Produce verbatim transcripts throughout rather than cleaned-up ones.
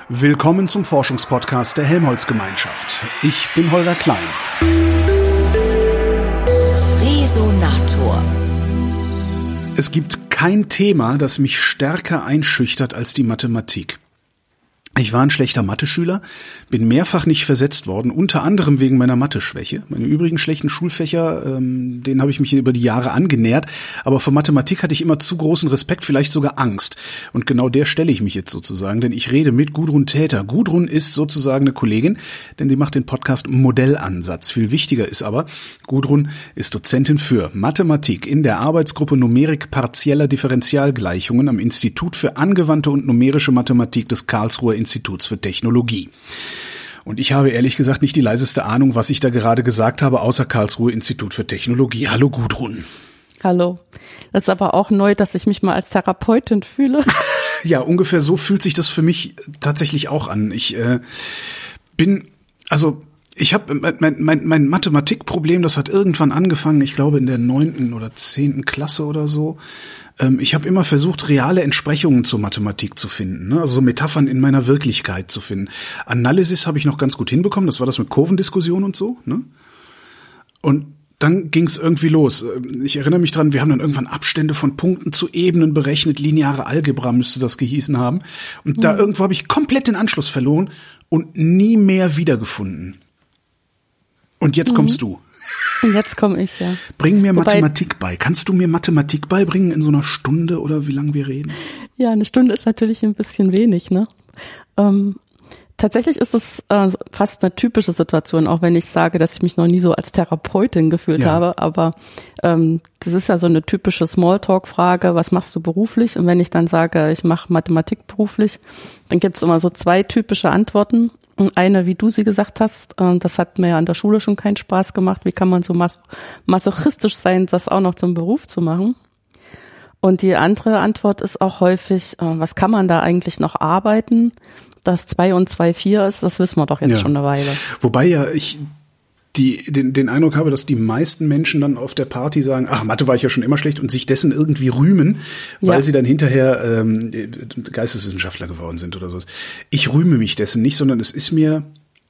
Willkommen zum Forschungspodcast der Helmholtz-Gemeinschaft. Ich bin Holger Klein. Resonator. Es gibt kein Thema, das mich stärker einschüchtert als die Mathematik. Ich war ein schlechter Mathe-Schüler, bin mehrfach nicht versetzt worden, unter anderem wegen meiner Mathe-Schwäche. Meine übrigen schlechten Schulfächer, ähm, denen habe ich mich über die Jahre angenähert, aber vor Mathematik hatte ich immer zu großen Respekt, vielleicht sogar Angst. Und genau der stelle ich mich jetzt sozusagen, denn ich rede mit Gudrun Täter. Gudrun ist sozusagen eine Kollegin, denn sie macht den Podcast Modellansatz. Viel wichtiger ist aber, Gudrun ist Dozentin für Mathematik in der Arbeitsgruppe Numerik partieller Differentialgleichungen am Institut für angewandte und numerische Mathematik des Karlsruher Instituts für Technologie. Und ich habe ehrlich gesagt nicht die leiseste Ahnung, was ich da gerade gesagt habe, außer Karlsruher Institut für Technologie. Hallo Gudrun. Hallo. Das ist aber auch neu, dass ich mich mal als Therapeutin fühle. Ja, ungefähr so fühlt sich das für mich tatsächlich auch an. Ich äh, bin, also ich habe mein, mein, mein Mathematikproblem, das hat irgendwann angefangen, ich glaube in der neunten oder zehnten Klasse oder so. Ähm, ich habe immer versucht, reale Entsprechungen zur Mathematik zu finden, ne? Also so Metaphern in meiner Wirklichkeit zu finden. Analysis habe ich noch ganz gut hinbekommen, das war das mit Kurvendiskussion und so, ne? Und dann ging es irgendwie los. Ich erinnere mich dran, wir haben dann irgendwann Abstände von Punkten zu Ebenen berechnet, lineare Algebra müsste das gehießen haben. Und mhm. da irgendwo habe ich komplett den Anschluss verloren und nie mehr wiedergefunden. Und jetzt kommst mhm. du. Und jetzt komme ich, ja. Bring mir Wobei, Mathematik bei. Kannst du mir Mathematik beibringen in so einer Stunde oder wie lange wir reden? Ja, eine Stunde ist natürlich ein bisschen wenig, ne? Ähm, tatsächlich ist es äh, fast eine typische Situation, auch wenn ich sage, dass ich mich noch nie so als Therapeutin gefühlt ja. habe. Aber ähm, das ist ja so eine typische Smalltalk-Frage, was machst du beruflich? Und wenn ich dann sage, ich mache Mathematik beruflich, dann gibt es immer so zwei typische Antworten. Und eine, wie du sie gesagt hast, das hat mir ja an der Schule schon keinen Spaß gemacht. Wie kann man so mas- masochistisch sein, das auch noch zum Beruf zu machen? Und die andere Antwort ist auch häufig, was kann man da eigentlich noch arbeiten? Dass zwei und zwei vier ist, das wissen wir doch jetzt ja. schon eine Weile. Wobei ja ich die den, den Eindruck habe, dass die meisten Menschen dann auf der Party sagen, ach, Mathe war ich ja schon immer schlecht und sich dessen irgendwie rühmen, weil ja. sie dann hinterher ähm, Geisteswissenschaftler geworden sind oder so. Ich rühme mich dessen nicht, sondern es ist mir,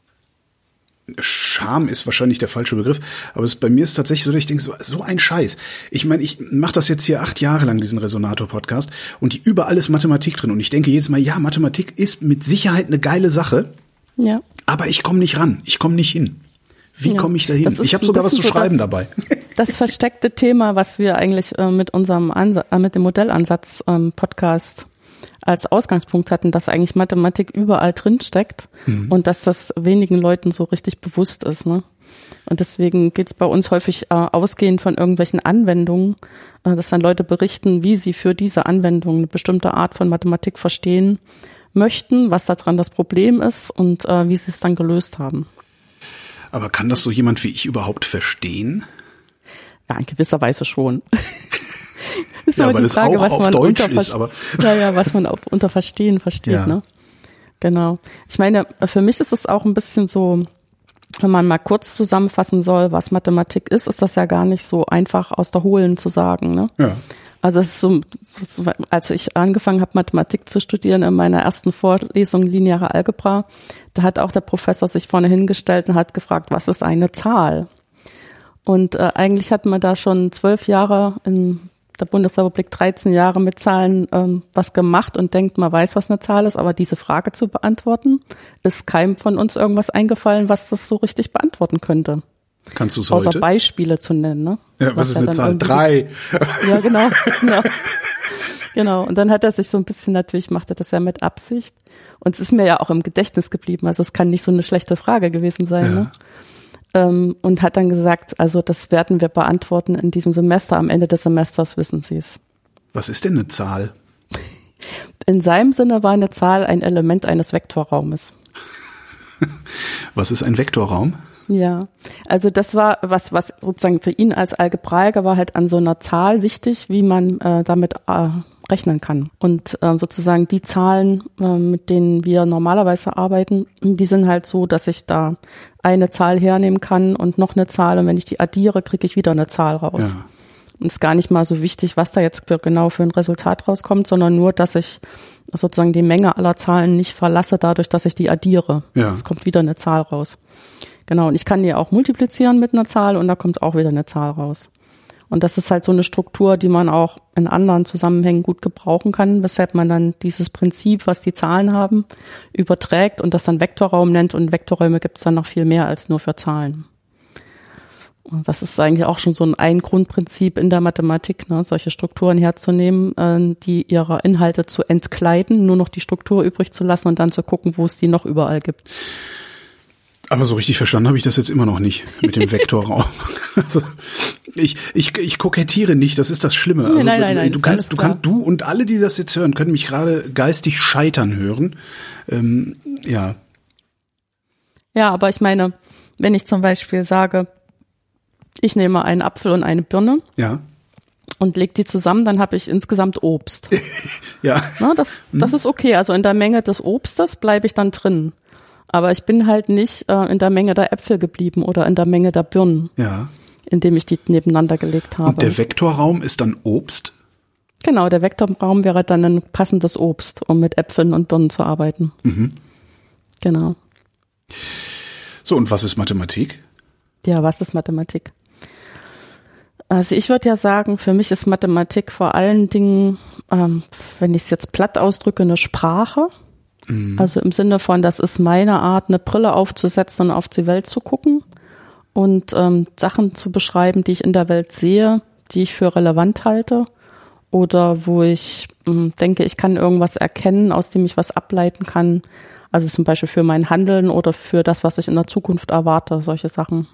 Scham ist wahrscheinlich der falsche Begriff, aber es, bei mir ist es tatsächlich so, dass ich denke, so, so ein Scheiß. Ich meine, ich mache das jetzt hier acht Jahre lang, diesen Resonator-Podcast, und die, überall ist Mathematik drin und ich denke jedes Mal, ja, Mathematik ist mit Sicherheit eine geile Sache, ja. aber ich komme nicht ran, ich komme nicht hin. Wie ja, komme ich da hin? Ich habe sogar was zu so schreiben das, dabei. Das versteckte Thema, was wir eigentlich äh, mit unserem Ansa- äh, mit dem Modellansatz ähm, Podcast als Ausgangspunkt hatten, dass eigentlich Mathematik überall drin steckt mhm. und dass das wenigen Leuten so richtig bewusst ist, ne? Und deswegen geht's bei uns häufig äh, ausgehend von irgendwelchen Anwendungen, äh, dass dann Leute berichten, wie sie für diese Anwendung eine bestimmte Art von Mathematik verstehen möchten, was daran das Problem ist und äh, wie sie es dann gelöst haben. Aber kann das so jemand wie ich überhaupt verstehen? Ja, in gewisser Weise schon. Ist ja, weil es Frage, auch auf Deutsch ist, aber. Ja, ja, was man auch unter Verstehen versteht, ja. ne? Genau. Ich meine, für mich ist es auch ein bisschen so, wenn man mal kurz zusammenfassen soll, was Mathematik ist, ist das ja gar nicht so einfach aus der Hohlen zu sagen, ne? Ja. Also es ist so, als ich angefangen habe, Mathematik zu studieren, in meiner ersten Vorlesung lineare Algebra, da hat auch der Professor sich vorne hingestellt und hat gefragt, was ist eine Zahl? Und äh, eigentlich hat man da schon zwölf Jahre in der Bundesrepublik dreizehn Jahre mit Zahlen ähm, was gemacht und denkt, man weiß, was eine Zahl ist, aber diese Frage zu beantworten, ist keinem von uns irgendwas eingefallen, was das so richtig beantworten könnte. Kannst du es heute? Außer Beispiele zu nennen, ne? Ja, was, was ist eine Zahl? Drei. Ja, genau, genau. Genau. Und dann hat er sich so ein bisschen, natürlich macht er das ja mit Absicht. Und es ist mir ja auch im Gedächtnis geblieben. Also es kann nicht so eine schlechte Frage gewesen sein, ja. ne? Ähm, und hat dann gesagt, also das werden wir beantworten in diesem Semester. Am Ende des Semesters wissen Sie es. Was ist denn eine Zahl? In seinem Sinne war eine Zahl ein Element eines Vektorraumes. Was ist ein Vektorraum? Ja, also das war was, was sozusagen für ihn als Algebraiker war halt an so einer Zahl wichtig, wie man äh, damit äh, rechnen kann. Und äh, sozusagen die Zahlen, äh, mit denen wir normalerweise arbeiten, die sind halt so, dass ich da eine Zahl hernehmen kann und noch eine Zahl und wenn ich die addiere, kriege ich wieder eine Zahl raus. Ja. Und es ist gar nicht mal so wichtig, was da jetzt genau für ein Resultat rauskommt, sondern nur, dass ich sozusagen die Menge aller Zahlen nicht verlasse, dadurch, dass ich die addiere. Ja. Es kommt wieder eine Zahl raus. Genau, und ich kann die auch multiplizieren mit einer Zahl und da kommt auch wieder eine Zahl raus. Und das ist halt so eine Struktur, die man auch in anderen Zusammenhängen gut gebrauchen kann, weshalb man dann dieses Prinzip, was die Zahlen haben, überträgt und das dann Vektorraum nennt. Und Vektorräume gibt es dann noch viel mehr als nur für Zahlen. Und das ist eigentlich auch schon so ein, ein Grundprinzip in der Mathematik, ne, solche Strukturen herzunehmen, äh, die ihre Inhalte zu entkleiden, nur noch die Struktur übrig zu lassen und dann zu gucken, wo es die noch überall gibt. Aber so richtig verstanden habe ich das jetzt immer noch nicht mit dem Vektorraum. Also ich, ich, ich kokettiere nicht, das ist das Schlimme. Also nein, nein, nein, du kannst, du kannst, du und alle, die das jetzt hören, können mich gerade geistig scheitern hören. Ähm, ja. Ja, aber ich meine, wenn ich zum Beispiel sage, ich nehme einen Apfel und eine Birne. Ja. Und leg die zusammen, dann habe ich insgesamt Obst. Ja. Na, das, das ist okay. Also in der Menge des Obstes bleibe ich dann drin. Aber ich bin halt nicht äh, in der Menge der Äpfel geblieben oder in der Menge der Birnen, ja, indem ich die nebeneinander gelegt habe. Und der Vektorraum ist dann Obst? Genau, der Vektorraum wäre dann ein passendes Obst, um mit Äpfeln und Birnen zu arbeiten. Mhm. Genau. So, und was ist Mathematik? Ja, was ist Mathematik? Also ich würde ja sagen, für mich ist Mathematik vor allen Dingen, ähm, wenn ich es jetzt platt ausdrücke, eine Sprache. Also im Sinne von, das ist meine Art, eine Brille aufzusetzen und auf die Welt zu gucken und ähm, Sachen zu beschreiben, die ich in der Welt sehe, die ich für relevant halte oder wo ich ähm, denke, ich kann irgendwas erkennen, aus dem ich was ableiten kann. Also zum Beispiel für mein Handeln oder für das, was ich in der Zukunft erwarte, solche Sachen.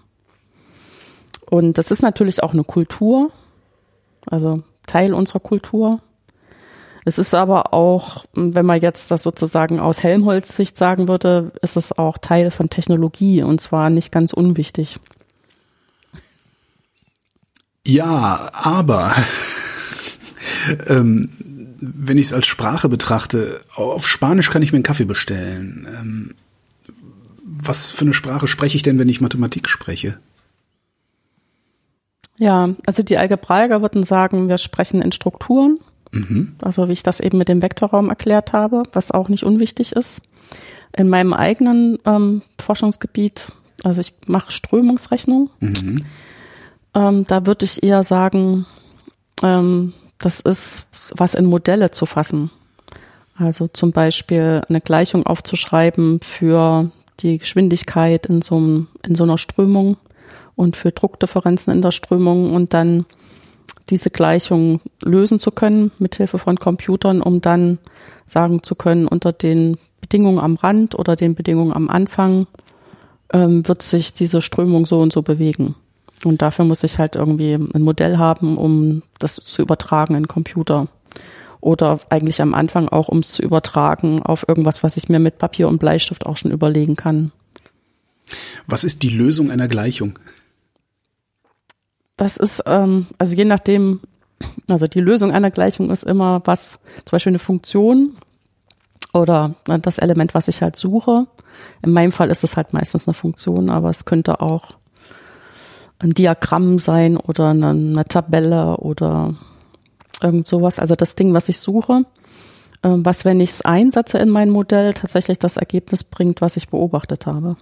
Und das ist natürlich auch eine Kultur, also Teil unserer Kultur. Es ist aber auch, wenn man jetzt das sozusagen aus Helmholtz-Sicht sagen würde, ist es auch Teil von Technologie und zwar nicht ganz unwichtig. Ja, aber ähm, wenn ich es als Sprache betrachte, auf Spanisch kann ich mir einen Kaffee bestellen. Ähm, was für eine Sprache spreche ich denn, wenn ich Mathematik spreche? Ja, also die Algebraiker würden sagen, wir sprechen in Strukturen. Mhm. Also wie ich das eben mit dem Vektorraum erklärt habe, was auch nicht unwichtig ist. In meinem eigenen ähm, Forschungsgebiet, also ich mache Strömungsrechnung, mhm. ähm, da würde ich eher sagen, ähm, das ist was in Modelle zu fassen. Also zum Beispiel eine Gleichung aufzuschreiben für die Geschwindigkeit in so, einem, in so einer Strömung und für Druckdifferenzen in der Strömung und dann diese Gleichung lösen zu können mit Hilfe von Computern, um dann sagen zu können, unter den Bedingungen am Rand oder den Bedingungen am Anfang ähm, wird sich diese Strömung so und so bewegen. Und dafür muss ich halt irgendwie ein Modell haben, um das zu übertragen in den Computer. Oder eigentlich am Anfang auch, um es zu übertragen auf irgendwas, was ich mir mit Papier und Bleistift auch schon überlegen kann. Was ist die Lösung einer Gleichung? Das ist, ähm, also je nachdem, also die Lösung einer Gleichung ist immer was, zum Beispiel eine Funktion oder das Element, was ich halt suche. In meinem Fall ist es halt meistens eine Funktion, aber es könnte auch ein Diagramm sein oder eine, eine Tabelle oder irgend sowas. Also das Ding, was ich suche, was, wenn ich es einsetze in mein Modell, tatsächlich das Ergebnis bringt, was ich beobachtet habe.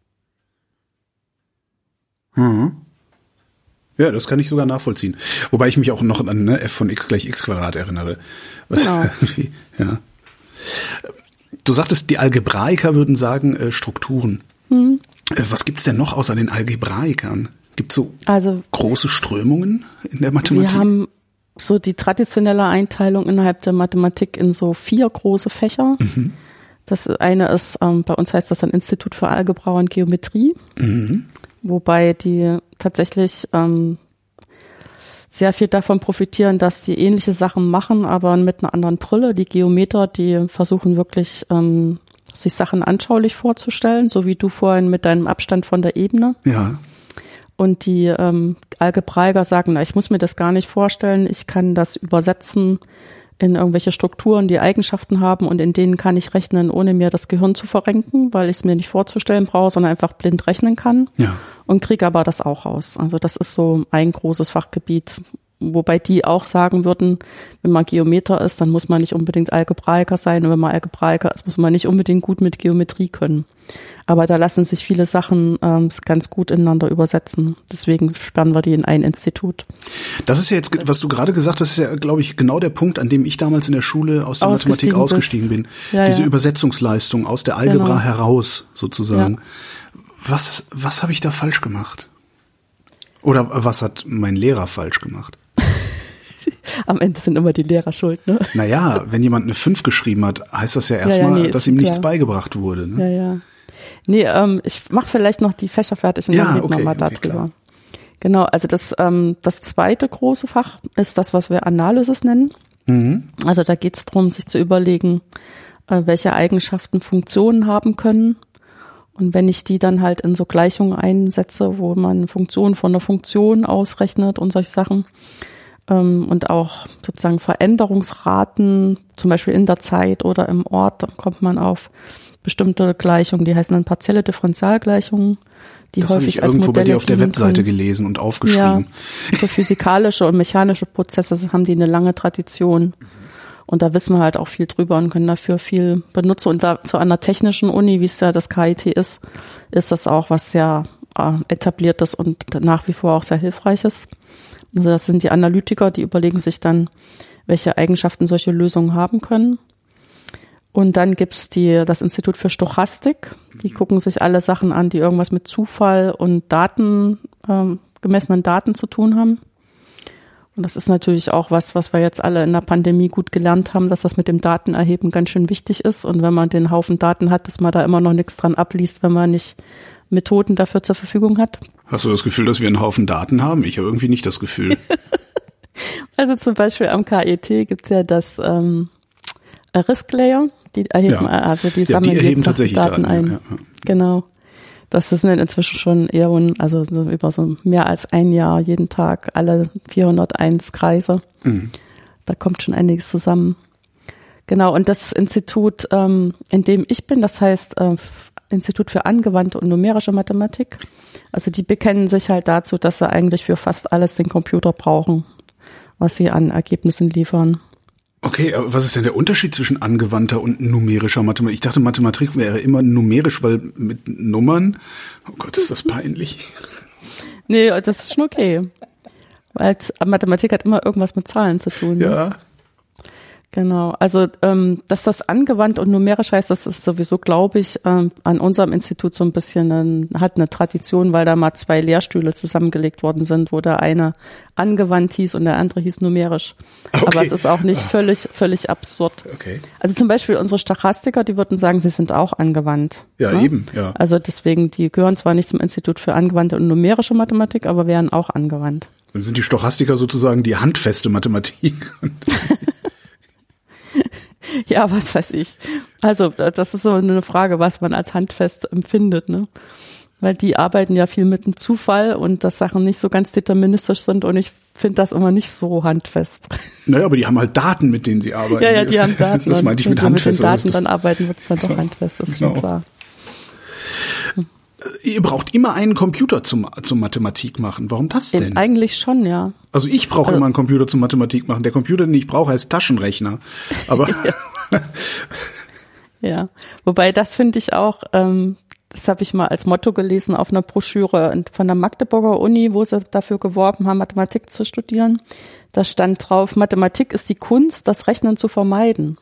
Mhm. Ja, das kann ich sogar nachvollziehen. Wobei ich mich auch noch an ne, f von x gleich x Quadrat erinnere. Was genau. Ja. Du sagtest, die Algebraiker würden sagen äh, Strukturen. Mhm. Äh, was gibt's denn noch außer den Algebraikern? Gibt's so also, große Strömungen in der Mathematik? Wir haben so die traditionelle Einteilung innerhalb der Mathematik in so vier große Fächer. Mhm. Das eine ist, ähm, bei uns heißt das ein Institut für Algebra und Geometrie. Mhm. Wobei die tatsächlich ähm, sehr viel davon profitieren, dass sie ähnliche Sachen machen, aber mit einer anderen Brille. Die Geometer, die versuchen wirklich, ähm, sich Sachen anschaulich vorzustellen, so wie du vorhin mit deinem Abstand von der Ebene. Ja. Und die ähm, Algebraiker sagen, na, ich muss mir das gar nicht vorstellen, ich kann das übersetzen in irgendwelche Strukturen, die Eigenschaften haben und in denen kann ich rechnen, ohne mir das Gehirn zu verrenken, weil ich es mir nicht vorzustellen brauche, sondern einfach blind rechnen kann. Ja. Und kriege aber das auch raus. Also das ist so ein großes Fachgebiet, wobei die auch sagen würden, wenn man Geometer ist, dann muss man nicht unbedingt Algebraiker sein und wenn man Algebraiker ist, muss man nicht unbedingt gut mit Geometrie können. Aber da lassen sich viele Sachen ähm, ganz gut ineinander übersetzen. Deswegen sperren wir die in ein Institut. Das ist ja jetzt, was du gerade gesagt hast, ist ja, glaube ich, genau der Punkt, an dem ich damals in der Schule aus der Mathematik ausgestiegen bin. Ja, Diese ja. Übersetzungsleistung aus der Algebra Genau. heraus sozusagen. Ja. Was, was habe ich da falsch gemacht? Oder was hat mein Lehrer falsch gemacht? Am Ende sind immer die Lehrer schuld, ne? Naja, wenn jemand eine fünf geschrieben hat, heißt das ja erstmal, ja, ja, nee, dass ihm klar. nichts beigebracht wurde. Ne? Ja, ja. Nee, ähm, ich mache vielleicht noch die Fächer fertig und Ja, dann reden okay, wir mal okay, darüber. klar. Genau, also das, ähm, das zweite große Fach ist das, was wir Analysis nennen. Mhm. Also da geht es darum, sich zu überlegen, äh, welche Eigenschaften Funktionen haben können. Und wenn ich die dann halt in so Gleichungen einsetze, wo man Funktion von einer Funktion ausrechnet und solche Sachen, ähm, und auch sozusagen Veränderungsraten, zum Beispiel in der Zeit oder im Ort, dann kommt man auf bestimmte Gleichungen, die heißen dann partielle Differentialgleichungen, die Das habe häufig ich als irgendwo bei Modelle dir auf der dienen Webseite können. gelesen und Ja, aufgeschrieben. für physikalische und mechanische Prozesse haben die eine lange Tradition. Und da wissen wir halt auch viel drüber und können dafür viel benutzen. Und da zu einer technischen Uni, wie es ja das K I T ist, ist das auch was sehr äh, etabliertes und nach wie vor auch sehr hilfreiches. Also das sind die Analytiker, die überlegen sich dann, welche Eigenschaften solche Lösungen haben können. Und dann gibt's die, das Institut für Stochastik. Die gucken sich alle Sachen an, die irgendwas mit Zufall und Daten, ähm, gemessenen Daten zu tun haben. Und das ist natürlich auch was, was wir jetzt alle in der Pandemie gut gelernt haben, dass das mit dem Datenerheben ganz schön wichtig ist. Und wenn man den Haufen Daten hat, dass man da immer noch nichts dran abliest, wenn man nicht Methoden dafür zur Verfügung hat. Hast du das Gefühl, dass wir einen Haufen Daten haben? Ich habe irgendwie nicht das Gefühl. Also zum Beispiel am K I T gibt's ja das ähm, Risk Layer. Die erheben, Ja. also die Ja, sammeln die erheben jeden Tag die tatsächlich Daten Daten, ein. ja, ja. Genau. Das sind inzwischen schon eher, also so über so mehr als ein Jahr jeden Tag alle vierhunderteins Kreise. Mhm. Da kommt schon einiges zusammen. Genau, und das Institut, ähm, in dem ich bin, das heißt äh, Institut für angewandte und numerische Mathematik. Also die bekennen sich halt dazu, dass sie eigentlich für fast alles den Computer brauchen, was sie an Ergebnissen liefern. Okay, aber was ist denn der Unterschied zwischen angewandter und numerischer Mathematik? Ich dachte, Mathematik wäre immer numerisch, weil mit Nummern, oh Gott, ist das peinlich. Nee, das ist schon okay. Weil Mathematik hat immer irgendwas mit Zahlen zu tun. Ne? Ja. Genau, also ähm, dass das angewandt und numerisch heißt, das ist sowieso, glaube ich, ähm, an unserem Institut so ein bisschen, ein, hat eine Tradition, weil da mal zwei Lehrstühle zusammengelegt worden sind, wo der eine angewandt hieß und der andere hieß numerisch. Okay. Aber es ist auch nicht völlig, völlig absurd. Okay. Also zum Beispiel unsere Stochastiker, die würden sagen, sie sind auch angewandt. Ja, ne? eben, ja. Also deswegen, die gehören zwar nicht zum Institut für angewandte und numerische Mathematik, aber wären auch angewandt. Dann sind die Stochastiker sozusagen die handfeste Mathematik. Ja, was weiß ich. Also das ist so eine Frage, was man als handfest empfindet, ne? Weil die arbeiten ja viel mit dem Zufall und dass Sachen nicht so ganz deterministisch sind und ich finde das immer nicht so handfest. Naja, aber die haben halt Daten, mit denen sie arbeiten. Ja, ja, die haben Daten. Das meinte ich mit wenn handfest. sie mit den Daten Also dann arbeiten, wird es dann doch handfest, das ist Genau. schon klar. Ihr braucht immer einen Computer zum, zum Mathematik machen. Warum das denn? Eigentlich schon, ja. Also ich brauche Also- immer einen Computer zum Mathematik machen. Der Computer, den ich brauche, heißt Taschenrechner. Aber Ja, wobei das finde ich auch, ähm, das habe ich mal als Motto gelesen auf einer Broschüre von der Magdeburger Uni, wo sie dafür geworben haben, Mathematik zu studieren. Da stand drauf, Mathematik ist die Kunst, das Rechnen zu vermeiden.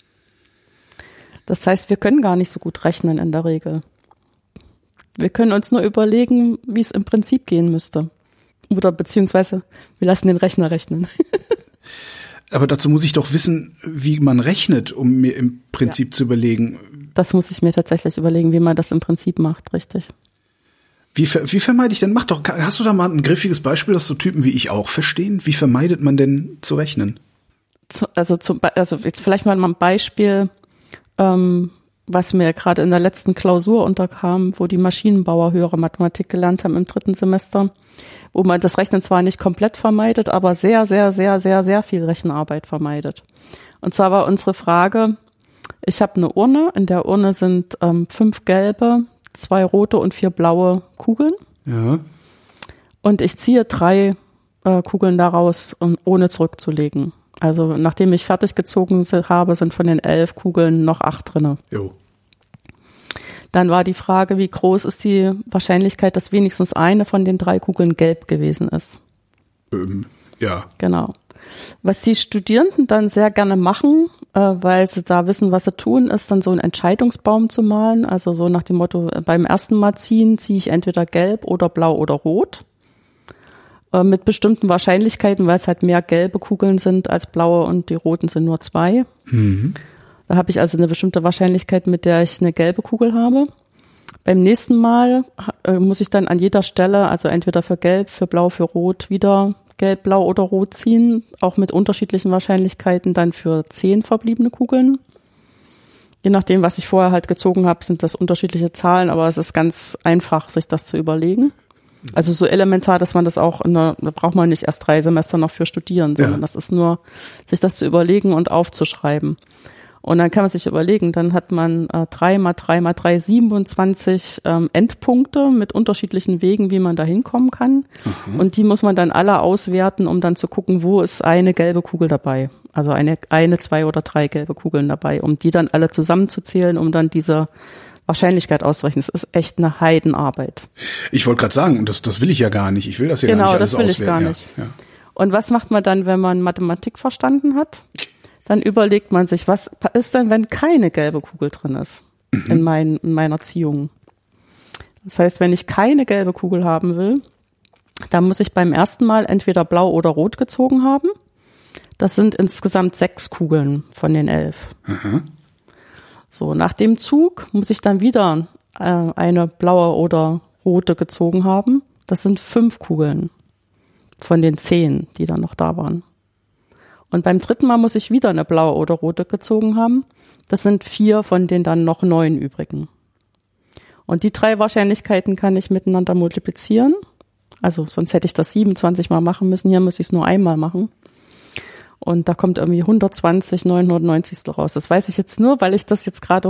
Das heißt, wir können gar nicht so gut rechnen in der Regel. Wir können uns nur überlegen, wie es im Prinzip gehen müsste. Oder beziehungsweise, wir lassen den Rechner rechnen. aber dazu muss ich doch wissen, wie man rechnet, um mir im Prinzip zu überlegen, Das muss ich mir tatsächlich überlegen, wie man das im Prinzip macht, richtig. wie, ver- wie vermeide ich denn? Mach doch, hast du da mal ein griffiges Beispiel, das so Typen wie ich auch verstehen? Wie vermeidet man denn zu rechnen? Zu, also, zu, also jetzt vielleicht mal ein Beispiel, ähm, was mir gerade in der letzten Klausur unterkam, wo die Maschinenbauer höhere Mathematik gelernt haben im dritten Semester, wo man das Rechnen zwar nicht komplett vermeidet, aber sehr, sehr, sehr, sehr, sehr viel Rechenarbeit vermeidet. Und zwar war unsere Frage, ich habe eine Urne, in der Urne sind ähm, fünf gelbe, zwei rote und vier blaue Kugeln Ja. und ich ziehe drei äh, Kugeln daraus, um, ohne zurückzulegen. Also nachdem ich fertig gezogen habe, sind von den elf Kugeln noch acht drinne. Jo. Dann war die Frage, wie groß ist die Wahrscheinlichkeit, dass wenigstens eine von den drei Kugeln gelb gewesen ist. Ähm, ja. Genau. Was die Studierenden dann sehr gerne machen, äh, weil sie da wissen, was sie tun, ist dann so einen Entscheidungsbaum zu malen. Also so nach dem Motto, beim ersten Mal ziehen, ziehe ich entweder gelb oder blau oder rot. Äh, mit bestimmten Wahrscheinlichkeiten, weil es halt mehr gelbe Kugeln sind als blaue und die roten sind nur zwei. Mhm. Da habe ich also eine bestimmte Wahrscheinlichkeit, mit der ich eine gelbe Kugel habe. Beim nächsten Mal äh, muss ich dann an jeder Stelle, also entweder für gelb, für blau, für rot, wieder gelb, blau oder rot ziehen, auch mit unterschiedlichen Wahrscheinlichkeiten dann für zehn verbliebene Kugeln. Je nachdem, was ich vorher halt gezogen habe, sind das unterschiedliche Zahlen, aber es ist ganz einfach, sich das zu überlegen. Also so elementar, dass man das auch, in der, da braucht man nicht erst drei Semester noch für studieren, sondern ja. Das ist nur, sich das zu überlegen und aufzuschreiben. Und dann kann man sich überlegen, dann hat man äh, drei mal drei mal drei, siebenundzwanzig ähm, Endpunkte mit unterschiedlichen Wegen, wie man da hinkommen kann. Mhm. Und die muss man dann alle auswerten, um dann zu gucken, wo ist eine gelbe Kugel dabei. Also eine, eine, zwei oder drei gelbe Kugeln dabei, um die dann alle zusammenzuzählen, um dann diese Wahrscheinlichkeit auszurechnen. Das ist echt eine Heidenarbeit. Ich wollte gerade sagen, und das, das will ich ja gar nicht. Ich will das ja genau, gar nicht alles auswerten. Genau, das will ich gar nicht. Ja, ja. Und was macht man dann, wenn man Mathematik verstanden hat? Dann überlegt man sich, was ist denn, wenn keine gelbe Kugel drin ist mhm. in, mein, in meiner Ziehung. Das heißt, wenn ich keine gelbe Kugel haben will, dann muss ich beim ersten Mal entweder blau oder rot gezogen haben. Das sind insgesamt sechs Kugeln von den elf. Mhm. So, nach dem Zug muss ich dann wieder äh, eine blaue oder rote gezogen haben. Das sind fünf Kugeln von den zehn, die dann noch da waren. Und beim dritten Mal muss ich wieder eine blaue oder rote gezogen haben. Das sind vier von den dann noch neun übrigen. Und die drei Wahrscheinlichkeiten kann ich miteinander multiplizieren. Also sonst hätte ich das siebenundzwanzig Mal machen müssen. Hier muss ich es nur einmal machen. Und da kommt irgendwie hundertzwanzig neunhundertneunzig raus. Das weiß ich jetzt nur, weil ich das jetzt gerade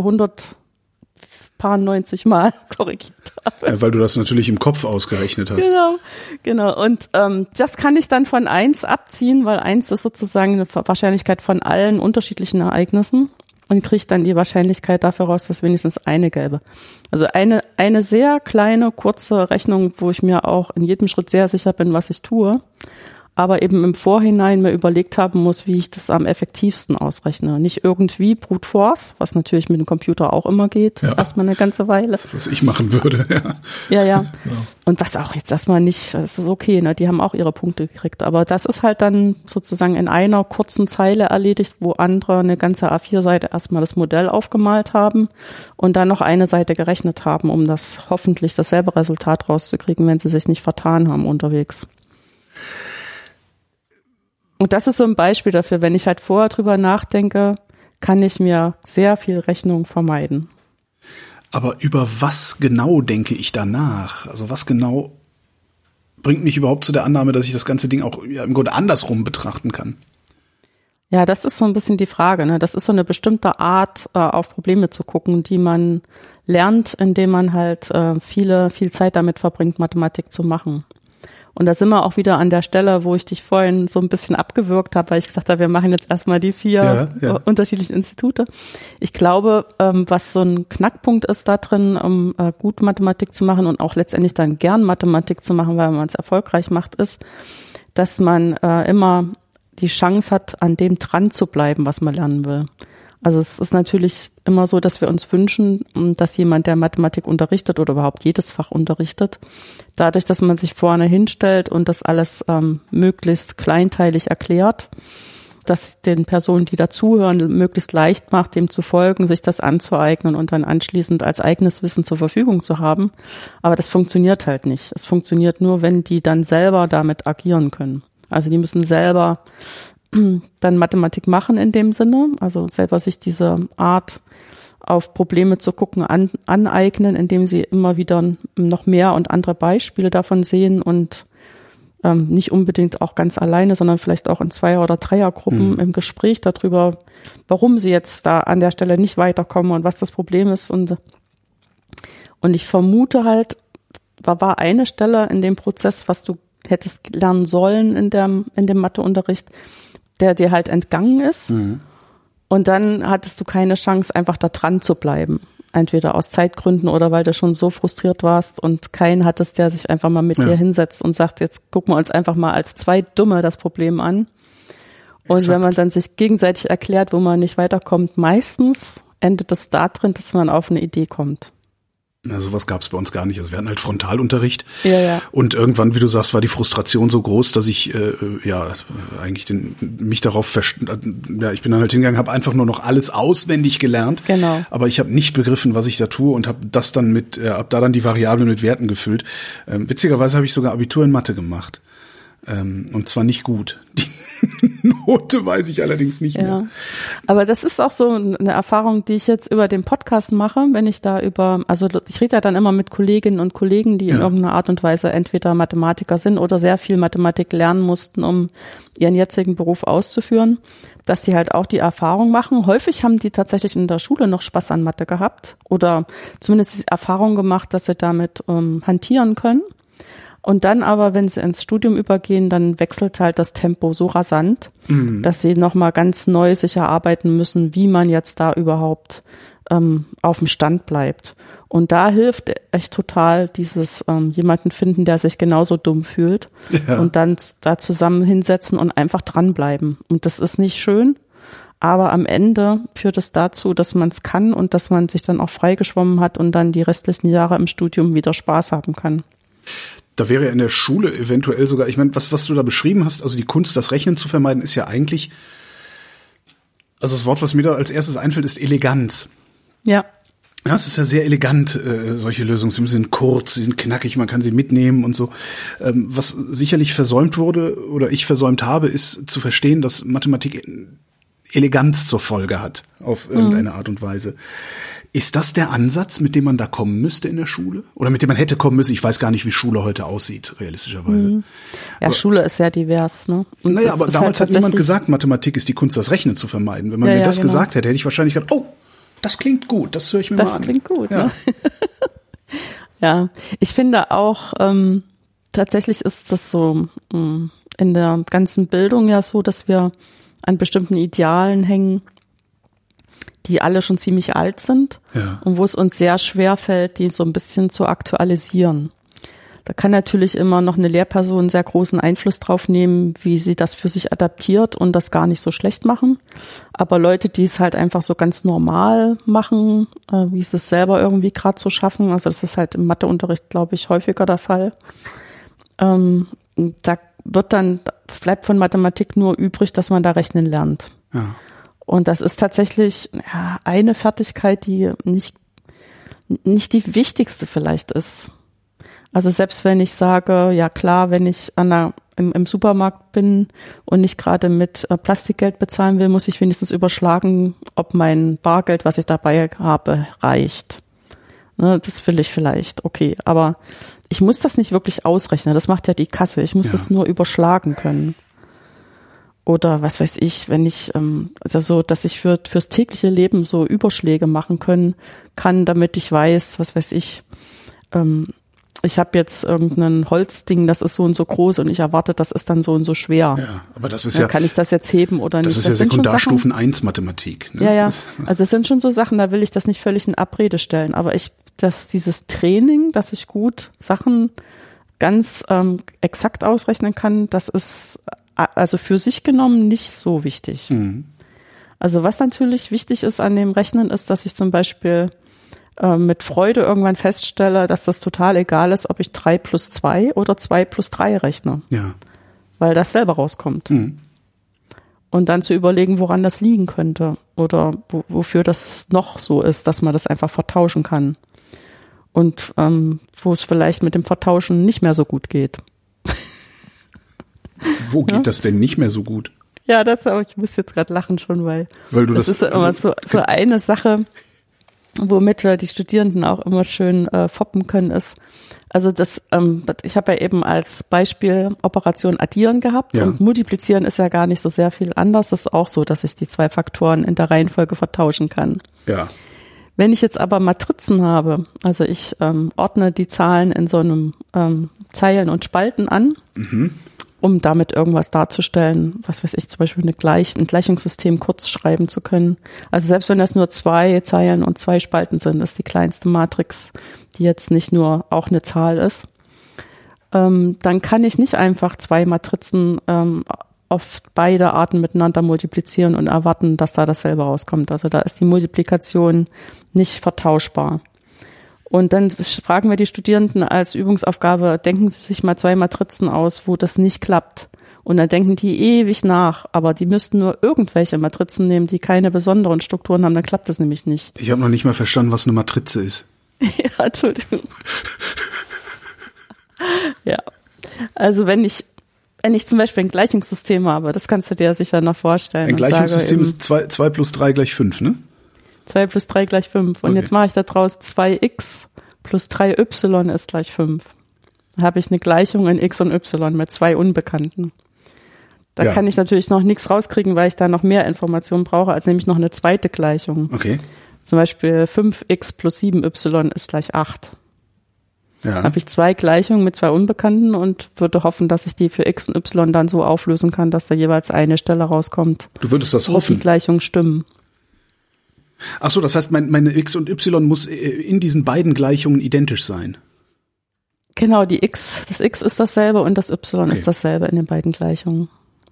hundertneunzig Mal korrigiert habe. Ja, weil du das natürlich im Kopf ausgerechnet hast. Genau, genau. Und ähm, das kann ich dann von eins abziehen, weil eins ist sozusagen eine Wahrscheinlichkeit von allen unterschiedlichen Ereignissen und kriege dann die Wahrscheinlichkeit dafür raus, dass wenigstens eine gelbe. Also eine eine sehr kleine, kurze Rechnung, wo ich mir auch in jedem Schritt sehr sicher bin, was ich tue, aber eben im Vorhinein mir überlegt haben muss, wie ich das am effektivsten ausrechne. Nicht irgendwie Brute Force, was natürlich mit dem Computer auch immer geht, ja. Erstmal eine ganze Weile. Was ich machen würde, ja. Ja, ja. Ja. Und was auch jetzt erstmal nicht, das ist okay, ne? Die haben auch ihre Punkte gekriegt. Aber das ist halt dann sozusagen in einer kurzen Zeile erledigt, wo andere eine ganze A vier Seite erstmal das Modell aufgemalt haben und dann noch eine Seite gerechnet haben, um das hoffentlich dasselbe Resultat rauszukriegen, wenn sie sich nicht vertan haben unterwegs. Und das ist so ein Beispiel dafür, wenn ich halt vorher drüber nachdenke, kann ich mir sehr viel Rechnung vermeiden. Aber über was genau denke ich danach? Also was genau bringt mich überhaupt zu der Annahme, dass ich das ganze Ding auch ja, im Grunde andersrum betrachten kann? Ja, das ist so ein bisschen die Frage, ne? Das ist so eine bestimmte Art, äh, auf Probleme zu gucken, die man lernt, indem man halt äh, viele, viel Zeit damit verbringt, Mathematik zu machen. Und da sind wir auch wieder an der Stelle, wo ich dich vorhin so ein bisschen abgewürgt habe, weil ich gesagt habe, wir machen jetzt erstmal die vier ja, ja. unterschiedlichen Institute. Ich glaube, ähm, was so ein Knackpunkt ist da drin, um äh, gut Mathematik zu machen und auch letztendlich dann gern Mathematik zu machen, weil man es erfolgreich macht, ist, dass man äh, immer die Chance hat, an dem dran zu bleiben, was man lernen will. Also es ist natürlich immer so, dass wir uns wünschen, dass jemand, der Mathematik unterrichtet oder überhaupt jedes Fach unterrichtet, dadurch, dass man sich vorne hinstellt und das alles ähm, möglichst kleinteilig erklärt, dass den Personen, die dazuhören, möglichst leicht macht, dem zu folgen, sich das anzueignen und dann anschließend als eigenes Wissen zur Verfügung zu haben. Aber das funktioniert halt nicht. Es funktioniert nur, wenn die dann selber damit agieren können. Also die müssen selber dann Mathematik machen in dem Sinne, also selber sich diese Art auf Probleme zu gucken an, aneignen, indem sie immer wieder noch mehr und andere Beispiele davon sehen und ähm, nicht unbedingt auch ganz alleine, sondern vielleicht auch in Zweier- oder Dreiergruppen mhm. im Gespräch darüber, warum sie jetzt da an der Stelle nicht weiterkommen und was das Problem ist. Und, und ich vermute halt, war, war eine Stelle in dem Prozess, was du hättest lernen sollen in dem, in dem Matheunterricht, der dir halt entgangen ist. Mhm. Und dann hattest du keine Chance, einfach da dran zu bleiben. Entweder aus Zeitgründen oder weil du schon so frustriert warst und keinen hattest, der sich einfach mal mit ja. dir hinsetzt und sagt, jetzt gucken wir uns einfach mal als zwei Dumme das Problem an. Und Exakt. Wenn man dann sich gegenseitig erklärt, wo man nicht weiterkommt, meistens endet es da drin, dass man auf eine Idee kommt. Na, sowas gab es bei uns gar nicht. Also wir hatten halt Frontalunterricht. Ja, ja. Und irgendwann, wie du sagst, war die Frustration so groß, dass ich äh, ja eigentlich den, mich darauf verst- ja, ich bin dann halt hingegangen, habe einfach nur noch alles auswendig gelernt. Genau. Aber ich habe nicht begriffen, was ich da tue und habe das dann mit, äh, habe da dann die Variablen mit Werten gefüllt. Ähm, witzigerweise habe ich sogar Abitur in Mathe gemacht. Ähm, und zwar nicht gut. Die Note weiß ich allerdings nicht mehr. Ja. Aber das ist auch so eine Erfahrung, die ich jetzt über den Podcast mache, wenn ich da über, also ich rede ja dann immer mit Kolleginnen und Kollegen, die ja. in irgendeiner Art und Weise entweder Mathematiker sind oder sehr viel Mathematik lernen mussten, um ihren jetzigen Beruf auszuführen, dass die halt auch die Erfahrung machen. Häufig haben die tatsächlich in der Schule noch Spaß an Mathe gehabt oder zumindest die Erfahrung gemacht, dass sie damit ähm, hantieren können. Und dann aber, wenn sie ins Studium übergehen, dann wechselt halt das Tempo so rasant, mhm. dass sie nochmal ganz neu sich erarbeiten müssen, wie man jetzt da überhaupt ähm, auf dem Stand bleibt. Und da hilft echt total dieses ähm, jemanden finden, der sich genauso dumm fühlt ja. und dann da zusammen hinsetzen und einfach dranbleiben. Und das ist nicht schön, aber am Ende führt es dazu, dass man es kann und dass man sich dann auch freigeschwommen hat und dann die restlichen Jahre im Studium wieder Spaß haben kann. Da wäre ja in der Schule eventuell sogar, ich meine, was, was du da beschrieben hast, also die Kunst, das Rechnen zu vermeiden, ist ja eigentlich, also das Wort, was mir da als erstes einfällt, ist Eleganz. Ja. Ja, es ist ja sehr elegant, äh, solche Lösungen. Sie sind kurz, sie sind knackig, man kann sie mitnehmen und so. Ähm, was sicherlich versäumt wurde oder ich versäumt habe, ist zu verstehen, dass Mathematik Eleganz zur Folge hat, auf irgendeine mhm. Art und Weise. Ist das der Ansatz, mit dem man da kommen müsste in der Schule? Oder mit dem man hätte kommen müssen? Ich weiß gar nicht, wie Schule heute aussieht, realistischerweise. Mhm. Ja, aber, Schule ist sehr divers, ne? Und naja, aber damals halt hat niemand gesagt, Mathematik ist die Kunst, das Rechnen zu vermeiden. Wenn man ja, mir ja, das genau. gesagt hätte, hätte ich wahrscheinlich gedacht, oh, das klingt gut, das höre ich mir das mal an. Das klingt gut, ja. ne? Ja, ich finde auch, ähm, tatsächlich ist das so mh, in der ganzen Bildung ja so, dass wir an bestimmten Idealen hängen, die alle schon ziemlich alt sind ja. und wo es uns sehr schwer fällt, die so ein bisschen zu aktualisieren. Da kann natürlich immer noch eine Lehrperson sehr großen Einfluss drauf nehmen, wie sie das für sich adaptiert und das gar nicht so schlecht machen. Aber Leute, die es halt einfach so ganz normal machen, äh, wie sie es selber irgendwie gerade so schaffen, also das ist halt im Matheunterricht, glaube ich, häufiger der Fall, ähm, da wird dann, bleibt von Mathematik nur übrig, dass man da rechnen lernt. Ja. Und das ist tatsächlich ja, eine Fertigkeit, die nicht, nicht die wichtigste vielleicht ist. Also selbst wenn ich sage, ja klar, wenn ich an der, im, im Supermarkt bin und nicht gerade mit äh, Plastikgeld bezahlen will, muss ich wenigstens überschlagen, ob mein Bargeld, was ich dabei habe, reicht. Ne, das will ich vielleicht, okay. Aber ich muss das nicht wirklich ausrechnen. Das macht ja die Kasse. Ich muss es ja. nur überschlagen können. Oder was weiß ich, wenn ich, ähm, also so, dass ich für fürs tägliche Leben so Überschläge machen können kann, damit ich weiß, was weiß ich, ähm, ich habe jetzt irgendein Holzding, das ist so und so groß und ich erwarte, das ist dann so und so schwer. Ja, aber das ist dann ja. Kann ich das jetzt heben oder nicht? Das ist das ja Sekundarstufen eins Mathematik. Ne? Ja, ja. Also das sind schon so Sachen, da will ich das nicht völlig in Abrede stellen. Aber ich, dass dieses Training, dass ich gut Sachen ganz ähm, exakt ausrechnen kann, das ist also für sich genommen nicht so wichtig. Mhm. Also was natürlich wichtig ist an dem Rechnen ist, dass ich zum Beispiel äh, mit Freude irgendwann feststelle, dass das total egal ist, ob ich drei plus zwei oder zwei plus drei rechne. Ja. Weil das selber rauskommt. Mhm. Und dann zu überlegen, woran das liegen könnte oder wo, wofür das noch so ist, dass man das einfach vertauschen kann. Und ähm, wo es vielleicht mit dem Vertauschen nicht mehr so gut geht. Wo geht ja? das denn nicht mehr so gut? Ja, das aber ich muss jetzt gerade lachen schon, weil, weil du das, das ist ja immer so, so eine Sache, womit wir die Studierenden auch immer schön äh, foppen können, ist, also das, ähm, ich habe ja eben als Beispiel Operation Addieren gehabt ja. und Multiplizieren ist ja gar nicht so sehr viel anders. Das ist auch so, dass ich die zwei Faktoren in der Reihenfolge vertauschen kann. Ja. Wenn ich jetzt aber Matrizen habe, also ich ähm, ordne die Zahlen in so einem ähm, Zeilen und Spalten an, mhm. um damit irgendwas darzustellen, was weiß ich, zum Beispiel eine Gleich, ein Gleichungssystem kurz schreiben zu können. Also selbst wenn das nur zwei Zeilen und zwei Spalten sind, ist die kleinste Matrix, die jetzt nicht nur auch eine Zahl ist, ähm, dann kann ich nicht einfach zwei Matrizen ähm, auf beide Arten miteinander multiplizieren und erwarten, dass da dasselbe rauskommt. Also da ist die Multiplikation nicht vertauschbar. Und dann fragen wir die Studierenden als Übungsaufgabe, denken Sie sich mal zwei Matrizen aus, wo das nicht klappt. Und dann denken die ewig nach, aber die müssten nur irgendwelche Matrizen nehmen, die keine besonderen Strukturen haben, dann klappt das nämlich nicht. Ich habe noch nicht mal verstanden, was eine Matrize ist. Ja, Entschuldigung. Ja, also wenn ich wenn ich zum Beispiel ein Gleichungssystem habe, das kannst du dir sicher noch vorstellen. Ein Gleichungssystem ist zwei plus drei gleich fünf, ne? zwei plus drei gleich fünf. Und okay. Jetzt mache ich da draus zwei x plus drei y ist gleich fünf. Da habe ich eine Gleichung in x und y mit zwei Unbekannten. Da ja. kann ich natürlich noch nichts rauskriegen, weil ich da noch mehr Informationen brauche, als nämlich noch eine zweite Gleichung. Okay. Zum Beispiel fünf x plus sieben y ist gleich acht. Ja. Dann habe ich zwei Gleichungen mit zwei Unbekannten und würde hoffen, dass ich die für x und y dann so auflösen kann, dass da jeweils eine Stelle rauskommt. Du würdest das wo hoffen? Die Gleichungen stimmen. Ach so, das heißt, mein, meine x und y muss in diesen beiden Gleichungen identisch sein. Genau, die x, das x ist dasselbe und das y okay. ist dasselbe in den beiden Gleichungen.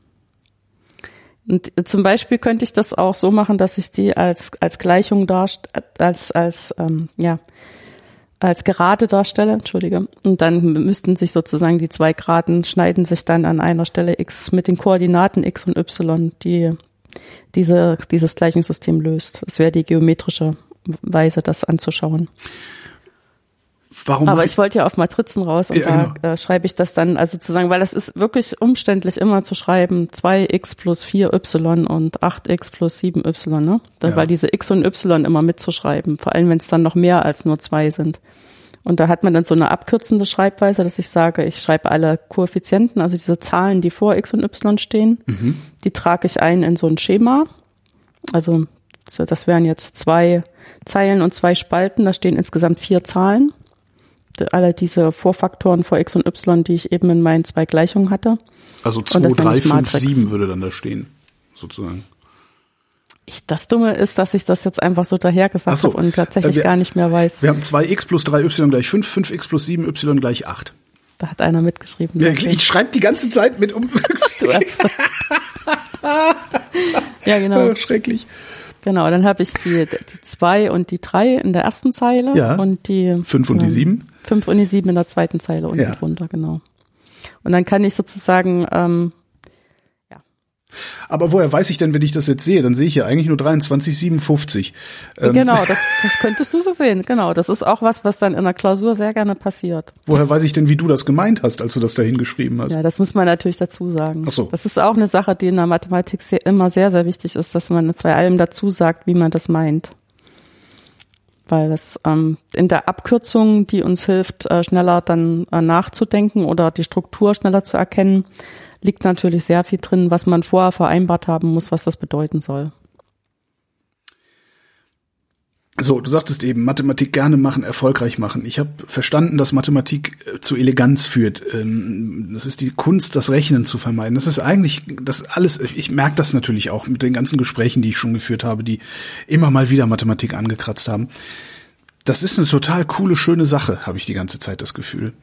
Und zum Beispiel könnte ich das auch so machen, dass ich die als als Gleichung darst als als ähm, ja als Gerade darstelle, entschuldige. Und dann müssten sich sozusagen die zwei Geraden schneiden sich dann an einer Stelle x mit den Koordinaten x und y, die diese dieses Gleichungssystem löst. Das wäre die geometrische Weise, das anzuschauen. Warum Aber ich wollte ja auf Matrizen raus und ja, da genau. äh, schreibe ich das dann, also zu sagen, weil das ist wirklich umständlich immer zu schreiben, zwei x plus vier y und acht x plus sieben y, ne? Da, ja. Weil diese x und y immer mitzuschreiben, vor allem wenn es dann noch mehr als nur zwei sind. Und da hat man dann so eine abkürzende Schreibweise, dass ich sage, ich schreibe alle Koeffizienten, also diese Zahlen, die vor x und y stehen, mhm. die trage ich ein in so ein Schema. Also das wären jetzt zwei Zeilen und zwei Spalten, da stehen insgesamt vier Zahlen. Alle diese Vorfaktoren vor x und y, die ich eben in meinen zwei Gleichungen hatte. Also zwei, drei, fünf, sieben würde dann da stehen, sozusagen. Ich, das Dumme ist, dass ich das jetzt einfach so daher gesagt so. habe und tatsächlich wir, gar nicht mehr weiß. Wir haben zwei x plus drei y gleich fünf, fünf x plus sieben y gleich acht. Da hat einer mitgeschrieben. Ja, ich schreibe die ganze Zeit mit um. Du hast ja, genau. Ja, schrecklich. Genau, dann habe ich die, die zwei und die drei in der ersten Zeile ja. und die fünf und ähm, die sieben. Fünf und die sieben in der zweiten Zeile unten ja. drunter, genau. Und dann kann ich sozusagen, ähm, ja. Aber woher weiß ich denn, wenn ich das jetzt sehe? Dann sehe ich ja eigentlich nur dreiundzwanzig siebenundfünfzig. Ähm. Genau, das, das könntest du so sehen. Genau, das ist auch was, was dann in der Klausur sehr gerne passiert. Woher weiß ich denn, wie du das gemeint hast, als du das da hingeschrieben hast? Ja, das muss man natürlich dazu sagen. Ach so. Das ist auch eine Sache, die in der Mathematik sehr, immer sehr, sehr wichtig ist, dass man bei allem dazu sagt, wie man das meint. Weil das ähm, in der Abkürzung, die uns hilft, äh, schneller dann äh, nachzudenken oder die Struktur schneller zu erkennen, liegt natürlich sehr viel drin, was man vorher vereinbart haben muss, was das bedeuten soll. So, du sagtest eben, Mathematik gerne machen, erfolgreich machen. Ich habe verstanden, dass Mathematik zu Eleganz führt. Das ist die Kunst, das Rechnen zu vermeiden. Das ist eigentlich, das alles, ich merke das natürlich auch mit den ganzen Gesprächen, die ich schon geführt habe, die immer mal wieder Mathematik angekratzt haben. Das ist eine total coole, schöne Sache, habe ich die ganze Zeit das Gefühl.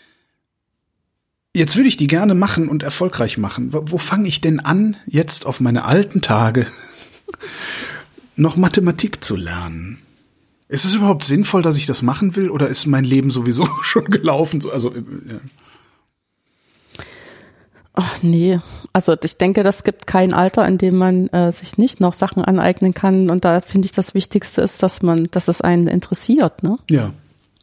Jetzt würde ich die gerne machen und erfolgreich machen. Wo, wo fange ich denn an, jetzt auf meine alten Tage noch Mathematik zu lernen? Ist es überhaupt sinnvoll, dass ich das machen will, oder ist mein Leben sowieso schon gelaufen? Also, ja. Ach nee, also ich denke, das gibt kein Alter, in dem man äh, sich nicht noch Sachen aneignen kann. Und da finde ich, das Wichtigste ist, dass man, dass es einen interessiert, ne? Ja.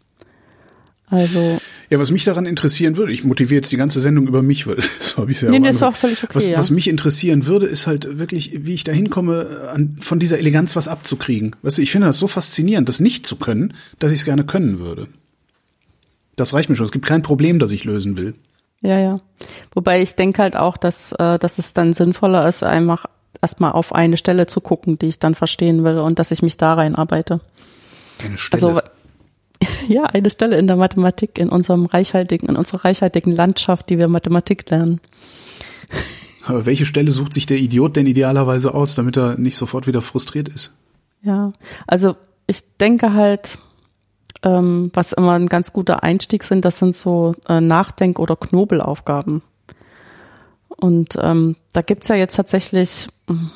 Also. Ja, was mich daran interessieren würde, ich motiviere jetzt die ganze Sendung über mich, weil so habe ich es ja nee, auch nee, ist auch völlig okay. Was, ja. was mich interessieren würde, ist halt wirklich, wie ich da hinkomme, an, von dieser Eleganz was abzukriegen. Weißt du, ich finde das so faszinierend, das nicht zu können, dass ich es gerne können würde. Das reicht mir schon. Es gibt kein Problem, das ich lösen will. Ja, ja. Wobei ich denke halt auch, dass, äh, dass es dann sinnvoller ist, einfach erstmal auf eine Stelle zu gucken, die ich dann verstehen will und dass ich mich da reinarbeite. Eine Stelle? Also, Ja, eine Stelle in der Mathematik, in unserem reichhaltigen, in unserer reichhaltigen Landschaft, die wir Mathematik lernen. Aber welche Stelle sucht sich der Idiot denn idealerweise aus, damit er nicht sofort wieder frustriert ist? Ja, also ich denke halt, ähm, was immer ein ganz guter Einstieg sind, das sind so äh, Nachdenk- oder Knobelaufgaben. Und ähm, da gibt's ja jetzt tatsächlich mh,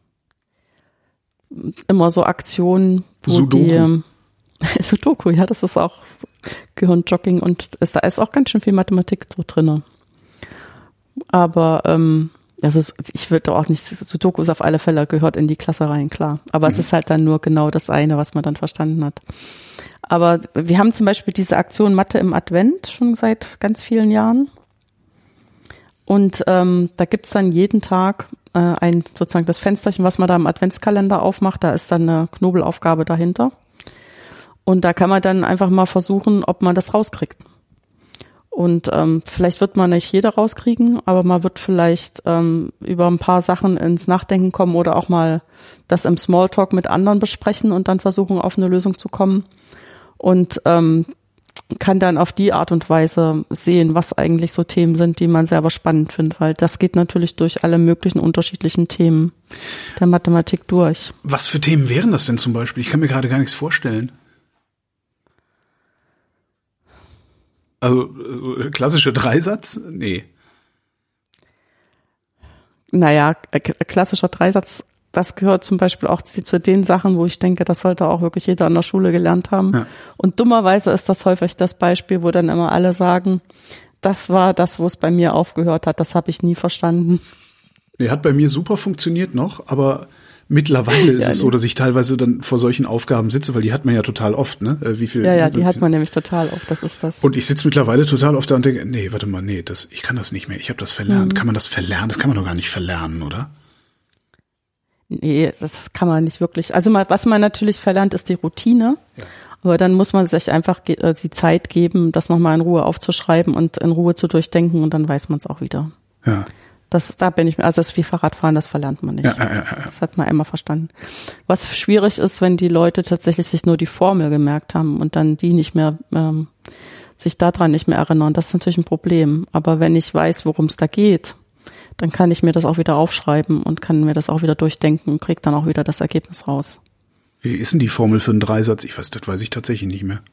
immer so Aktionen, wo Sudoku. die ähm, Sudoku, ja, das ist auch Gehirnjogging und ist, da ist auch ganz schön viel Mathematik so drinne. Aber ähm, also ich würde auch nicht, Sudoku ist auf alle Fälle, gehört in die Klasse rein, klar. Aber mhm. es ist halt dann nur genau das eine, was man dann verstanden hat. Aber wir haben zum Beispiel diese Aktion Mathe im Advent schon seit ganz vielen Jahren. Und ähm, da gibt's dann jeden Tag äh, ein sozusagen das Fensterchen, was man da im Adventskalender aufmacht. Da ist dann eine Knobelaufgabe dahinter. Und da kann man dann einfach mal versuchen, ob man das rauskriegt. Und ähm, vielleicht wird man nicht jeder rauskriegen, aber man wird vielleicht ähm, über ein paar Sachen ins Nachdenken kommen oder auch mal das im Smalltalk mit anderen besprechen und dann versuchen, auf eine Lösung zu kommen. Und ähm, kann dann auf die Art und Weise sehen, was eigentlich so Themen sind, die man selber spannend findet, weil das geht natürlich durch alle möglichen unterschiedlichen Themen der Mathematik durch. Was für Themen wären das denn zum Beispiel? Ich kann mir gerade gar nichts vorstellen. Also klassische Dreisatz? Nee. Naja, klassischer Dreisatz, das gehört zum Beispiel auch zu, zu den Sachen, wo ich denke, das sollte auch wirklich jeder an der Schule gelernt haben. Ja. Und dummerweise ist das häufig das Beispiel, wo dann immer alle sagen, das war das, wo es bei mir aufgehört hat, das habe ich nie verstanden. Nee, hat bei mir super funktioniert noch, aber mittlerweile ist ja, es so, dass ich teilweise dann vor solchen Aufgaben sitze, weil die hat man ja total oft, ne? Wie viel? Ja, ja, die hat man nämlich total oft, das ist das. Und ich sitze mittlerweile total oft da und denke, nee, warte mal, nee, das, ich kann das nicht mehr, ich habe das verlernt. Mhm. Kann man das verlernen? Das kann man doch gar nicht verlernen, oder? Nee, das, das kann man nicht wirklich. Also mal, was man natürlich verlernt, ist die Routine. Ja. Aber dann muss man sich einfach ge- äh, die Zeit geben, das nochmal in Ruhe aufzuschreiben und in Ruhe zu durchdenken und dann weiß man es auch wieder. Ja. Das, da bin ich, also das ist wie Fahrradfahren, das verlernt man nicht. Ja, ja, ja, ja. Das hat man einmal verstanden. Was schwierig ist, wenn die Leute tatsächlich sich nur die Formel gemerkt haben und dann die nicht mehr, ähm, sich daran nicht mehr erinnern. Das ist natürlich ein Problem. Aber wenn ich weiß, worum es da geht, dann kann ich mir das auch wieder aufschreiben und kann mir das auch wieder durchdenken und kriege dann auch wieder das Ergebnis raus. Wie ist denn die Formel für einen Dreisatz? Ich weiß, das weiß ich tatsächlich nicht mehr.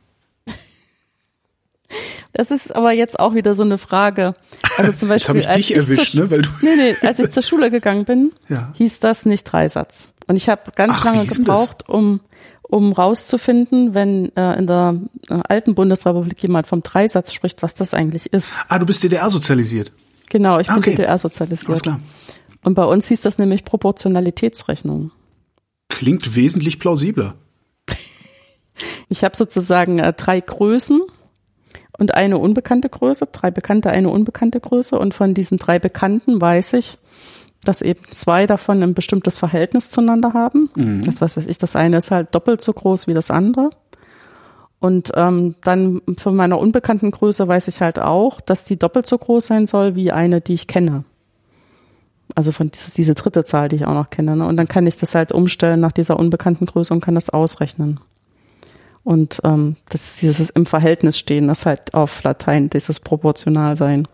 Das ist aber jetzt auch wieder so eine Frage. Also zum Beispiel, jetzt habe ich dich erwischt, zur, ne? Weil du nee, nee, als ich zur Schule gegangen bin, ja. hieß das nicht Dreisatz. Und ich habe ganz Ach, lange gebraucht, um um rauszufinden, wenn äh, in der äh, alten Bundesrepublik jemand vom Dreisatz spricht, was das eigentlich ist. Ah, du bist D D R-sozialisiert. Genau, ich bin okay. D D R-sozialisiert. Alles klar. Und bei uns hieß das nämlich Proportionalitätsrechnung. Klingt wesentlich plausibler. Ich habe sozusagen äh, drei Größen und eine unbekannte Größe, drei bekannte, eine unbekannte Größe. Und von diesen drei Bekannten weiß ich, dass eben zwei davon ein bestimmtes Verhältnis zueinander haben. Mhm. Das was weiß ich, das eine ist halt doppelt so groß wie das andere. Und ähm, dann von meiner unbekannten Größe weiß ich halt auch, dass die doppelt so groß sein soll wie eine, die ich kenne. Also von dieses, diese dritte Zahl, die ich auch noch kenne. Ne? Und dann kann ich das halt umstellen nach dieser unbekannten Größe und kann das ausrechnen. Und ähm, das ist dieses im Verhältnis stehen, das halt auf Latein, dieses proportional sein.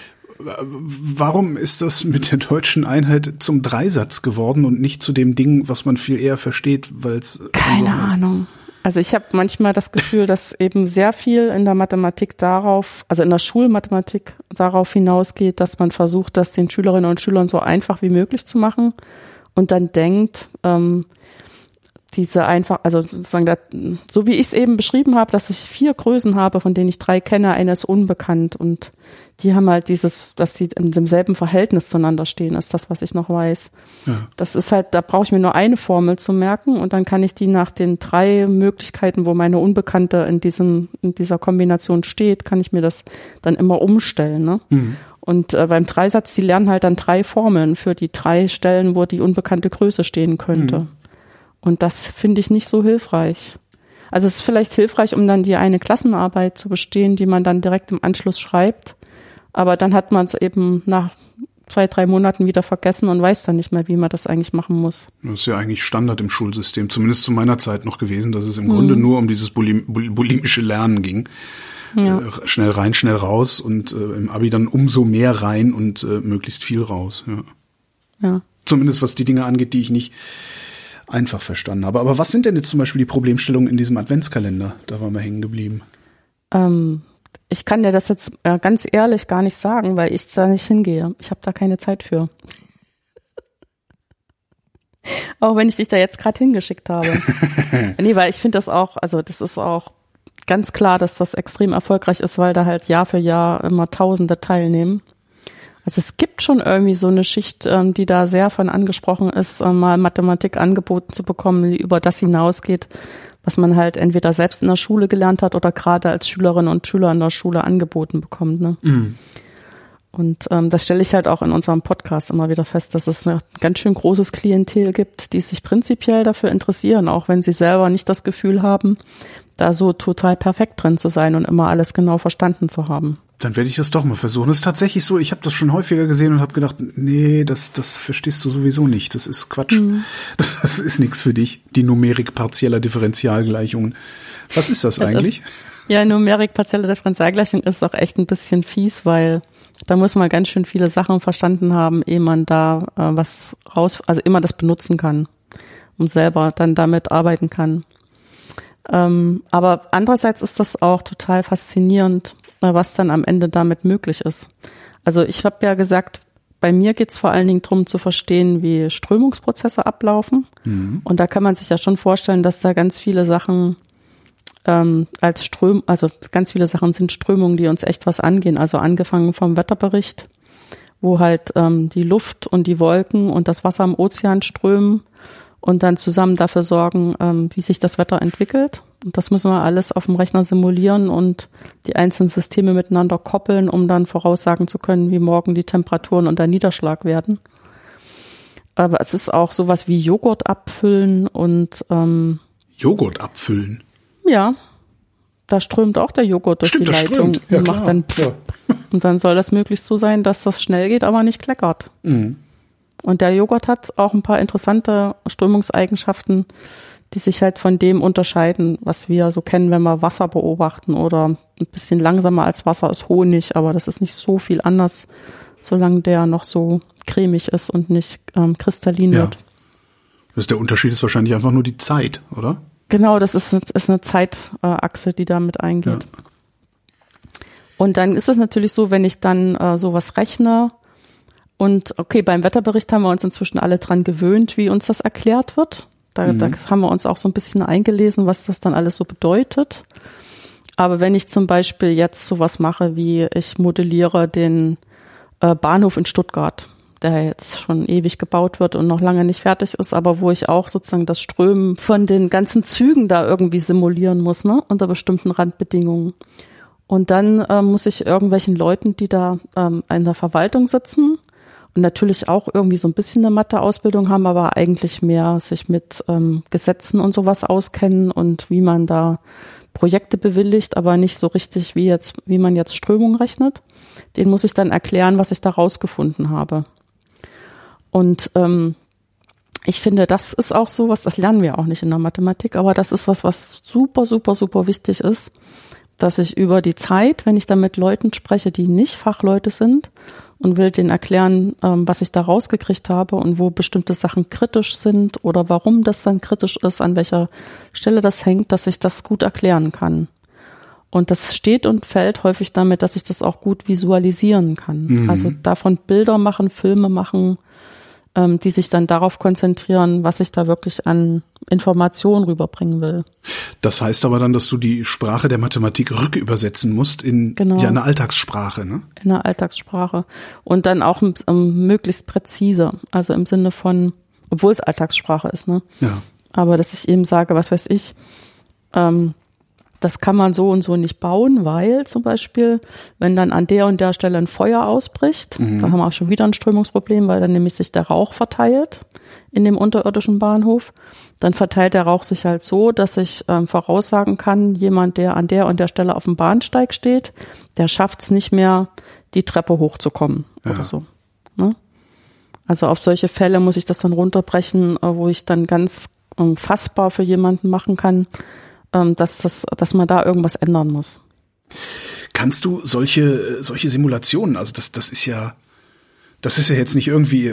Warum ist das mit der deutschen Einheit zum Dreisatz geworden und nicht zu dem Ding, was man viel eher versteht, weil es keine Ahnung. Also ich habe manchmal das Gefühl, dass eben sehr viel in der Mathematik darauf, also in der Schulmathematik darauf hinausgeht, dass man versucht, das den Schülerinnen und Schülern so einfach wie möglich zu machen und dann denkt, ähm, diese einfach, also sozusagen, da, so wie ich es eben beschrieben habe, dass ich vier Größen habe, von denen ich drei kenne, eine ist unbekannt und die haben halt dieses, dass die in demselben Verhältnis zueinander stehen, ist das, was ich noch weiß. Ja. Das ist halt, da brauche ich mir nur eine Formel zu merken und dann kann ich die nach den drei Möglichkeiten, wo meine Unbekannte in diesem, in dieser Kombination steht, kann ich mir das dann immer umstellen, ne? Mhm. Und äh, beim Dreisatz, die lernen halt dann drei Formeln für die drei Stellen, wo die unbekannte Größe stehen könnte. Mhm. Und das finde ich nicht so hilfreich. Also es ist vielleicht hilfreich, um dann die eine Klassenarbeit zu bestehen, die man dann direkt im Anschluss schreibt. Aber dann hat man es eben nach zwei, drei Monaten wieder vergessen und weiß dann nicht mehr, wie man das eigentlich machen muss. Das ist ja eigentlich Standard im Schulsystem, zumindest zu meiner Zeit noch gewesen, dass es im mhm. Grunde nur um dieses bulim- bulimische Lernen ging. Ja. Äh, schnell rein, schnell raus und äh, im Abi dann umso mehr rein und äh, möglichst viel raus. Ja. Ja. Zumindest was die Dinge angeht, die ich nicht einfach verstanden habe. Aber was sind denn jetzt zum Beispiel die Problemstellungen in diesem Adventskalender? Da waren wir hängen geblieben. Ähm, ich kann dir das jetzt äh, ganz ehrlich gar nicht sagen, weil ich da nicht hingehe. Ich habe da keine Zeit für. Auch wenn ich dich da jetzt gerade hingeschickt habe. Nee, weil ich finde das auch, also das ist auch ganz klar, dass das extrem erfolgreich ist, weil da halt Jahr für Jahr immer Tausende teilnehmen. Also es gibt schon irgendwie so eine Schicht, ähm, die da sehr von angesprochen ist, ähm, mal Mathematik angeboten zu bekommen, die über das hinausgeht, was man halt entweder selbst in der Schule gelernt hat oder gerade als Schülerinnen und Schüler in der Schule angeboten bekommt. Ne? Mhm. Und ähm, das stelle ich halt auch in unserem Podcast immer wieder fest, dass es ein ganz schön großes Klientel gibt, die sich prinzipiell dafür interessieren, auch wenn sie selber nicht das Gefühl haben, da so total perfekt drin zu sein und immer alles genau verstanden zu haben. Dann werde ich das doch mal versuchen. Es ist tatsächlich so, ich habe das schon häufiger gesehen und habe gedacht, nee, das das verstehst du sowieso nicht. Das ist Quatsch. Mhm. Das ist nichts für dich. Die Numerik partieller Differentialgleichungen. Was ist das, das eigentlich? Ist, ja, Numerik partielle Differentialgleichung ist auch echt ein bisschen fies, weil da muss man ganz schön viele Sachen verstanden haben, ehe man da äh, was raus, also immer das benutzen kann und selber dann damit arbeiten kann. Ähm, aber andererseits ist das auch total faszinierend, was dann am Ende damit möglich ist. Also ich habe ja gesagt, bei mir geht es vor allen Dingen darum zu verstehen, wie Strömungsprozesse ablaufen. Mhm. Und da kann man sich ja schon vorstellen, dass da ganz viele Sachen ähm, als Ström, also ganz viele Sachen sind Strömungen, die uns echt was angehen. Also angefangen vom Wetterbericht, wo halt ähm, die Luft und die Wolken und das Wasser im Ozean strömen und dann zusammen dafür sorgen, ähm, wie sich das Wetter entwickelt. Und das müssen wir alles auf dem Rechner simulieren und die einzelnen Systeme miteinander koppeln, um dann voraussagen zu können, wie morgen die Temperaturen und der Niederschlag werden. Aber es ist auch sowas wie Joghurt abfüllen und ähm, Joghurt abfüllen? Ja, da strömt auch der Joghurt durch Stimmt, die Leitung ja, und macht dann pff. Ja. Und dann soll das möglichst so sein, dass das schnell geht, aber nicht kleckert. Mhm. Und der Joghurt hat auch ein paar interessante Strömungseigenschaften, die sich halt von dem unterscheiden, was wir so kennen, wenn wir Wasser beobachten, oder ein bisschen langsamer als Wasser ist Honig, aber das ist nicht so viel anders, solange der noch so cremig ist und nicht ähm, kristallin ja. wird. Das ist der Unterschied ist wahrscheinlich einfach nur die Zeit, oder? Genau, das ist, ist eine Zeitachse, die da mit eingeht. Ja. Und dann ist es natürlich so, wenn ich dann äh, sowas rechne und okay, beim Wetterbericht haben wir uns inzwischen alle dran gewöhnt, wie uns das erklärt wird. Da, mhm. da haben wir uns auch so ein bisschen eingelesen, was das dann alles so bedeutet. Aber wenn ich zum Beispiel jetzt sowas mache, wie ich modelliere den äh, Bahnhof in Stuttgart, der jetzt schon ewig gebaut wird und noch lange nicht fertig ist, aber wo ich auch sozusagen das Strömen von den ganzen Zügen da irgendwie simulieren muss, ne, unter bestimmten Randbedingungen. Und dann äh, muss ich irgendwelchen Leuten, die da ähm, in der Verwaltung sitzen und natürlich auch irgendwie so ein bisschen eine Mathe-Ausbildung haben, aber eigentlich mehr sich mit ähm, Gesetzen und sowas auskennen und wie man da Projekte bewilligt, aber nicht so richtig, wie jetzt, wie man jetzt Strömung rechnet. Den muss ich dann erklären, was ich da rausgefunden habe. Und ähm, ich finde, das ist auch so was, das lernen wir auch nicht in der Mathematik, aber das ist was, was super, super, super wichtig ist, dass ich über die Zeit, wenn ich da mit Leuten spreche, die nicht Fachleute sind und will denen erklären, ähm, was ich da rausgekriegt habe und wo bestimmte Sachen kritisch sind oder warum das dann kritisch ist, an welcher Stelle das hängt, dass ich das gut erklären kann. Und das steht und fällt häufig damit, dass ich das auch gut visualisieren kann. Mhm. Also davon Bilder machen, Filme machen, ähm, die sich dann darauf konzentrieren, was ich da wirklich an Informationen rüberbringen will. Das heißt aber dann, dass du die Sprache der Mathematik rückübersetzen musst in genau. ja, eine Alltagssprache, ne? In eine Alltagssprache. Und dann auch ähm, möglichst präzise. Also im Sinne von, obwohl es Alltagssprache ist, ne? Ja. Aber dass ich eben sage, was weiß ich, ähm, das kann man so und so nicht bauen, weil zum Beispiel, wenn dann an der und der Stelle ein Feuer ausbricht, mhm. dann haben wir auch schon wieder ein Strömungsproblem, weil dann nämlich sich der Rauch verteilt in dem unterirdischen Bahnhof. Dann verteilt der Rauch sich halt so, dass ich ähm, voraussagen kann, jemand, der an der und der Stelle auf dem Bahnsteig steht, der schafft es nicht mehr, die Treppe hochzukommen ja. oder so. Ne? Also auf solche Fälle muss ich das dann runterbrechen, wo ich dann ganz fassbar für jemanden machen kann, dass das, dass man da irgendwas ändern muss. Kannst du solche solche Simulationen, also das das ist ja das ist ja jetzt nicht irgendwie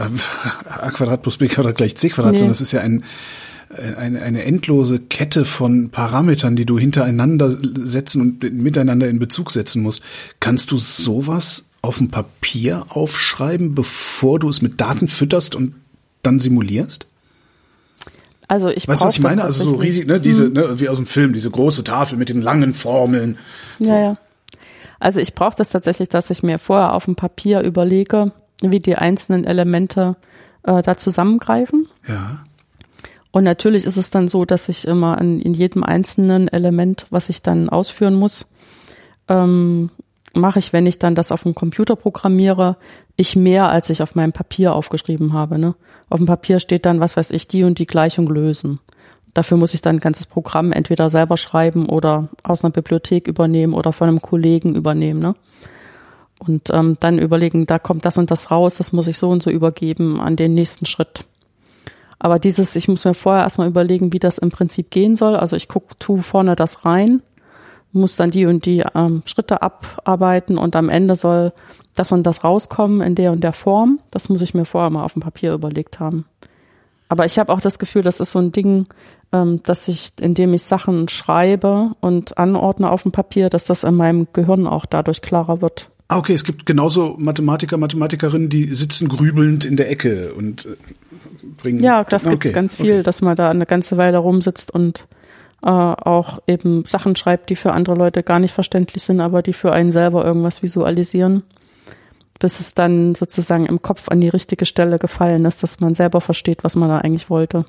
a Quadrat plus b Quadrat gleich c Quadrat, nee. sondern das ist ja ein eine, eine endlose Kette von Parametern, die du hintereinander setzen und miteinander in Bezug setzen musst. Kannst du sowas auf dem Papier aufschreiben, bevor du es mit Daten fütterst und dann simulierst? Also ich Weißt du, was ich meine? Also so riesig, ne, diese, hm. ne, wie aus dem Film, diese große Tafel mit den langen Formeln. So. Ja, ja. Also ich brauche das tatsächlich, dass ich mir vorher auf dem Papier überlege, wie die einzelnen Elemente äh, da zusammengreifen. Ja. Und natürlich ist es dann so, dass ich immer in, in jedem einzelnen Element, was ich dann ausführen muss, ähm, mache ich, wenn ich dann das auf dem Computer programmiere, ich mehr, als ich auf meinem Papier aufgeschrieben habe. Ne? Auf dem Papier steht dann, was weiß ich, die und die Gleichung lösen. Dafür muss ich dann ein ganzes Programm entweder selber schreiben oder aus einer Bibliothek übernehmen oder von einem Kollegen übernehmen. Ne? Und ähm, dann überlegen, da kommt das und das raus, das muss ich so und so übergeben an den nächsten Schritt. Aber dieses, ich muss mir vorher erstmal überlegen, wie das im Prinzip gehen soll. Also ich gucke, tu vorne das rein, muss dann die und die ähm, Schritte abarbeiten und am Ende soll das und das rauskommen in der und der Form. Das muss ich mir vorher mal auf dem Papier überlegt haben. Aber ich habe auch das Gefühl, das ist so ein Ding, ähm, dass ich, indem ich Sachen schreibe und anordne auf dem Papier, dass das in meinem Gehirn auch dadurch klarer wird. Ah, okay, es gibt genauso Mathematiker, Mathematikerinnen, die sitzen grübelnd in der Ecke und äh, bringen... Ja, das gibt es okay, ganz viel, okay. dass man da eine ganze Weile rumsitzt und äh, auch eben Sachen schreibt, die für andere Leute gar nicht verständlich sind, aber die für einen selber irgendwas visualisieren, bis es dann sozusagen im Kopf an die richtige Stelle gefallen ist, dass man selber versteht, was man da eigentlich wollte.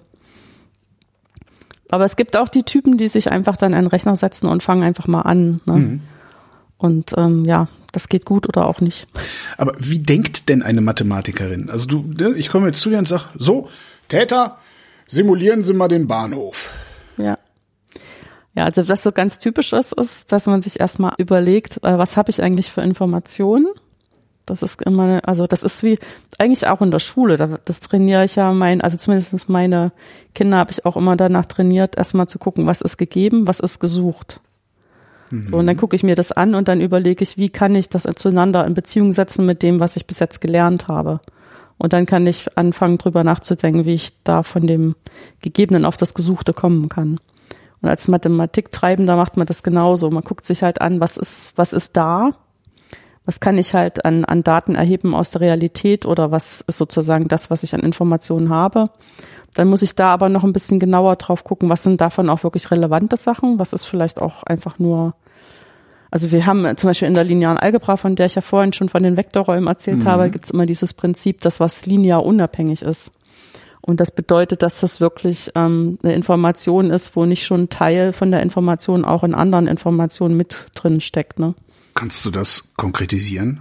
Aber es gibt auch die Typen, die sich einfach dann an den Rechner setzen und fangen einfach mal an. Ne? Mhm. Und ähm, ja, das geht gut oder auch nicht. Aber wie denkt denn eine Mathematikerin? Also du, ich komme jetzt zu dir und sag, so, Täter, simulieren Sie mal den Bahnhof. Ja. Ja, also was so ganz typisch ist, ist, dass man sich erstmal überlegt, was habe ich eigentlich für Informationen? Das ist immer, also das ist wie eigentlich auch in der Schule. Da, das trainiere ich ja mein, also zumindest meine Kinder habe ich auch immer danach trainiert, erstmal zu gucken, was ist gegeben, was ist gesucht. Mhm. So, und dann gucke ich mir das an und dann überlege ich, wie kann ich das zueinander in Beziehung setzen mit dem, was ich bis jetzt gelernt habe. Und dann kann ich anfangen, drüber nachzudenken, wie ich da von dem Gegebenen auf das Gesuchte kommen kann. Und als Mathematiktreibender macht man das genauso. Man guckt sich halt an, was ist, was ist da? Was kann ich halt an, an Daten erheben aus der Realität oder was ist sozusagen das, was ich an Informationen habe? Dann muss ich da aber noch ein bisschen genauer drauf gucken, was sind davon auch wirklich relevante Sachen? Was ist vielleicht auch einfach nur, also wir haben zum Beispiel in der linearen Algebra, von der ich ja vorhin schon von den Vektorräumen erzählt mhm. habe, gibt es immer dieses Prinzip, dass was linear unabhängig ist. Und das bedeutet, dass das wirklich ähm, eine Information ist, wo nicht schon ein Teil von der Information auch in anderen Informationen mit drin steckt, ne? Kannst du das konkretisieren?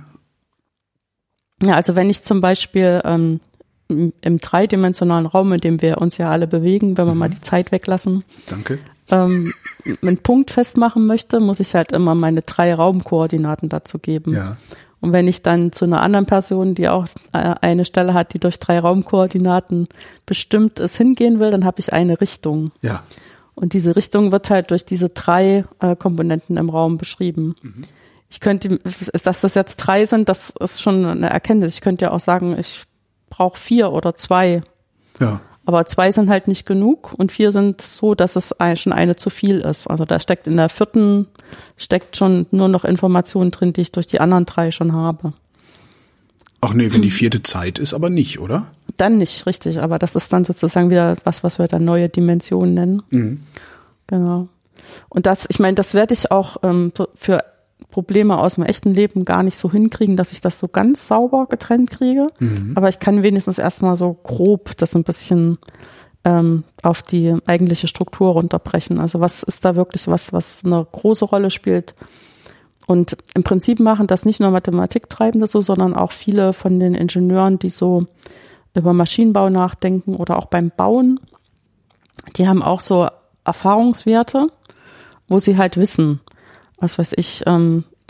Ja, also wenn ich zum Beispiel ähm, im, im dreidimensionalen Raum, in dem wir uns ja alle bewegen, wenn wir mhm. mal die Zeit weglassen, Danke. Ähm, einen Punkt festmachen möchte, muss ich halt immer meine drei Raumkoordinaten dazu geben. Ja. Und wenn ich dann zu einer anderen Person, die auch eine Stelle hat, die durch drei Raumkoordinaten bestimmt ist, hingehen will, dann habe ich eine Richtung. Ja. Und diese Richtung wird halt durch diese drei äh, Komponenten im Raum beschrieben. Mhm. Ich könnte, dass das jetzt drei sind, das ist schon eine Erkenntnis. Ich könnte ja auch sagen, ich brauche vier oder zwei. Ja. Aber zwei sind halt nicht genug und vier sind so, dass es schon eine zu viel ist. Also da steckt in der vierten, steckt schon nur noch Informationen drin, die ich durch die anderen drei schon habe. Ach nee, wenn die vierte Zeit ist, aber nicht, oder? Dann nicht, richtig. Aber das ist dann sozusagen wieder was, was wir dann neue Dimensionen nennen. Mhm. Genau. Und das, ich meine, das werde ich auch ähm, für Probleme aus dem echten Leben gar nicht so hinkriegen, dass ich das so ganz sauber getrennt kriege. Mhm. Aber ich kann wenigstens erstmal so grob das ein bisschen ähm, auf die eigentliche Struktur runterbrechen. Also was ist da wirklich was, was eine große Rolle spielt? Und im Prinzip machen das nicht nur Mathematiktreibende so, sondern auch viele von den Ingenieuren, die so über Maschinenbau nachdenken oder auch beim Bauen. Die haben auch so Erfahrungswerte, wo sie halt wissen, was weiß ich, ähm,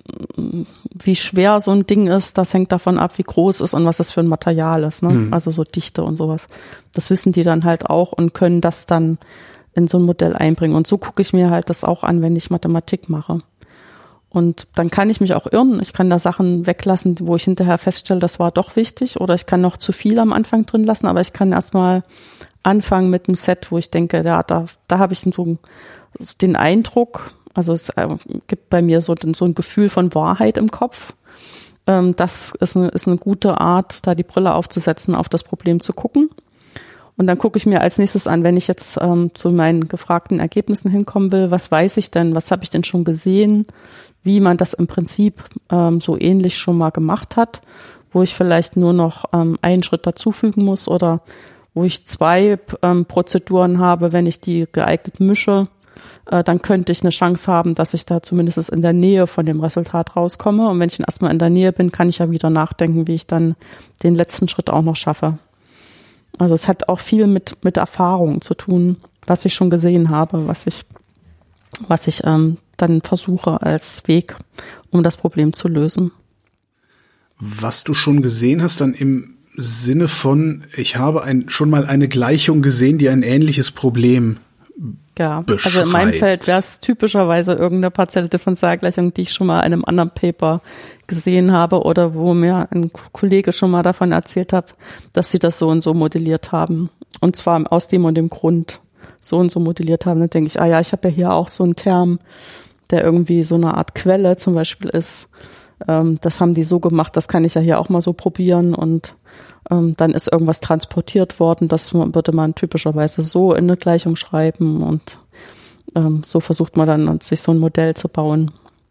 wie schwer so ein Ding ist, das hängt davon ab, wie groß es ist und was es für ein Material ist, ne? Mhm. Also so Dichte und sowas. Das wissen die dann halt auch und können das dann in so ein Modell einbringen. Und so gucke ich mir halt das auch an, wenn ich Mathematik mache. Und dann kann ich mich auch irren. Ich kann da Sachen weglassen, wo ich hinterher feststelle, das war doch wichtig. Oder ich kann noch zu viel am Anfang drin lassen. Aber ich kann erstmal anfangen mit einem Set, wo ich denke, ja, da, da habe ich so den Eindruck, also es gibt bei mir so, so ein Gefühl von Wahrheit im Kopf. Das ist eine, ist eine gute Art, da die Brille aufzusetzen, auf das Problem zu gucken. Und dann gucke ich mir als nächstes an, wenn ich jetzt ähm, zu meinen gefragten Ergebnissen hinkommen will, was weiß ich denn, was habe ich denn schon gesehen, wie man das im Prinzip ähm, so ähnlich schon mal gemacht hat, wo ich vielleicht nur noch ähm, einen Schritt dazufügen muss oder wo ich zwei ähm, Prozeduren habe, wenn ich die geeignet mische, äh, dann könnte ich eine Chance haben, dass ich da zumindest in der Nähe von dem Resultat rauskomme. Und wenn ich dann erstmal in der Nähe bin, kann ich ja wieder nachdenken, wie ich dann den letzten Schritt auch noch schaffe. Also es hat auch viel mit mit Erfahrung zu tun, was ich schon gesehen habe, was ich was ich ähm, dann versuche als Weg, um das Problem zu lösen. Was du schon gesehen hast, dann im Sinne von, ich habe ein, schon mal eine Gleichung gesehen, die ein ähnliches Problem ja, beschreibt. Also in meinem Feld wäre es typischerweise irgendeine partielle Differentialgleichung, die ich schon mal in einem anderen Paper gesehen habe oder wo mir ein Kollege schon mal davon erzählt hat, dass sie das so und so modelliert haben. Und zwar aus dem und dem Grund so und so modelliert haben. Dann denke ich, ah ja, ich habe ja hier auch so einen Term, der irgendwie so eine Art Quelle zum Beispiel ist. Ähm, das haben die so gemacht, das kann ich ja hier auch mal so probieren und ähm, dann ist irgendwas transportiert worden, das würde man typischerweise so in eine Gleichung schreiben und ähm, so versucht man dann, sich so ein Modell zu bauen.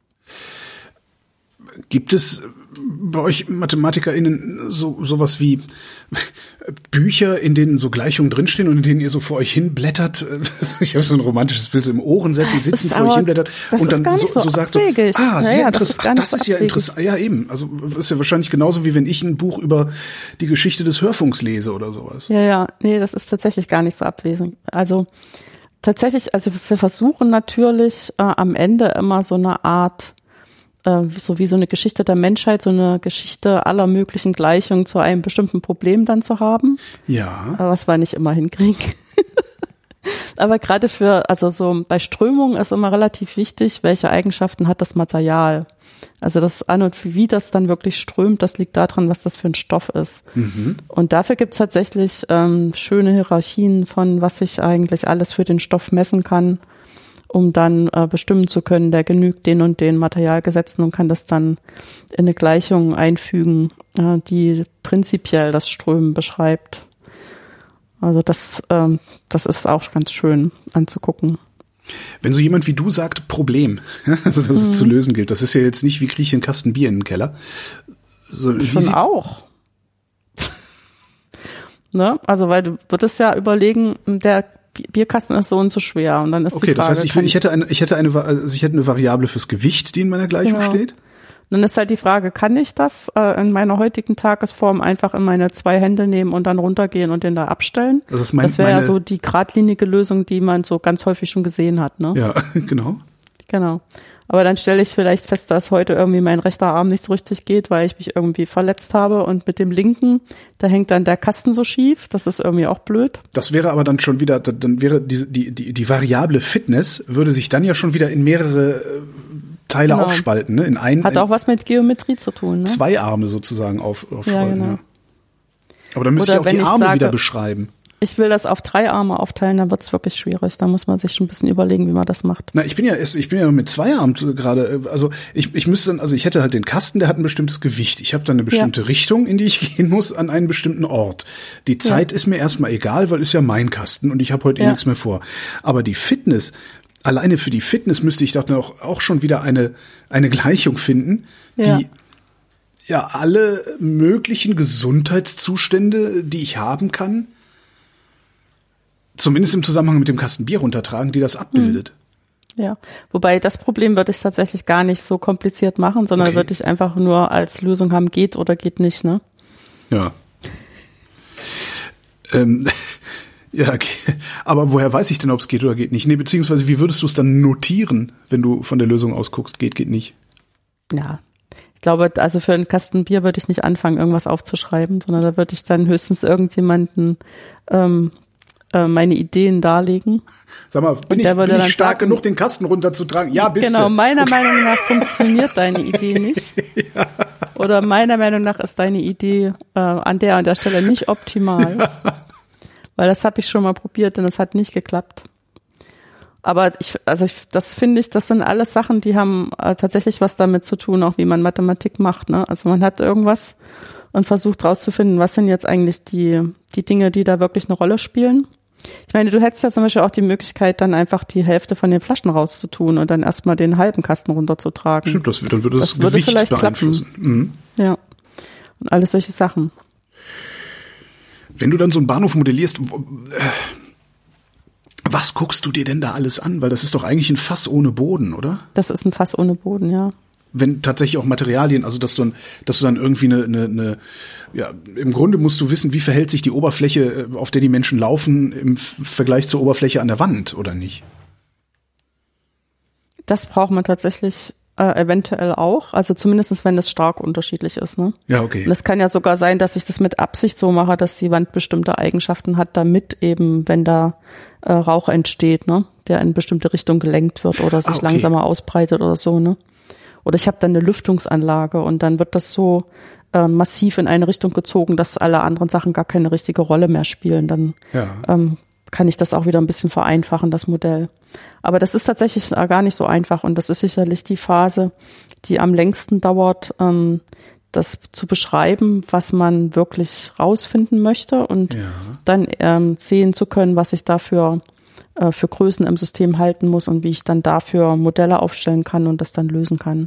Gibt es bei euch MathematikerInnen so sowas wie Bücher, in denen so Gleichungen drinstehen und in denen ihr so vor euch hinblättert? Ich habe so ein romantisches Bild, so im Ohrensessel das sitzen, ist vor euch hinblättert und dann so, so, so sagt so, ah, sehr ja, interessant, das ist, das ist ja interessant. Ja, eben. Also das ist ja wahrscheinlich genauso, wie wenn ich ein Buch über die Geschichte des Hörfunks lese oder sowas. Ja, ja, nee, das ist tatsächlich gar nicht so abwesend. Also tatsächlich, also wir versuchen natürlich äh, am Ende immer so eine Art so wie so eine Geschichte der Menschheit, so eine Geschichte aller möglichen Gleichungen zu einem bestimmten Problem dann zu haben. Ja. Was wir nicht immer hinkriegen. Aber gerade für, also so bei Strömungen ist immer relativ wichtig, welche Eigenschaften hat das Material. Also das an und wie das dann wirklich strömt, das liegt daran, was das für ein Stoff ist. Mhm. Und dafür gibt es tatsächlich ähm, schöne Hierarchien von, was ich eigentlich alles für den Stoff messen kann, um dann äh, bestimmen zu können, der genügt den und den Materialgesetzen und kann das dann in eine Gleichung einfügen, äh, die prinzipiell das Strömen beschreibt. Also das, ähm, das ist auch ganz schön anzugucken. Wenn so jemand wie du sagt, Problem, also dass mhm. es zu lösen gilt, das ist ja jetzt nicht, wie kriege ich einen Kasten Bier in den Keller. So, Schon auch. Ne? Also weil du würdest ja überlegen, der Bierkasten ist so und so schwer und dann ist okay, die Frage. Okay, das heißt, ich, ich hätte eine, ich hätte eine, also ich hätte eine Variable fürs Gewicht, die in meiner Gleichung genau. steht. Dann ist halt die Frage, kann ich das äh, in meiner heutigen Tagesform einfach in meine zwei Hände nehmen und dann runtergehen und den da abstellen? Das, ist mein, das wäre meine... ja so die geradlinige Lösung, die man so ganz häufig schon gesehen hat, ne? Ja, genau. Genau. Aber dann stelle ich vielleicht fest, dass heute irgendwie mein rechter Arm nicht so richtig geht, weil ich mich irgendwie verletzt habe und mit dem linken, da hängt dann der Kasten so schief. Das ist irgendwie auch blöd. Das wäre aber dann schon wieder, dann wäre die, die, die, die Variable Fitness würde sich dann ja schon wieder in mehrere Teile genau. aufspalten, ne? In ein, Hat auch was mit Geometrie zu tun, ne? Zwei Arme sozusagen auf, aufspalten, ja, genau. ja. Aber dann müsst Oder ihr auch die Arme sage, wieder beschreiben. Ich will das auf drei Arme aufteilen, dann wird's wirklich schwierig. Da muss man sich schon ein bisschen überlegen, wie man das macht. Na, ich bin ja, ich bin ja noch mit zwei Armen gerade. Also ich, ich müsste dann, also ich hätte halt den Kasten, der hat ein bestimmtes Gewicht. Ich habe dann eine bestimmte ja. Richtung, in die ich gehen muss, an einen bestimmten Ort. Die Zeit ja. ist mir erstmal egal, weil ist ja mein Kasten und ich habe heute eh ja. nichts mehr vor. Aber die Fitness, alleine für die Fitness müsste ich doch auch, auch schon wieder eine eine Gleichung finden, ja. die ja alle möglichen Gesundheitszustände, die ich haben kann, zumindest im Zusammenhang mit dem Kasten Bier runtertragen, die das abbildet. Ja, wobei das Problem würde ich tatsächlich gar nicht so kompliziert machen, sondern okay. würde ich einfach nur als Lösung haben, geht oder geht nicht, ne? Ja. ähm, ja, okay. Aber woher weiß ich denn, ob es geht oder geht nicht? Nee, beziehungsweise wie würdest du es dann notieren, wenn du von der Lösung aus guckst, geht, geht nicht? ja, ich glaube, also für einen Kasten Bier würde ich nicht anfangen, irgendwas aufzuschreiben, sondern da würde ich dann höchstens irgendjemanden ähm, äh, meine Ideen darlegen. Sag mal, bin ich, bin ich stark sagen, genug, den Kasten runterzutragen? Ja, bist genau, du. Genau, meiner Meinung nach funktioniert deine Idee nicht. Ja. Oder meiner Meinung nach ist deine Idee äh, an der an der Stelle nicht optimal. Ja. Weil das habe ich schon mal probiert und es hat nicht geklappt. Aber ich, also ich, das finde ich, das sind alles Sachen, die haben äh, tatsächlich was damit zu tun, auch wie man Mathematik macht, ne? Also man hat irgendwas und versucht rauszufinden, was sind jetzt eigentlich die, die Dinge, die da wirklich eine Rolle spielen. Ich meine, du hättest ja zum Beispiel auch die Möglichkeit, dann einfach die Hälfte von den Flaschen rauszutun und dann erstmal den halben Kasten runterzutragen. Stimmt, das, dann würde das, das Gewicht würde vielleicht beeinflussen. Mhm. Ja. Und alles solche Sachen. Wenn du dann so einen Bahnhof modellierst, was guckst du dir denn da alles an? Weil das ist doch eigentlich ein Fass ohne Boden, oder? Das ist ein Fass ohne Boden, ja. Wenn tatsächlich auch Materialien, also dass du dann, dass du dann irgendwie eine, eine, eine, ja, im Grunde musst du wissen, wie verhält sich die Oberfläche, auf der die Menschen laufen, im Vergleich zur Oberfläche an der Wand, oder nicht? Das braucht man tatsächlich äh, eventuell auch, also zumindest wenn es stark unterschiedlich ist, ne? Ja, okay. Und es kann ja sogar sein, dass ich das mit Absicht so mache, dass die Wand bestimmte Eigenschaften hat, damit eben, wenn da äh, Rauch entsteht, ne, der in bestimmte Richtung gelenkt wird oder sich ah, okay. langsamer ausbreitet oder so, ne? Oder ich habe dann eine Lüftungsanlage und dann wird das so äh, massiv in eine Richtung gezogen, dass alle anderen Sachen gar keine richtige Rolle mehr spielen. Dann ja. ähm, kann ich das auch wieder ein bisschen vereinfachen, das Modell. Aber das ist tatsächlich gar nicht so einfach und das ist sicherlich die Phase, die am längsten dauert, ähm, das zu beschreiben, was man wirklich rausfinden möchte und ja. dann ähm, sehen zu können, was ich dafür äh, für Größen im System halten muss und wie ich dann dafür Modelle aufstellen kann und das dann lösen kann.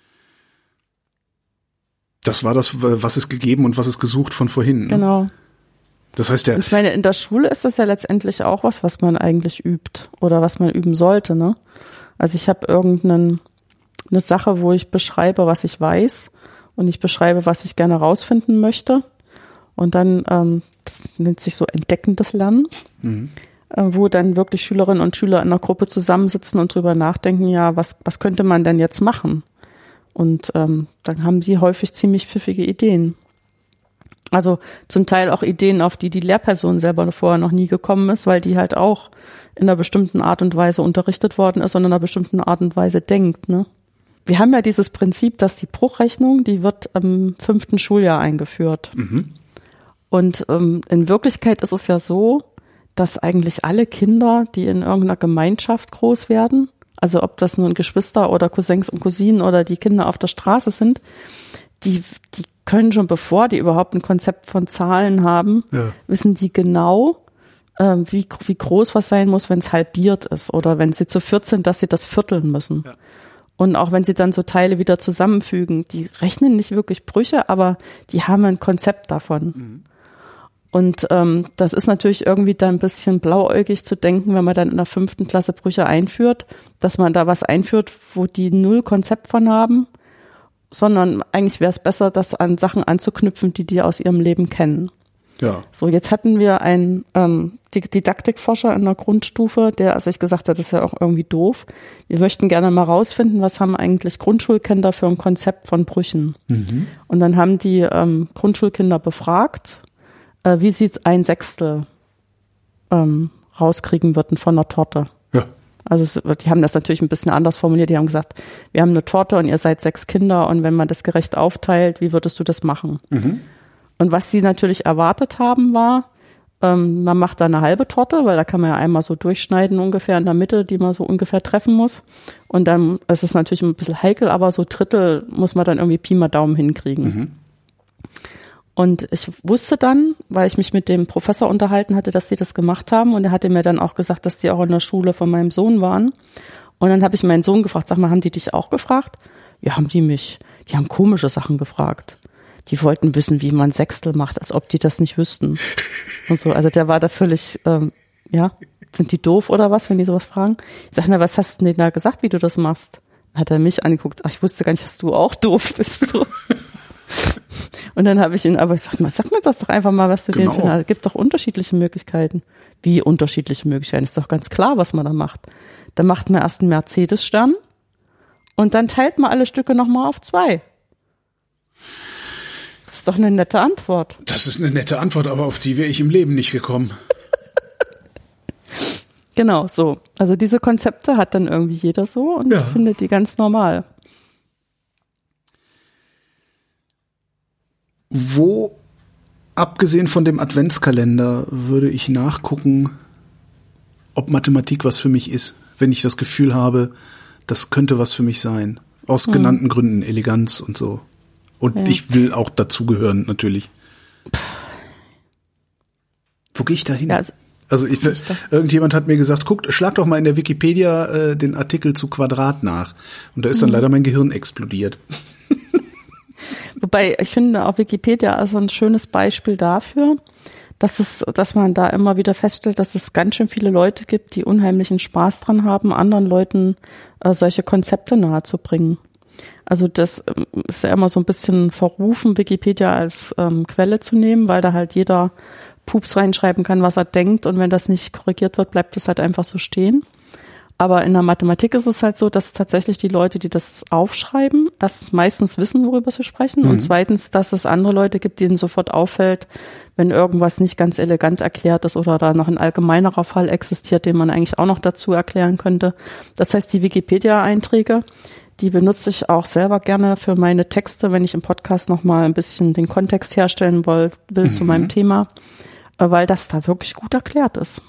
Das war das, was ist gegeben und was ist gesucht von vorhin. Ne? Genau. Das heißt, der ich meine, in der Schule ist das ja letztendlich auch was, was man eigentlich übt oder was man üben sollte, ne? Also ich habe irgendeine eine Sache, wo ich beschreibe, was ich weiß und ich beschreibe, was ich gerne rausfinden möchte und dann, ähm, das nennt sich so entdeckendes Lernen, mhm. äh, wo dann wirklich Schülerinnen und Schüler in einer Gruppe zusammensitzen und drüber nachdenken, ja, was was könnte man denn jetzt machen? Und ähm, dann haben die häufig ziemlich pfiffige Ideen. Also zum Teil auch Ideen, auf die die Lehrperson selber vorher noch nie gekommen ist, weil die halt auch in einer bestimmten Art und Weise unterrichtet worden ist und in einer bestimmten Art und Weise denkt, ne? Wir haben ja dieses Prinzip, dass die Bruchrechnung, die wird im fünften Schuljahr eingeführt. Mhm. Und ähm, in Wirklichkeit ist es ja so, dass eigentlich alle Kinder, die in irgendeiner Gemeinschaft groß werden, also ob das nun Geschwister oder Cousins und Cousinen oder die Kinder auf der Straße sind, die, die können schon, bevor die überhaupt ein Konzept von Zahlen haben, ja. wissen die genau, äh, wie, wie groß was sein muss, wenn es halbiert ist oder wenn sie zu viert sind, dass sie das vierteln müssen. Ja. Und auch wenn sie dann so Teile wieder zusammenfügen, die rechnen nicht wirklich Brüche, aber die haben ein Konzept davon. Mhm. Und ähm, das ist natürlich irgendwie dann ein bisschen blauäugig zu denken, wenn man dann in der fünften Klasse Brüche einführt, dass man da was einführt, wo die null Konzept von haben, sondern eigentlich wäre es besser, das an Sachen anzuknüpfen, die die aus ihrem Leben kennen. Ja. So, jetzt hatten wir einen ähm, Didaktikforscher in der Grundstufe, der sich gesagt hat, das ist ja auch irgendwie doof. Wir möchten gerne mal rausfinden, was haben eigentlich Grundschulkinder für ein Konzept von Brüchen. Mhm. Und dann haben die ähm, Grundschulkinder befragt, äh, wie sie ein Sechstel ähm, rauskriegen würden von einer Torte. Ja. Also die haben das natürlich ein bisschen anders formuliert. Die haben gesagt, wir haben eine Torte und ihr seid sechs Kinder und wenn man das gerecht aufteilt, wie würdest du das machen? Mhm. Und was sie natürlich erwartet haben, war, ähm, man macht da eine halbe Torte, weil da kann man ja einmal so durchschneiden ungefähr in der Mitte, die man so ungefähr treffen muss. Und dann, es ist natürlich ein bisschen heikel, aber so Drittel muss man dann irgendwie Pi mal Daumen hinkriegen. Mhm. Und ich wusste dann, weil ich mich mit dem Professor unterhalten hatte, dass die das gemacht haben. Und er hatte mir dann auch gesagt, dass die auch in der Schule von meinem Sohn waren. Und dann habe ich meinen Sohn gefragt, sag mal, haben die dich auch gefragt? Ja, haben die mich. Die haben komische Sachen gefragt. Die wollten wissen, wie man Sechstel macht, als ob die das nicht wüssten. Und so, also der war da völlig, ähm, ja, sind die doof oder was, wenn die sowas fragen? Ich sag, na, was hast du denn da gesagt, wie du das machst? Dann hat er mich angeguckt, ach, ich wusste gar nicht, dass du auch doof bist. So. Und dann habe ich ihn aber gesagt, mal, sag mir das doch einfach mal, was du genau. den findest. Es gibt doch unterschiedliche Möglichkeiten. Wie unterschiedliche Möglichkeiten? Ist doch ganz klar, was man da macht. Da macht man erst einen Mercedes-Stern Und dann teilt man alle Stücke nochmal auf zwei. Das ist doch eine nette Antwort. Das ist eine nette Antwort, aber auf die wäre ich im Leben nicht gekommen. Genau, so. Also diese Konzepte hat dann irgendwie jeder so und ja. findet die ganz normal. Wo, abgesehen von dem Adventskalender, würde ich nachgucken, ob Mathematik was für mich ist, wenn ich das Gefühl habe, das könnte was für mich sein. Aus hm. genannten Gründen, Eleganz und so. Und ja. ich will auch dazugehören, natürlich. Wo gehe ich da hin? Ja, also, also ich, ich irgendjemand hat mir gesagt, guck, schlag doch mal in der Wikipedia äh, den Artikel zu Quadrat nach. Und da ist dann mhm. leider mein Gehirn explodiert. Wobei, ich finde auch Wikipedia also ein schönes Beispiel dafür, dass es, dass man da immer wieder feststellt, dass es ganz schön viele Leute gibt, die unheimlichen Spaß dran haben, anderen Leuten äh, solche Konzepte nahezubringen. Also das ähm, ist ja immer so ein bisschen verrufen, Wikipedia als ähm, Quelle zu nehmen, weil da halt jeder Pups reinschreiben kann, was er denkt, und wenn das nicht korrigiert wird, bleibt es halt einfach so stehen. Aber in der Mathematik ist es halt so, dass tatsächlich die Leute, die das aufschreiben, erstens meistens wissen, worüber sie sprechen, mhm. und zweitens, dass es andere Leute gibt, denen sofort auffällt, wenn irgendwas nicht ganz elegant erklärt ist oder da noch ein allgemeinerer Fall existiert, den man eigentlich auch noch dazu erklären könnte. Das heißt, die Wikipedia-Einträge, die benutze ich auch selber gerne für meine Texte, wenn ich im Podcast nochmal ein bisschen den Kontext herstellen will, will mhm. zu meinem Thema, weil das da wirklich gut erklärt ist.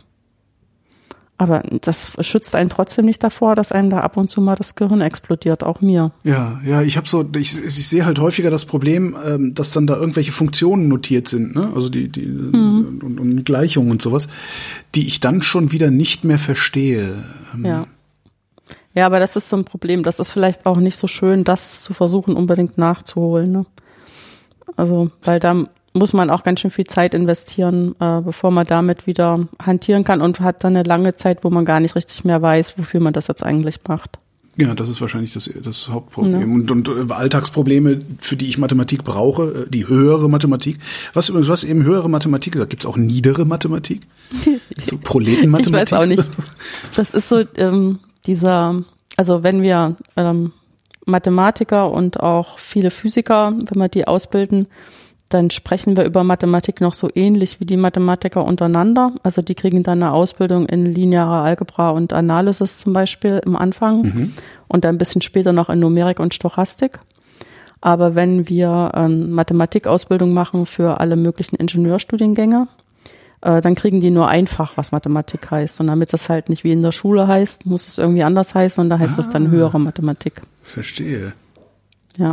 Aber das schützt einen trotzdem nicht davor, dass einem da ab und zu mal das Gehirn explodiert, auch mir. Ja, ja, ich habe so, ich, ich sehe halt häufiger das Problem, ähm, dass dann da irgendwelche Funktionen notiert sind, ne? Also die, die mhm. und, und Gleichungen und sowas, die ich dann schon wieder nicht mehr verstehe. Ja. Ja, aber das ist so ein Problem. Das ist vielleicht auch nicht so schön, das zu versuchen, unbedingt nachzuholen, ne? Also, weil da muss man auch ganz schön viel Zeit investieren, äh, bevor man damit wieder hantieren kann, und hat dann eine lange Zeit, wo man gar nicht richtig mehr weiß, wofür man das jetzt eigentlich macht. Ja, das ist wahrscheinlich das, das Hauptproblem. Ja. Und, und äh, Alltagsprobleme, für die ich Mathematik brauche, äh, die höhere Mathematik. Was übrigens, du hast eben höhere Mathematik gesagt. Gibt es auch niedere Mathematik? So Proletenmathematik? Ich weiß auch nicht. Das ist so ähm, dieser, also wenn wir ähm, Mathematiker und auch viele Physiker, wenn wir die ausbilden, dann sprechen wir über Mathematik noch so ähnlich wie die Mathematiker untereinander. Also die kriegen dann eine Ausbildung in linearer Algebra und Analysis zum Beispiel im Anfang mhm. und dann ein bisschen später noch in Numerik und Stochastik. Aber wenn wir ähm, Mathematikausbildung machen für alle möglichen Ingenieurstudiengänge, äh, dann kriegen die nur einfach, was Mathematik heißt. Und damit das halt nicht wie in der Schule heißt, muss es irgendwie anders heißen, und da heißt es ah, dann höhere Mathematik. Verstehe. Ja.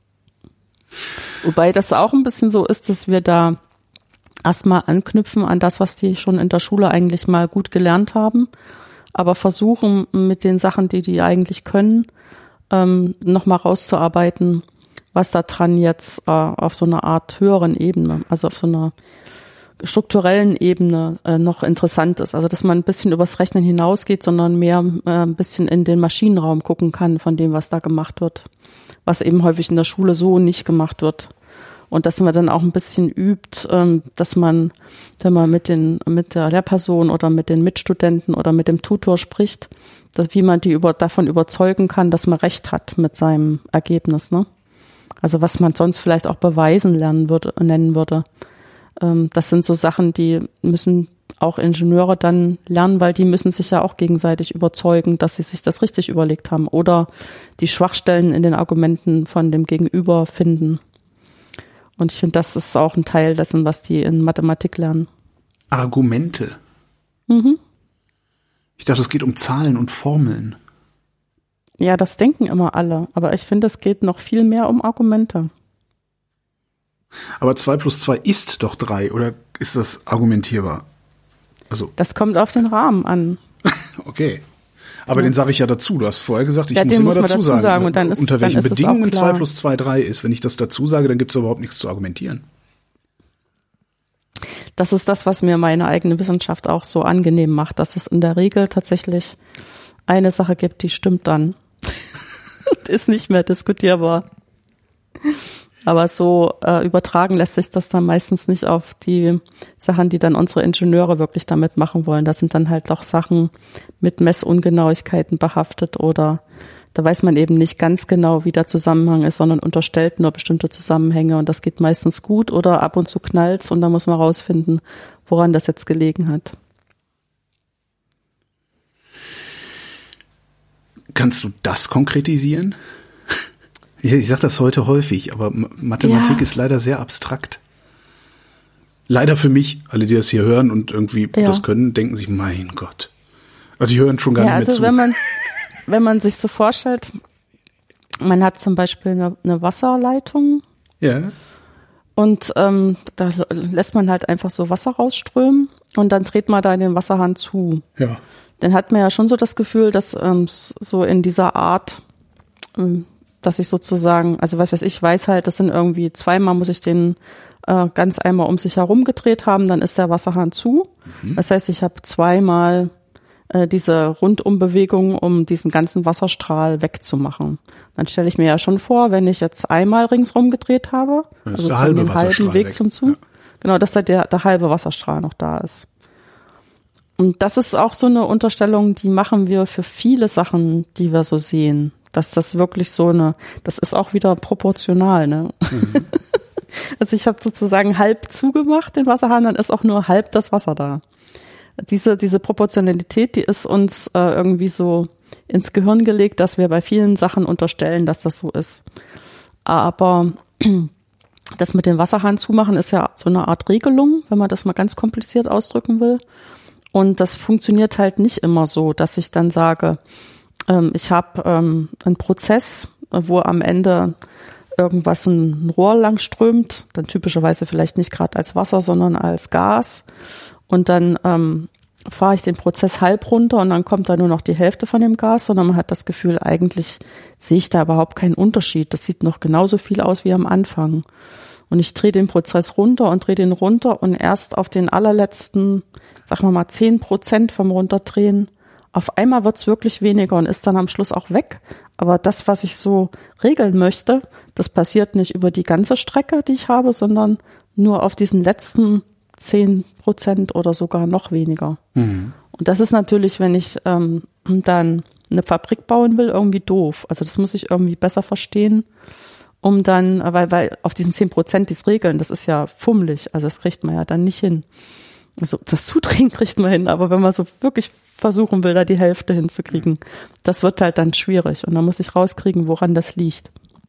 Wobei das auch ein bisschen so ist, dass wir da erstmal anknüpfen an das, was die schon in der Schule eigentlich mal gut gelernt haben, aber versuchen mit den Sachen, die die eigentlich können, ähm, nochmal rauszuarbeiten, was da dran jetzt äh, auf so einer Art höheren Ebene, also auf so einer strukturellen Ebene äh, noch interessant ist. Also dass man ein bisschen übers Rechnen hinausgeht, sondern mehr äh, ein bisschen in den Maschinenraum gucken kann von dem, was da gemacht wird, was eben häufig in der Schule so nicht gemacht wird. Und dass man dann auch ein bisschen übt, ähm, dass man, wenn man mit den mit der Lehrperson oder mit den Mitstudenten oder mit dem Tutor spricht, dass, wie man die über, davon überzeugen kann, dass man recht hat mit seinem Ergebnis, ne? Also was man sonst vielleicht auch beweisen lernen würde, nennen würde. Ähm, das sind so Sachen, die müssen auch Ingenieure dann lernen, weil die müssen sich ja auch gegenseitig überzeugen, dass sie sich das richtig überlegt haben oder die Schwachstellen in den Argumenten von dem Gegenüber finden. Und ich finde, das ist auch ein Teil dessen, was die in Mathematik lernen. Argumente? Mhm. Ich dachte, es geht um Zahlen und Formeln. Ja, das denken immer alle, aber ich finde, es geht noch viel mehr um Argumente. Aber zwei plus zwei ist doch drei, oder ist das argumentierbar? Also. Das kommt auf den Rahmen an. Okay. Aber ja. Den sage ich ja dazu. Du hast vorher gesagt, ich ja, muss immer muss dazu, dazu sagen, sagen und dann ist, unter welchen dann Bedingungen zwei plus zwei drei ist. Wenn ich das dazu sage, dann gibt es überhaupt nichts zu argumentieren. Das ist das, was mir meine eigene Wissenschaft auch so angenehm macht, dass es in der Regel tatsächlich eine Sache gibt, die stimmt dann. Ist nicht mehr diskutierbar. Aber so äh, übertragen lässt sich das dann meistens nicht auf die Sachen, die dann unsere Ingenieure wirklich damit machen wollen. Das sind dann halt doch Sachen mit Messungenauigkeiten behaftet oder Da weiß man eben nicht ganz genau, wie der Zusammenhang ist, sondern unterstellt nur bestimmte Zusammenhänge und das geht meistens gut oder ab und zu knallt's und da muss man rausfinden, woran das jetzt gelegen hat. Kannst du das konkretisieren? Ich sage das heute häufig, aber Mathematik ja. ist leider sehr abstrakt. Leider für mich, alle, die das hier hören und irgendwie ja. das können, denken sich, mein Gott. Also die hören schon gar ja, nicht also mehr zu. Wenn man, wenn man sich so vorstellt, man hat zum Beispiel eine, eine Wasserleitung ja. und ähm, da lässt man halt einfach so Wasser rausströmen und dann dreht man da den Wasserhahn zu. Ja. Dann hat man ja schon so das Gefühl, dass ähm, so in dieser Art, ähm, dass ich sozusagen, also was weiß ich, weiß halt, das sind irgendwie zweimal muss ich den äh, ganz einmal um sich herum gedreht haben, dann ist der Wasserhahn zu. Mhm. Das heißt, ich habe zweimal äh, diese Rundumbewegung, um diesen ganzen Wasserstrahl wegzumachen. Dann stelle ich mir ja schon vor, wenn ich jetzt einmal ringsrum gedreht habe, dann also ist der halbe den halben Weg weg. zum Zu, ja. genau, dass da der, der halbe Wasserstrahl noch da ist. Und das ist auch so eine Unterstellung, die machen wir für viele Sachen, die wir so sehen. Dass das wirklich so eine, das ist auch wieder proportional, ne? Mhm. Also ich habe sozusagen halb zugemacht den Wasserhahn, dann ist auch nur halb das Wasser da. Diese, diese Proportionalität, die ist uns äh, irgendwie so ins Gehirn gelegt, dass wir bei vielen Sachen unterstellen, dass das so ist. Aber das mit dem Wasserhahn zumachen ist ja so eine Art Regelung, wenn man das mal ganz kompliziert ausdrücken will. Und das funktioniert halt nicht immer so, dass ich dann sage, ähm, ich habe ähm, einen Prozess, wo am Ende irgendwas ein Rohr lang strömt, dann typischerweise vielleicht nicht gerade als Wasser, sondern als Gas. Und dann ähm, fahre ich den Prozess halb runter und dann kommt da nur noch die Hälfte von dem Gas, sondern man hat das Gefühl, eigentlich sehe ich da überhaupt keinen Unterschied. Das sieht noch genauso viel aus wie am Anfang. Und ich drehe den Prozess runter und drehe den runter und erst auf den allerletzten, sagen wir mal, zehn Prozent vom Runterdrehen, auf einmal wird's wirklich weniger und ist dann am Schluss auch weg. Aber das, was ich so regeln möchte, das passiert nicht über die ganze Strecke, die ich habe, sondern nur auf diesen letzten zehn Prozent oder sogar noch weniger. Mhm. Und das ist natürlich, wenn ich ähm, dann eine Fabrik bauen will, irgendwie doof. Also das muss ich irgendwie besser verstehen, um dann, weil, weil auf diesen zehn Prozent dies regeln, das ist ja fummelig, also das kriegt man ja dann nicht hin. Also das Zudrehen kriegt man hin, aber wenn man so wirklich versuchen will, da die Hälfte hinzukriegen, das wird halt dann schwierig und dann muss ich rauskriegen, woran das liegt.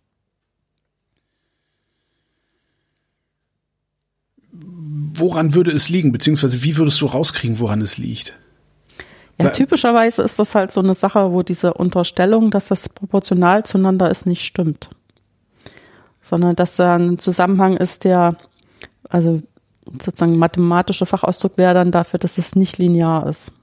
Woran würde es liegen, beziehungsweise wie würdest du rauskriegen, woran es liegt? Ja, typischerweise ist das halt so eine Sache, wo diese Unterstellung, dass das proportional zueinander ist, nicht stimmt. Sondern dass da ein Zusammenhang ist, der, also sozusagen mathematischer Fachausdruck wäre dann dafür, dass es nicht linear ist.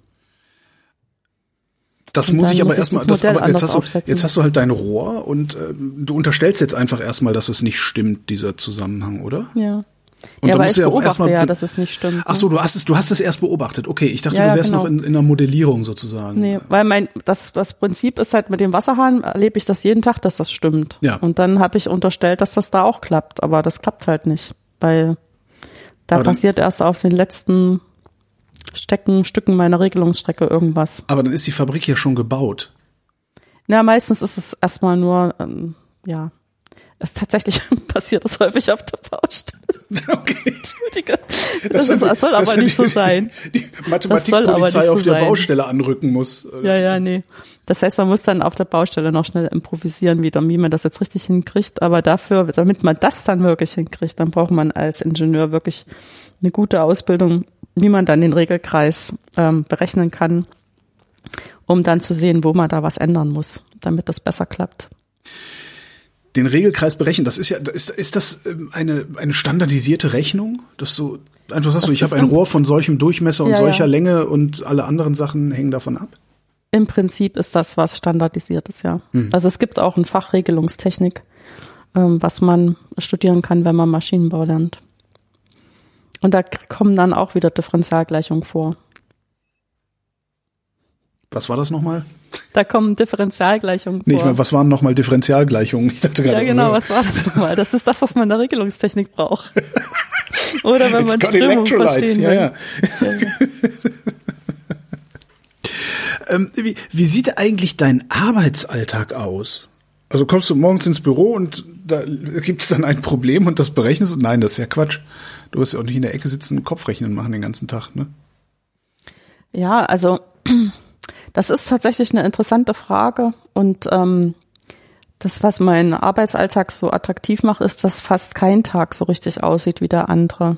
Das muss ich aber erstmal, das, aber jetzt hast du, jetzt hast du halt dein Rohr und äh, du unterstellst jetzt einfach erstmal, dass es nicht stimmt, dieser Zusammenhang, oder? Ja. Und ja, aber ich ja beobachte erstmal, ja, dass es nicht stimmt. Ach so, du hast es, du hast es erst beobachtet. Okay, ich dachte, ja, du ja, wärst genau. noch in, in einer Modellierung sozusagen. Nee, weil mein, das, das Prinzip ist halt mit dem Wasserhahn, erlebe ich das jeden Tag, dass das stimmt. Ja. Und dann habe ich unterstellt, dass das da auch klappt, aber das klappt halt nicht, weil da aber passiert dann erst auf den letzten Stecken, Stücken meiner Regelungsstrecke irgendwas. Aber dann ist die Fabrik ja schon gebaut. Ja, meistens ist es erstmal nur, ähm, ja, das tatsächlich passiert das häufig auf der Baustelle. Okay. Entschuldige. Das, das, ist, das soll das aber nicht die, so sein. Die Mathematikpolizei so auf der sein. Baustelle anrücken muss. Ja, ja, nee. Das heißt, man muss dann auf der Baustelle noch schnell improvisieren, wie, wie man das jetzt richtig hinkriegt. Aber dafür, damit man das dann wirklich hinkriegt, dann braucht man als Ingenieur wirklich eine gute Ausbildung, wie man dann den Regelkreis ähm, berechnen kann, um dann zu sehen, wo man da was ändern muss, damit das besser klappt. Den Regelkreis berechnen, das ist ja, ist, ist das eine, eine standardisierte Rechnung? Dass du einfach sagst, das du, ich habe ein Rohr von solchem Durchmesser und ja, solcher ja. Länge und alle anderen Sachen hängen davon ab? Im Prinzip ist das was Standardisiertes, ja. Hm. Also es gibt auch ein Fach Regelungstechnik, ähm, was man studieren kann, wenn man Maschinenbau lernt. Und da kommen dann auch wieder Differentialgleichungen vor. Was war das nochmal? Da kommen Differentialgleichungen nee, vor. Ich meine, was waren nochmal Differentialgleichungen? Ich dachte gerade, ja, genau, was war das nochmal? Das ist das, was man in der Regelungstechnik braucht. Oder wenn man Strömung verstehen will. Ja, ja. Ähm, wie, wie sieht eigentlich dein Arbeitsalltag aus? Also kommst du morgens ins Büro und da gibt es dann ein Problem und das berechnest du? Nein, das ist ja Quatsch. Du wirst ja auch nicht in der Ecke sitzen und Kopfrechnen machen den ganzen Tag, ne? Ja, also das ist tatsächlich eine interessante Frage und ähm, das, was meinen Arbeitsalltag so attraktiv macht, ist, dass fast kein Tag so richtig aussieht wie der andere.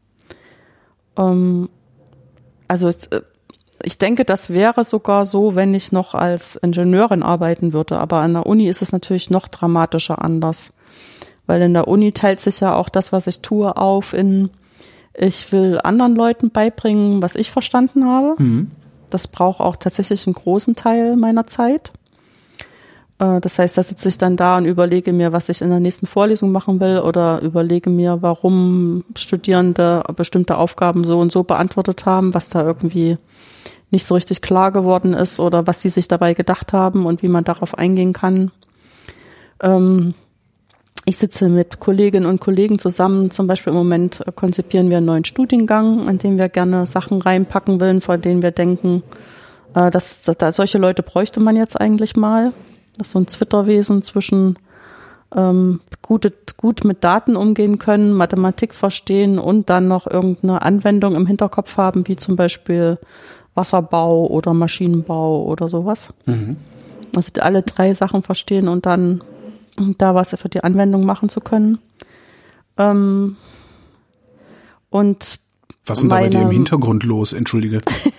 Ähm, also ich denke, das wäre sogar so, wenn ich noch als Ingenieurin arbeiten würde. Aber an der Uni ist es natürlich noch dramatischer anders. Weil in der Uni teilt sich ja auch das, was ich tue, auf in, ich will anderen Leuten beibringen, was ich verstanden habe. Mhm. Das braucht auch tatsächlich einen großen Teil meiner Zeit. Das heißt, da sitze ich dann da und überlege mir, was ich in der nächsten Vorlesung machen will oder überlege mir, warum Studierende bestimmte Aufgaben so und so beantwortet haben, was da irgendwie nicht so richtig klar geworden ist oder was sie sich dabei gedacht haben und wie man darauf eingehen kann. Ähm, ich sitze mit Kolleginnen und Kollegen zusammen, zum Beispiel im Moment konzipieren wir einen neuen Studiengang, in dem wir gerne Sachen reinpacken wollen, von denen wir denken, äh, dass, dass solche Leute bräuchte man jetzt eigentlich mal. Das ist so ein Zwitterwesen zwischen ähm, gute, gut mit Daten umgehen können, Mathematik verstehen und dann noch irgendeine Anwendung im Hinterkopf haben, wie zum Beispiel Wasserbau oder Maschinenbau oder sowas. Mhm. Also alle drei Sachen verstehen und dann da was für die Anwendung machen zu können. Ähm, und was ist denn da bei dir im Hintergrund los? Entschuldige.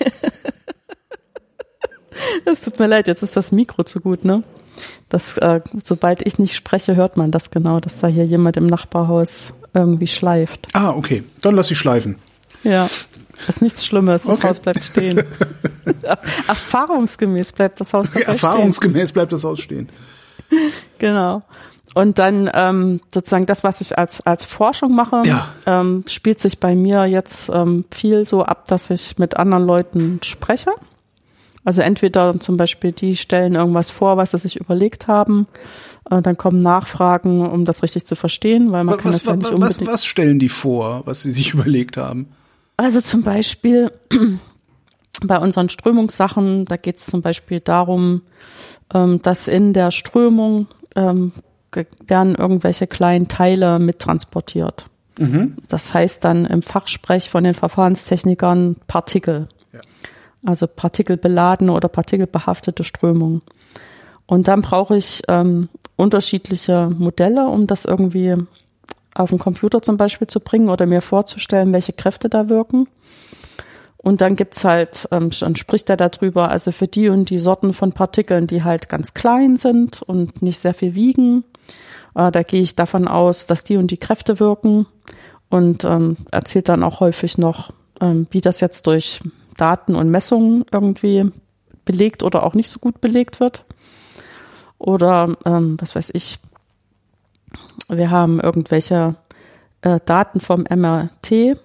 Es tut mir leid, jetzt ist das Mikro zu gut, ne? Das, äh, sobald ich nicht spreche, hört man das genau, dass da hier jemand im Nachbarhaus irgendwie schleift. Ah, okay. Dann lass sie schleifen. Ja. Das ist nichts Schlimmes, das okay. Haus bleibt stehen. Erfahrungsgemäß bleibt das Haus dabei Erfahrungsgemäß stehen. bleibt das Haus stehen. Genau. Und dann ähm, sozusagen das, was ich als als Forschung mache, ja. ähm, spielt sich bei mir jetzt ähm, viel so ab, dass ich mit anderen Leuten spreche. Also entweder zum Beispiel die stellen irgendwas vor, was sie sich überlegt haben, äh, dann kommen Nachfragen, um das richtig zu verstehen, weil man was, kann das ja nicht unbedingt. Was, was stellen die vor, was sie sich überlegt haben? Also zum Beispiel bei unseren Strömungssachen, da geht es zum Beispiel darum, ähm, dass in der Strömung ähm, werden irgendwelche kleinen Teile mittransportiert. Mhm. Das heißt dann im Fachsprech von den Verfahrenstechnikern Partikel. Ja. Also partikelbeladene oder partikelbehaftete Strömung. Und dann brauche ich ähm, unterschiedliche Modelle, um das irgendwie auf den Computer zum Beispiel zu bringen oder mir vorzustellen, welche Kräfte da wirken. Und dann gibt's halt, ähm, dann spricht er darüber, also für die und die Sorten von Partikeln, die halt ganz klein sind und nicht sehr viel wiegen, äh, da gehe ich davon aus, dass die und die Kräfte wirken und ähm, erzählt dann auch häufig noch, ähm, wie das jetzt durch Daten und Messungen irgendwie belegt oder auch nicht so gut belegt wird. Oder, ähm, was weiß ich, wir haben irgendwelche äh, Daten vom M R T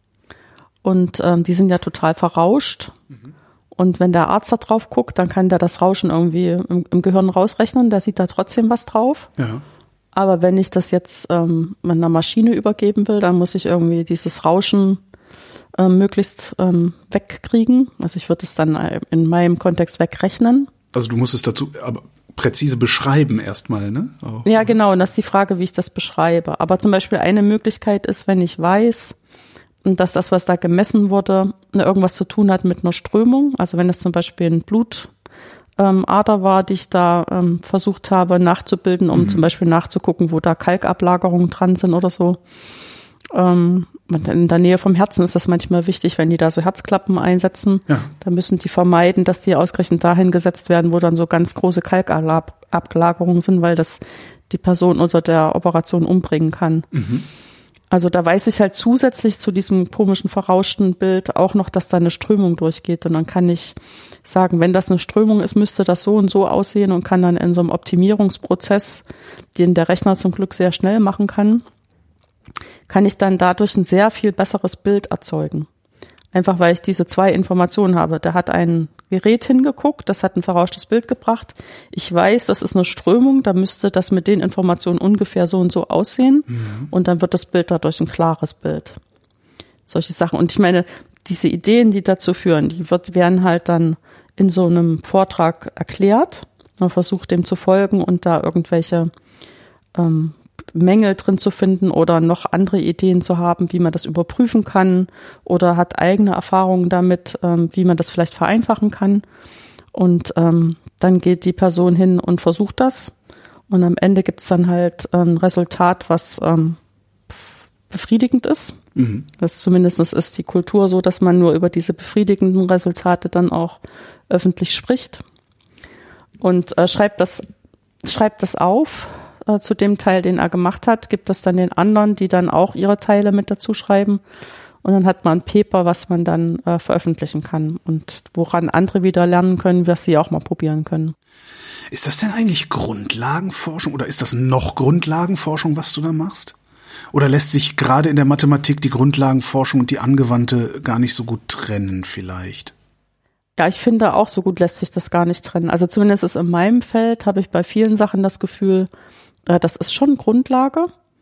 und ähm, die sind ja total verrauscht. Mhm. Und wenn der Arzt da drauf guckt, dann kann der das Rauschen irgendwie im, im Gehirn rausrechnen, der sieht da trotzdem was drauf. Ja. Aber wenn ich das jetzt ähm, einer Maschine übergeben will, dann muss ich irgendwie dieses Rauschen äh, möglichst ähm, wegkriegen. Also ich würde es dann in meinem Kontext wegrechnen. Also du musst es dazu aber präzise beschreiben erstmal, ne? Auch. Ja, genau. Und das ist die Frage, wie ich das beschreibe. Aber zum Beispiel eine Möglichkeit ist, wenn ich weiß, dass das, was da gemessen wurde, irgendwas zu tun hat mit einer Strömung. Also wenn es zum Beispiel ein Blutader ähm, war, die ich da ähm, versucht habe nachzubilden, um mhm. zum Beispiel nachzugucken, wo da Kalkablagerungen dran sind oder so. Ähm, in der Nähe vom Herzen ist das manchmal wichtig, wenn die da so Herzklappen einsetzen. Ja. Da müssen die vermeiden, dass die ausgerechnet dahin gesetzt werden, wo dann so ganz große Kalkablagerungen sind, weil das die Person unter der Operation umbringen kann. Mhm. Also da weiß ich halt zusätzlich zu diesem komischen, verrauschten Bild auch noch, dass da eine Strömung durchgeht. Und dann kann ich sagen, wenn das eine Strömung ist, müsste das so und so aussehen und kann dann in so einem Optimierungsprozess, den der Rechner zum Glück sehr schnell machen kann, kann ich dann dadurch ein sehr viel besseres Bild erzeugen. Einfach weil ich diese zwei Informationen habe. Der hat ein Gerät hingeguckt, das hat ein verrauschtes Bild gebracht. Ich weiß, das ist eine Strömung, da müsste das mit den Informationen ungefähr so und so aussehen. Mhm. Und dann wird das Bild dadurch ein klares Bild. Solche Sachen. Und ich meine, diese Ideen, die dazu führen, die wird, werden halt dann in so einem Vortrag erklärt. Man versucht dem zu folgen und da irgendwelche ähm, Mängel drin zu finden oder noch andere Ideen zu haben, wie man das überprüfen kann oder hat eigene Erfahrungen damit, ähm, wie man das vielleicht vereinfachen kann. Und ähm, dann geht die Person hin und versucht das. Und am Ende gibt es dann halt ein Resultat, was ähm, befriedigend ist. Mhm. Das zumindest ist die Kultur so, dass man nur über diese befriedigenden Resultate dann auch öffentlich spricht. Und äh, schreibt das, schreibt das auf äh, zu dem Teil, den er gemacht hat, gibt das dann den anderen, die dann auch ihre Teile mit dazu schreiben. Und dann hat man ein Paper, was man dann äh, veröffentlichen kann und woran andere wieder lernen können, was sie auch mal probieren können. Ist das denn eigentlich Grundlagenforschung oder ist das noch Grundlagenforschung, was du da machst? Oder lässt sich gerade in der Mathematik die Grundlagenforschung und die angewandte gar nicht so gut trennen vielleicht? Ja, ich finde auch, so gut lässt sich das gar nicht trennen. Also zumindest ist in meinem Feld, habe ich bei vielen Sachen das Gefühl, äh, das ist schon Grundlage.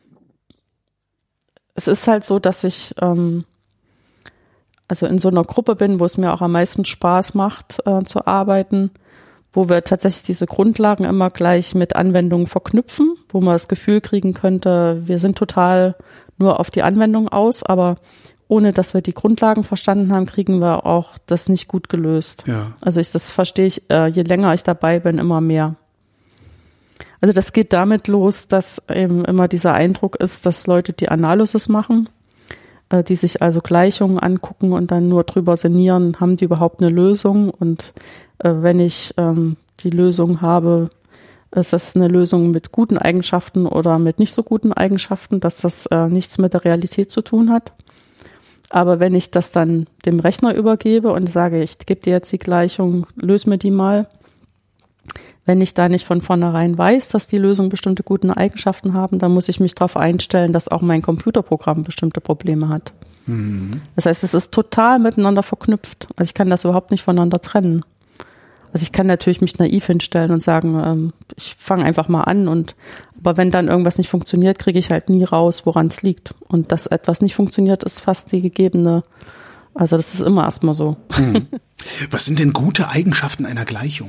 Es ist halt so, dass ich ähm, also in so einer Gruppe bin, wo es mir auch am meisten Spaß macht, äh, zu arbeiten, wo wir tatsächlich diese Grundlagen immer gleich mit Anwendungen verknüpfen, wo man das Gefühl kriegen könnte, wir sind total nur auf die Anwendung aus, aber ohne dass wir die Grundlagen verstanden haben, kriegen wir auch das nicht gut gelöst. Ja. Also ich, das verstehe ich, äh, je länger ich dabei bin, immer mehr. Also das geht damit los, dass eben immer dieser Eindruck ist, dass Leute die Analysis machen, äh, die sich also Gleichungen angucken und dann nur drüber sinnieren, haben die überhaupt eine Lösung? Und äh, wenn ich ähm, die Lösung habe, ist das eine Lösung mit guten Eigenschaften oder mit nicht so guten Eigenschaften, dass das äh, nichts mit der Realität zu tun hat. Aber wenn ich das dann dem Rechner übergebe und sage, ich gebe dir jetzt die Gleichung, löse mir die mal, wenn ich da nicht von vornherein weiß, dass die Lösungen bestimmte gute Eigenschaften haben, dann muss ich mich darauf einstellen, dass auch mein Computerprogramm bestimmte Probleme hat. Mhm. Das heißt, es ist total miteinander verknüpft. Also ich kann das überhaupt nicht voneinander trennen. Also ich kann natürlich mich naiv hinstellen und sagen, ähm, ich fange einfach mal an und aber wenn dann irgendwas nicht funktioniert, kriege ich halt nie raus, woran es liegt. Und dass etwas nicht funktioniert, ist fast die gegebene, also das ist immer erstmal so. Hm. Was sind denn gute Eigenschaften einer Gleichung?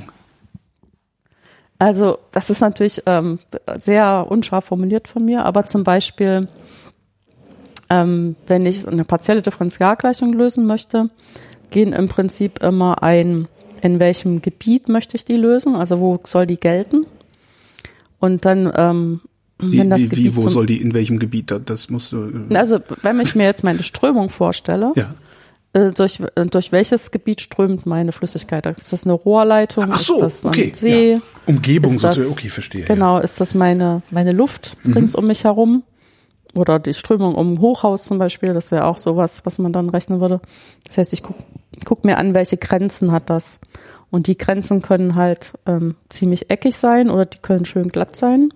Also das ist natürlich ähm, sehr unscharf formuliert von mir, aber zum Beispiel, ähm, wenn ich eine partielle Differentialgleichung lösen möchte, gehen im Prinzip immer ein, in welchem Gebiet möchte ich die lösen, also wo soll die gelten. Und dann, ähm, wie, wenn das wie, Gebiet wie, wo zum, soll die, in welchem Gebiet, das musst du... Äh also wenn ich mir jetzt meine Strömung vorstelle, ja. äh, durch, äh, durch welches Gebiet strömt meine Flüssigkeit? Ist das eine Rohrleitung? Ach so, ist das ein okay. See? Ja. Umgebung ist das, sozusagen, okay, verstehe. Genau, ja. ist das meine, meine Luft Mhm. rings um mich herum? Oder die Strömung um ein Hochhaus zum Beispiel, das wäre auch sowas, was man dann rechnen würde. Das heißt, ich guck, guck mir an, welche Grenzen hat das. Und die Grenzen können halt ähm, ziemlich eckig sein oder die können schön glatt sein.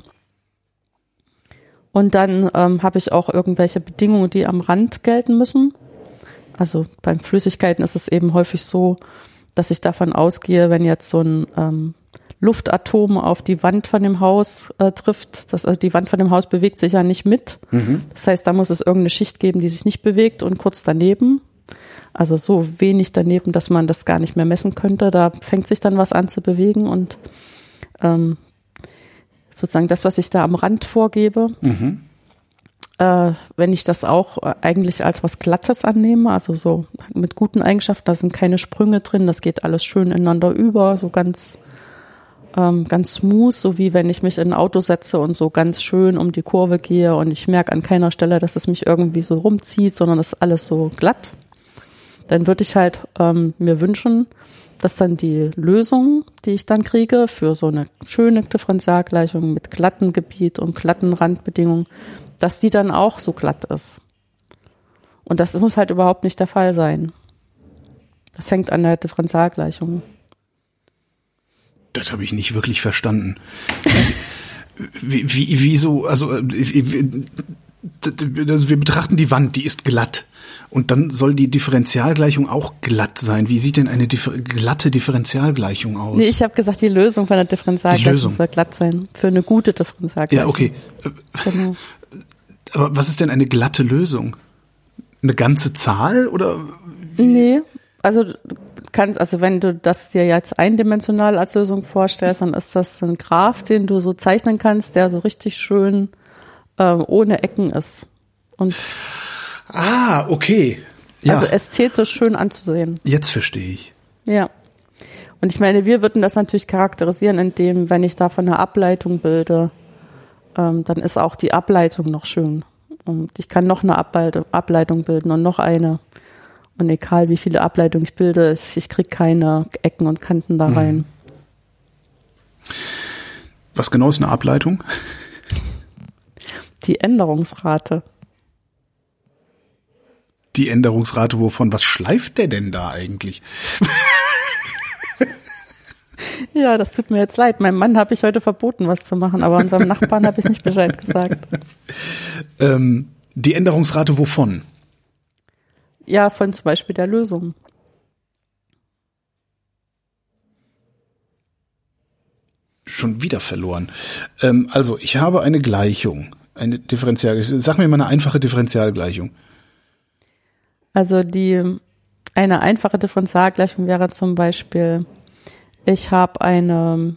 Und dann ähm, habe ich auch irgendwelche Bedingungen, die am Rand gelten müssen. Also bei Flüssigkeiten ist es eben häufig so, dass ich davon ausgehe, wenn jetzt so ein ähm, Luftatom auf die Wand von dem Haus äh, trifft, dass, also die Wand von dem Haus bewegt sich ja nicht mit. Mhm. Das heißt, da muss es irgendeine Schicht geben, die sich nicht bewegt und kurz daneben. Also so wenig daneben, dass man das gar nicht mehr messen könnte. Da fängt sich dann was an zu bewegen und ähm, sozusagen das, was ich da am Rand vorgebe, mhm. äh, wenn ich das auch eigentlich als was Glattes annehme, also so mit guten Eigenschaften, da sind keine Sprünge drin, das geht alles schön ineinander über, so ganz ähm, ganz smooth, so wie wenn ich mich in ein Auto setze und so ganz schön um die Kurve gehe und ich merke an keiner Stelle, dass es mich irgendwie so rumzieht, sondern das ist alles so glatt. Dann würde ich halt ähm, mir wünschen, dass dann die Lösung, die ich dann kriege für so eine schöne Differentialgleichung mit glattem Gebiet und glatten Randbedingungen, dass die dann auch so glatt ist. Und das muss halt überhaupt nicht der Fall sein. Das hängt an der Differentialgleichung. Das habe ich nicht wirklich verstanden. wie, wie, wieso, also wie, wir betrachten die Wand, die ist glatt. Und dann soll die Differentialgleichung auch glatt sein. Wie sieht denn eine differ- glatte Differentialgleichung aus? Nee, ich habe gesagt, die Lösung von der Differentialgleichung soll glatt sein. Für eine gute Differentialgleichung. Ja, okay. Genau. Aber was ist denn eine glatte Lösung? Eine ganze Zahl oder? Wie? Nee, also kannst, also wenn du das dir jetzt eindimensional als Lösung vorstellst, dann ist das ein Graph, den du so zeichnen kannst, der so richtig schön äh, ohne Ecken ist. Und ah, okay. Ja. Also ästhetisch schön anzusehen. Jetzt verstehe ich. Ja. Und ich meine, wir würden das natürlich charakterisieren, indem, wenn ich davon eine Ableitung bilde, ähm, dann ist auch die Ableitung noch schön. Und ich kann noch eine Ableitung bilden und noch eine. Und egal, wie viele Ableitungen ich bilde, ich kriege keine Ecken und Kanten da rein. Mhm. Was genau ist eine Ableitung? Die Änderungsrate. Die Änderungsrate wovon? Was schleift der denn da eigentlich? Ja, das tut mir jetzt leid. Meinem Mann habe ich heute verboten, was zu machen, aber unserem Nachbarn habe ich nicht Bescheid gesagt. Ähm, die Änderungsrate wovon? Ja, von zum Beispiel der Lösung. Schon wieder verloren. Ähm, also, ich habe eine Gleichung, eine Differentialgleichung. Sag mir mal eine einfache Differentialgleichung. Also die eine einfache Differentialgleichung wäre zum Beispiel, ich habe eine,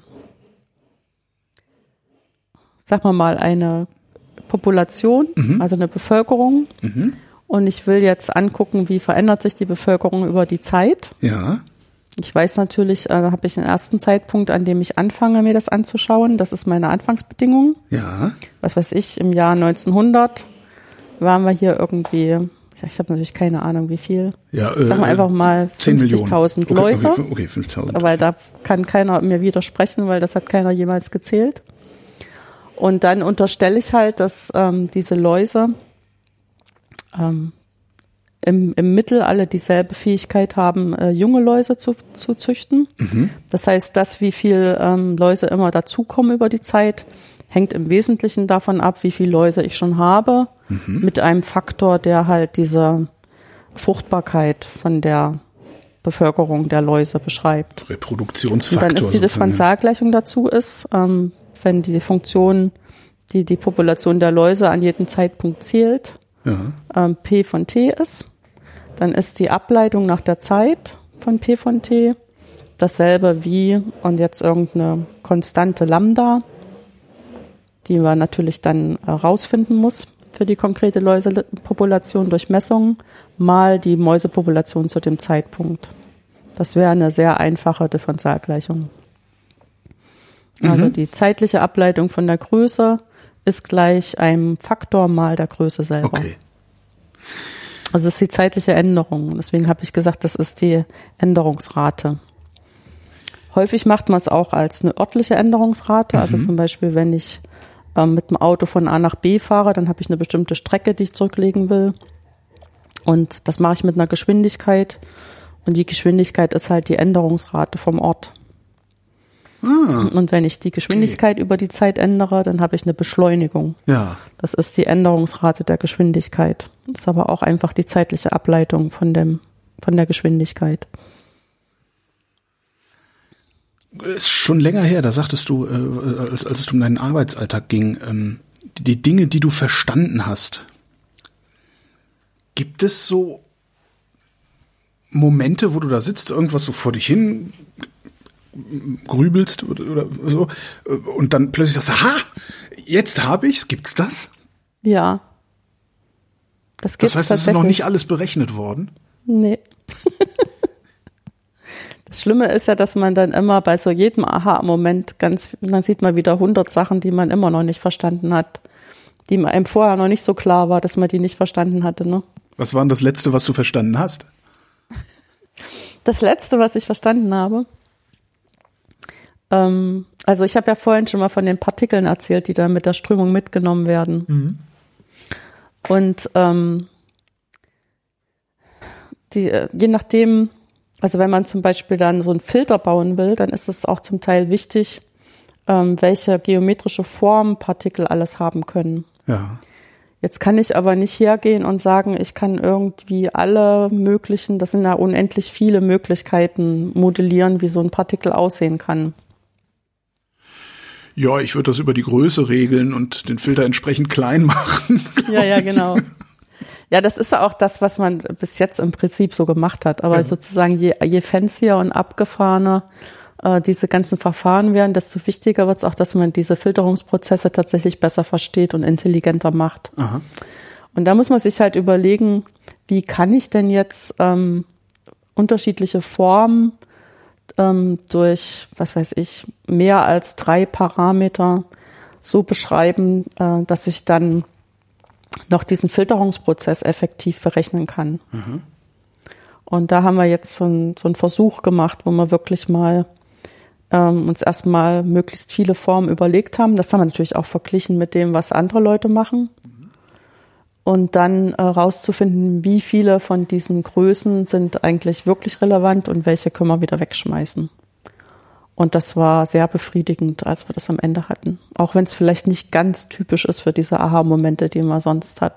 sag mal mal, eine Population, mhm. also eine Bevölkerung, mhm. und ich will jetzt angucken, wie verändert sich die Bevölkerung über die Zeit. Ja. Ich weiß natürlich, da äh, habe ich einen ersten Zeitpunkt, an dem ich anfange, mir das anzuschauen. Das ist meine Anfangsbedingung. Ja. Was weiß ich, im Jahr neunzehnhundert waren wir hier irgendwie, ich habe natürlich keine Ahnung, wie viel. Ja, äh, Sagen wir einfach mal fünfzigtausend okay, Läuse. Okay, okay, fünfzigtausend. Weil da kann keiner mir widersprechen, weil das hat keiner jemals gezählt. Und dann unterstelle ich halt, dass ähm, diese Läuse ähm, im, im Mittel alle dieselbe Fähigkeit haben, äh, junge Läuse zu, zu züchten. Mhm. Das heißt, dass wie viel ähm, Läuse immer dazukommen über die Zeit, hängt im Wesentlichen davon ab, wie viele Läuse ich schon habe, mhm. mit einem Faktor, der halt diese Fruchtbarkeit von der Bevölkerung der Läuse beschreibt. Reproduktionsfaktor. Und dann ist die Differentialgleichung dazu ist, ähm, wenn die Funktion, die die Population der Läuse an jedem Zeitpunkt zählt, ja. ähm, P von T ist, dann ist die Ableitung nach der Zeit von P von T dasselbe wie, und jetzt irgendeine konstante Lambda, die man natürlich dann herausfinden muss für die konkrete Läusepopulation durch Messungen, mal die Mäusepopulation zu dem Zeitpunkt. Das wäre eine sehr einfache Differentialgleichung. Mhm. Also die zeitliche Ableitung von der Größe ist gleich einem Faktor mal der Größe selber. Okay. Also es ist die zeitliche Änderung. Deswegen habe ich gesagt, das ist die Änderungsrate. Häufig macht man es auch als eine örtliche Änderungsrate. Mhm. Also zum Beispiel, wenn ich ähm, mit dem Auto von A nach B fahre, dann habe ich eine bestimmte Strecke, die ich zurücklegen will. Und das mache ich mit einer Geschwindigkeit. Und die Geschwindigkeit ist halt die Änderungsrate vom Ort. Ah, und wenn ich die Geschwindigkeit okay. über die Zeit ändere, dann habe ich eine Beschleunigung. Ja. Das ist die Änderungsrate der Geschwindigkeit. Das ist aber auch einfach die zeitliche Ableitung von dem, von der Geschwindigkeit. Ist schon länger her, da sagtest du, äh, als, als es um deinen Arbeitsalltag ging, ähm, die Dinge, die du verstanden hast. Gibt es so Momente, wo du da sitzt, irgendwas so vor dich hin grübelst oder, oder so und dann plötzlich sagst du, ha, jetzt habe ich's, gibt's das? Ja. Das gibt's Das heißt, es ist noch nicht alles berechnet worden? Nee. Das Schlimme ist ja, dass man dann immer bei so jedem Aha-Moment ganz, man sieht mal wieder hundert Sachen, die man immer noch nicht verstanden hat, die einem vorher noch nicht so klar war, dass man die nicht verstanden hatte, ne? Was war denn das Letzte, was du verstanden hast? Das Letzte, was ich verstanden habe, ähm, also ich habe ja vorhin schon mal von den Partikeln erzählt, die da mit der Strömung mitgenommen werden. Mhm. Und ähm, die, je nachdem, also wenn man zum Beispiel dann so einen Filter bauen will, dann ist es auch zum Teil wichtig, ähm, welche geometrische Form Partikel alles haben können. Ja. Jetzt kann ich aber nicht hergehen und sagen, ich kann irgendwie alle möglichen, das sind ja unendlich viele Möglichkeiten, modellieren, wie so ein Partikel aussehen kann. Ja, ich würde das über die Größe regeln und den Filter entsprechend klein machen. Ja, ja, genau. Ja, das ist ja auch das, was man bis jetzt im Prinzip so gemacht hat. Aber ja. sozusagen je, je fancier und abgefahrener äh, diese ganzen Verfahren werden, desto wichtiger wird es auch, dass man diese Filterungsprozesse tatsächlich besser versteht und intelligenter macht. Aha. Und da muss man sich halt überlegen, wie kann ich denn jetzt ähm, unterschiedliche Formen ähm, durch, was weiß ich, mehr als drei Parameter so beschreiben, äh, dass ich dann noch diesen Filterungsprozess effektiv berechnen kann. Mhm. Und da haben wir jetzt so, ein, so einen Versuch gemacht, wo wir wirklich mal ähm, uns erstmal möglichst viele Formen überlegt haben. Das haben wir natürlich auch verglichen mit dem, was andere Leute machen. Mhm. Und dann äh, rauszufinden, wie viele von diesen Größen sind eigentlich wirklich relevant und welche können wir wieder wegschmeißen. Und das war sehr befriedigend, als wir das am Ende hatten. Auch wenn es vielleicht nicht ganz typisch ist für diese Aha-Momente, die man sonst hat.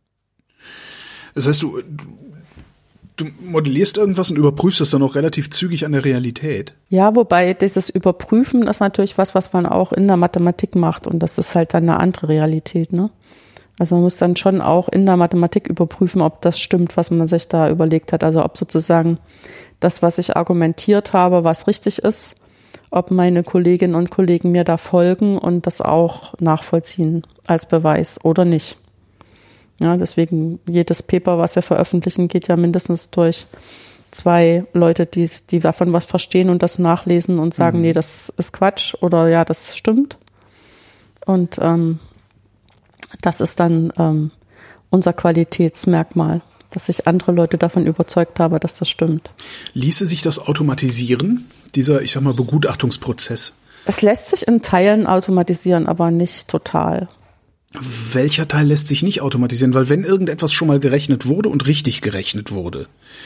Das heißt, du, du modellierst irgendwas und überprüfst es dann auch relativ zügig an der Realität. Ja, wobei dieses Überprüfen ist natürlich was, was man auch in der Mathematik macht. Und das ist halt dann eine andere Realität, ne? Also man muss dann schon auch in der Mathematik überprüfen, ob das stimmt, was man sich da überlegt hat. Also ob sozusagen das, was ich argumentiert habe, was richtig ist, ob meine Kolleginnen und Kollegen mir da folgen und das auch nachvollziehen als Beweis oder nicht. Ja, deswegen jedes Paper, was wir veröffentlichen, geht ja mindestens durch zwei Leute, die, die davon was verstehen und das nachlesen und sagen, mhm. nee, das ist Quatsch oder ja, das stimmt. Und ähm, das ist dann ähm, unser Qualitätsmerkmal, dass ich andere Leute davon überzeugt habe, dass das stimmt. Ließe sich das automatisieren, dieser, ich sag mal, Begutachtungsprozess? Es lässt sich in Teilen automatisieren, aber nicht total. Welcher Teil lässt sich nicht automatisieren? Weil wenn irgendetwas schon mal gerechnet wurde und richtig gerechnet wurde,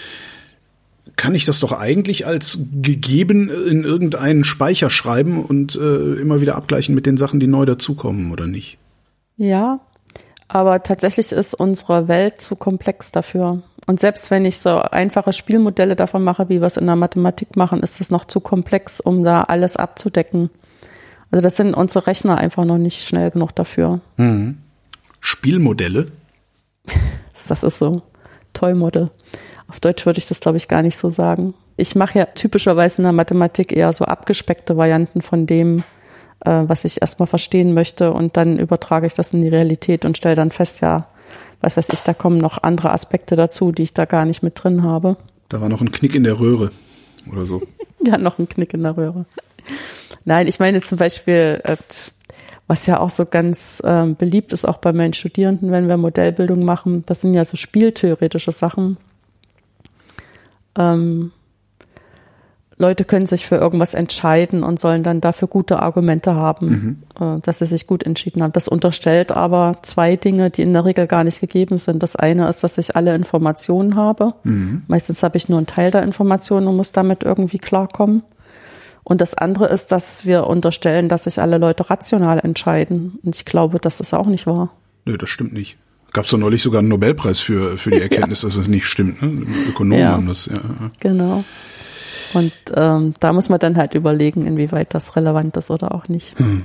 kann ich das doch eigentlich als gegeben in irgendeinen Speicher schreiben und äh, immer wieder abgleichen mit den Sachen, die neu dazukommen, oder nicht? Ja, aber tatsächlich ist unsere Welt zu komplex dafür. Und selbst wenn ich so einfache Spielmodelle davon mache, wie wir es in der Mathematik machen, ist es noch zu komplex, um da alles abzudecken. Also das sind unsere Rechner einfach noch nicht schnell genug dafür. Mhm. Spielmodelle? Das ist so Toy-Model. Auf Deutsch würde ich das, glaube ich, gar nicht so sagen. Ich mache ja typischerweise in der Mathematik eher so abgespeckte Varianten von dem, äh, was ich erstmal verstehen möchte, und dann übertrage ich das in die Realität und stelle dann fest, ja, was weiß ich, da kommen noch andere Aspekte dazu, die ich da gar nicht mit drin habe. Da war noch ein Knick in der Röhre oder so. Ja, noch ein Knick in der Röhre. Nein, ich meine zum Beispiel, was ja auch so ganz äh, beliebt ist, auch bei meinen Studierenden, wenn wir Modellbildung machen, das sind ja so spieltheoretische Sachen. Ähm, Leute können sich für irgendwas entscheiden und sollen dann dafür gute Argumente haben, mhm. äh, dass sie sich gut entschieden haben. Das unterstellt aber zwei Dinge, die in der Regel gar nicht gegeben sind. Das eine ist, dass ich alle Informationen habe. Mhm. Meistens habe ich nur einen Teil der Informationen und muss damit irgendwie klarkommen. Und das andere ist, dass wir unterstellen, dass sich alle Leute rational entscheiden. Und ich glaube, das ist auch nicht wahr. Nö, das stimmt nicht. Gab es doch neulich sogar einen Nobelpreis für, für die Erkenntnis, ja. dass das nicht stimmt. Ne? Ökonomen ja. haben das, ja. Genau. Und ähm, da muss man dann halt überlegen, inwieweit das relevant ist oder auch nicht. Hm.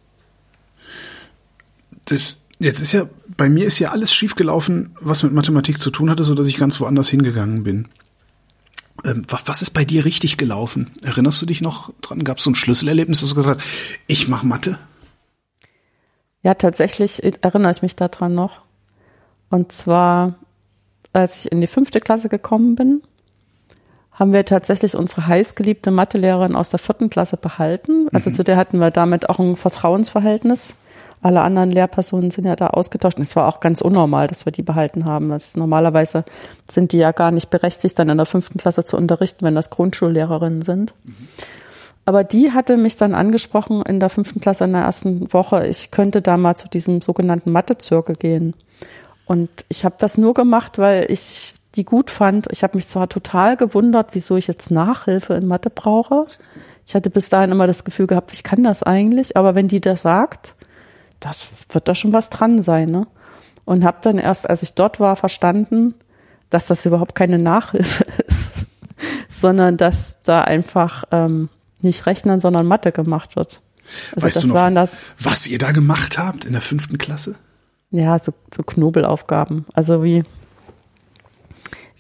Das, jetzt ist ja, bei mir ist ja alles schiefgelaufen, was mit Mathematik zu tun hatte, sodass ich ganz woanders hingegangen bin. Ähm, was, was ist bei dir richtig gelaufen? Erinnerst du dich noch dran? Gab es so ein Schlüsselerlebnis, dass du gesagt hast, ich mache Mathe? Ja, tatsächlich erinnere ich mich daran noch. Und zwar, als ich in die fünfte Klasse gekommen bin, haben wir tatsächlich unsere heißgeliebte Mathelehrerin aus der vierten Klasse behalten. Also mhm. zu der hatten wir damit auch ein Vertrauensverhältnis. Alle anderen Lehrpersonen sind ja da ausgetauscht. Und es war auch ganz unnormal, dass wir die behalten haben. Das, normalerweise sind die ja gar nicht berechtigt, dann in der fünften Klasse zu unterrichten, wenn das Grundschullehrerinnen sind. Mhm. Aber die hatte mich dann angesprochen in der fünften Klasse in der ersten Woche, ich könnte da mal zu diesem sogenannten Mathe-Zirkel gehen. Und ich habe das nur gemacht, weil ich die gut fand. Ich habe mich zwar total gewundert, wieso ich jetzt Nachhilfe in Mathe brauche. Ich hatte bis dahin immer das Gefühl gehabt, ich kann das eigentlich, aber wenn die das sagt, das wird da schon was dran sein, ne? Und habe dann erst, als ich dort war, verstanden, dass das überhaupt keine Nachhilfe ist, sondern dass da einfach ähm, nicht Rechnen, sondern Mathe gemacht wird. Also weißt das du noch, waren das, was ihr da gemacht habt in der fünften Klasse? Ja, so, so Knobelaufgaben. Also wie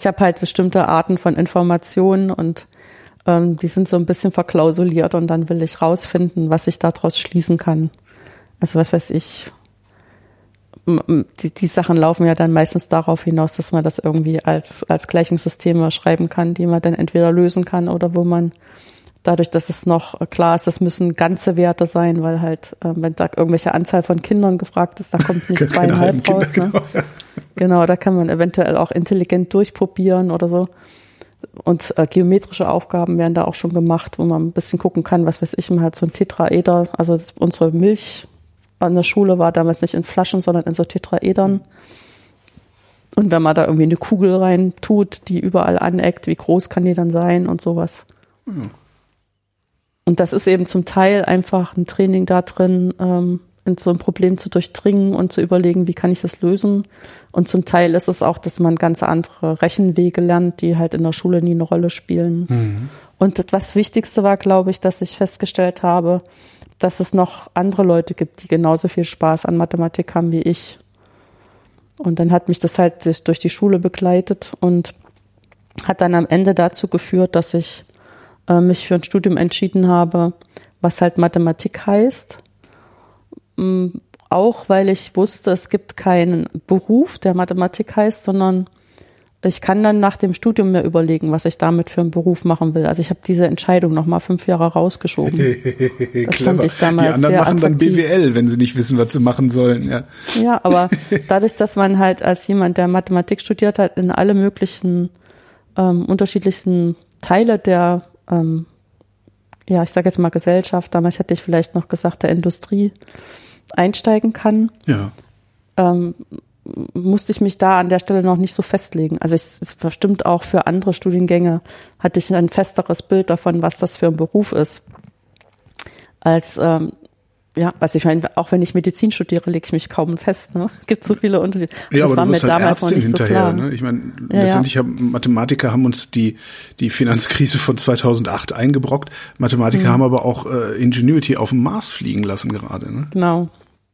ich habe halt bestimmte Arten von Informationen und ähm, die sind so ein bisschen verklausuliert und dann will ich rausfinden, was ich daraus schließen kann. Also was weiß ich, die, die Sachen laufen ja dann meistens darauf hinaus, dass man das irgendwie als, als Gleichungssysteme schreiben kann, die man dann entweder lösen kann oder wo man dadurch, dass es noch klar ist, das müssen ganze Werte sein, weil halt, äh, wenn da irgendwelche Anzahl von Kindern gefragt ist, da kommt nicht zweieinhalb raus. Kinder, ne? Genau, ja. Genau, da kann man eventuell auch intelligent durchprobieren oder so. Und äh, geometrische Aufgaben werden da auch schon gemacht, wo man ein bisschen gucken kann, was weiß ich, man hat so ein Tetraeder, also das, unsere Milch an der Schule war damals nicht in Flaschen, sondern in so Tetraedern. Und wenn man da irgendwie eine Kugel rein tut, die überall aneckt, wie groß kann die dann sein und sowas. Mhm. Und das ist eben zum Teil einfach ein Training da drin, ähm, in so ein Problem zu durchdringen und zu überlegen, wie kann ich das lösen. Und zum Teil ist es auch, dass man ganz andere Rechenwege lernt, die halt in der Schule nie eine Rolle spielen. Mhm. Und das Wichtigste war, glaube ich, dass ich festgestellt habe, dass es noch andere Leute gibt, die genauso viel Spaß an Mathematik haben wie ich. Und dann hat mich das halt durch die Schule begleitet und hat dann am Ende dazu geführt, dass ich äh, mich für ein Studium entschieden habe, was halt Mathematik heißt. Ähm, auch weil ich wusste, es gibt keinen Beruf, der Mathematik heißt, sondern ich kann dann nach dem Studium mir überlegen, was ich damit für einen Beruf machen will. Also ich habe diese Entscheidung noch mal fünf Jahre rausgeschoben. Das fand ich damals die anderen sehr machen attraktiv. Dann B W L, wenn sie nicht wissen, was sie machen sollen. Ja, ja, aber dadurch, dass man halt als jemand, der Mathematik studiert hat, in alle möglichen ähm, unterschiedlichen Teile der, ähm, ja, ich sage jetzt mal Gesellschaft, damals hätte ich vielleicht noch gesagt, der Industrie einsteigen kann, ja. ähm, musste ich mich da an der Stelle noch nicht so festlegen. Also es ist bestimmt auch für andere Studiengänge hatte ich ein festeres Bild davon, was das für ein Beruf ist. Als, ähm, ja, was ich meine, auch wenn ich Medizin studiere, lege ich mich kaum fest. Ne? Es gibt so viele Unterschiede. Ja, das aber war du mir wirst halt damals Ärztin noch nicht hinterher. so klar. Ne? Ich meine, ja, letztendlich ja. haben Mathematiker haben uns die die Finanzkrise von zweitausendacht eingebrockt. Mathematiker mhm. haben aber auch äh, Ingenuity auf dem Mars fliegen lassen gerade. Ne? Genau.